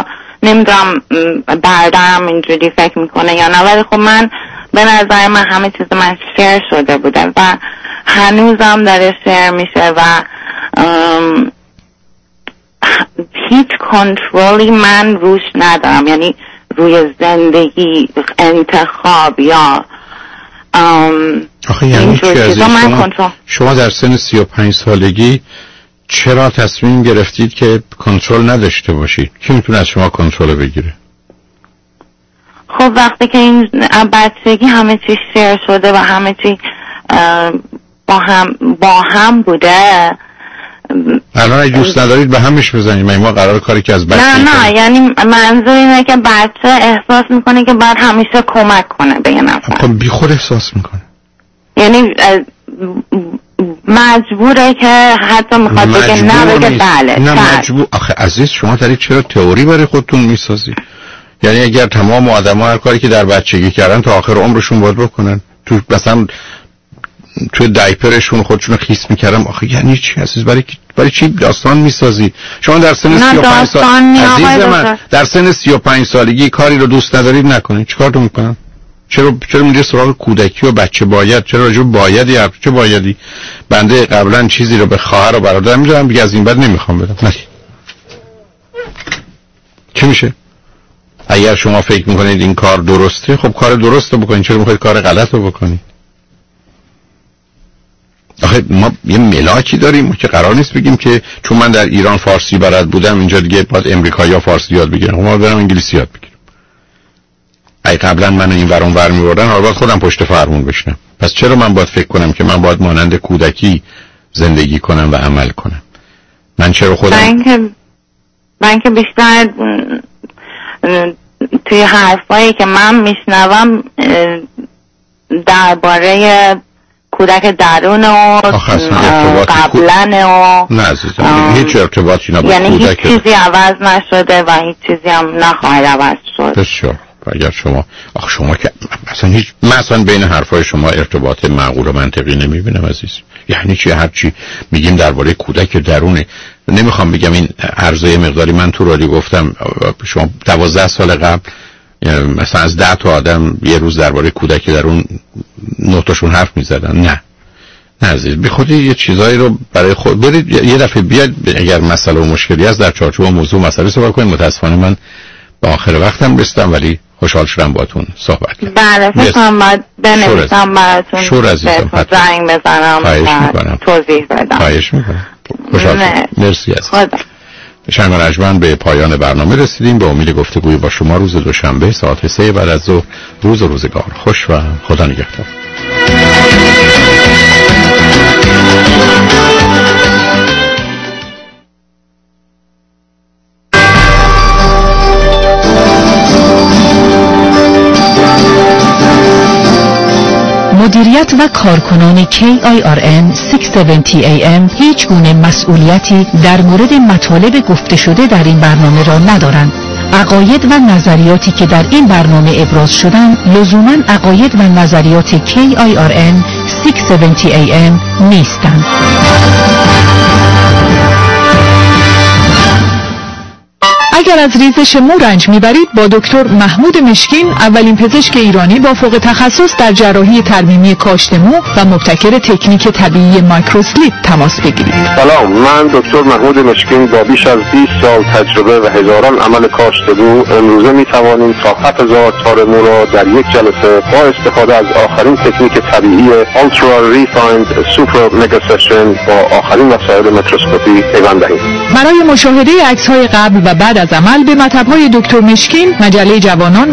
Speaker 12: نمیدونم برادرم اینجوری فکر میکنه یا نه، ولی خب من به نظر من همه چیز من شیر شده بوده و هنوزم داره شیر میشه و هیچ کنترلی من روش ندارم، یعنی روی زندگی، انتخاب یا
Speaker 5: آخه یعنی چی عزیز؟ شما در سن 35 سالگی چرا تصمیم گرفتید که کنترل نداشته باشید؟ کی میتونه از شما کنترل بگیره؟
Speaker 12: خب وقتی که این بچگی همه چی شیر شده و همه چی با هم بوده،
Speaker 5: الان اگه دوست ندارید به همش بزنید. ما قرار کاری که از بچه
Speaker 12: نه یعنی منظور اینه که بچه احساس میکنه که باید همیشه کمک کنه به یه نفر.
Speaker 5: خب بی خود احساس میکنه،
Speaker 12: یعنی مجبوره که حتی میخواد بگه نه بگه بله.
Speaker 5: نه مجبور. آخه عزیز شما دارید چرا تئوری برای خودتون میسازید؟ یعنی اگر تمام آدم‌ها هر کاری که در بچگی کردن تا آخر عمرشون باید بکنن، تو مثلا توی دایپرشون خودشون خیس میکردم، آخه یعنی چی عزیز؟ برای چی داستان میسازی؟ شما در سن 35 سال عزیز من در سن 35 سالگی کاری رو دوست ندارید نکنید، چیکارتون میکنن؟ چرا میره سراغ کودکی و بچه باید؟ چرا راجع بایدی حرف؟ چه بایدی؟ بنده قبلا چیزی رو به خواهر و برادر میذارم دیگه از این بعد نمیخوام بدم. نه چی میشه؟ اگر شما فکر میکنید این کار درسته، خب کار درست رو بکنید. چرا میخواید کار غلط رو بکنید؟ آخه ما یه ملاکی داریم که قرار نیست بگیم که چون من در ایران فارسی بلد بودم اینجا دیگه باید امریکایی‌ها فارسی یاد بگیرن. ما برام انگلیسی یاد بگیرم. ای قبلا منو این ور اون ور می‌بردن، حالا باید خودم پشت فرمون بشینم. پس چرا من باید فکر کنم که من باید مانند کودکی زندگی کنم و عمل کنم؟ من چرا خودم
Speaker 12: من که بیشتر توی حرفایی که من میشنوم درباره کودک درون و قبلن و
Speaker 5: نه عزیزم هیچ ارتباطی نبود.
Speaker 12: یعنی هیچ چیزی عوض نشده و هیچ چیزی هم نخواهد عوض شد.
Speaker 5: بسیار. اگر شما که مثلا بین حرفای شما ارتباط معقول و منطقی نمیبینم عزیز. یعنی چی؟ هرچی میگیم درباره کودک درونه، نمیخوام بگم این عرضه مقداری من تو رادیو گفتم شما 12 سال قبل مثلا از 10 تا آدم یه روز درباره کودک درون 9 تاشون حرف میزدن. نه عزیز، بی خودی یه چیزایی رو برای خود برید یه دفعه بیاد، اگر مسئله و مشکلی هست در چارچوب موضوع مسئله صحبت کنید. متاسفانه من به آخر وقتم رسیدم ولی خوشحال شدم باهاتون صحبت کردم.
Speaker 12: بله فکر کنم باید بنویسم براتون،
Speaker 5: شور عزیزم
Speaker 12: زنگ بزنم و توضیح بدم.
Speaker 5: خواهش میکنم. خوشحال شدم. مرسی عزیز. شنگ و نجمن به پایان برنامه رسیدیم. به امید گفتگوی با شما روز دوشنبه ساعت 3 بعد از ظهر. روز و روزگار خوش و خدا نگهدار.
Speaker 2: مدیریت و کارکنان KIRN 670 AM هیچ گونه مسئولیتی در مورد مطالب گفته شده در این برنامه را ندارند. عقاید و نظریاتی که در این برنامه ابراز شدند لزوماً عقاید و نظریات KIRN 670 AM نیستند. اگر از ریزش مو رنج میبرید با دکتر محمود مشکین، اولین پزشک ایرانی با فوق تخصص در جراحی ترمیمی کاشت مو و مبتکر تکنیک طبیعی مایکروسلیپ تماس بگیرید.
Speaker 25: سلام، من دکتر محمود مشکین با بیش از 20 سال تجربه و هزاران عمل کاشت مو امروزه میتوانیم تا 7000 تار مو را در یک جلسه با استفاده از آخرین تکنیک طبیعی Ultra Refined Super Mega Session با آخرین وسایل میکروسکوپی پیوند دهیم.
Speaker 2: برای مشاهده عکس‌های قبل و بعد از عمل به مطب‌های دکتر مشکین، مجله جوانان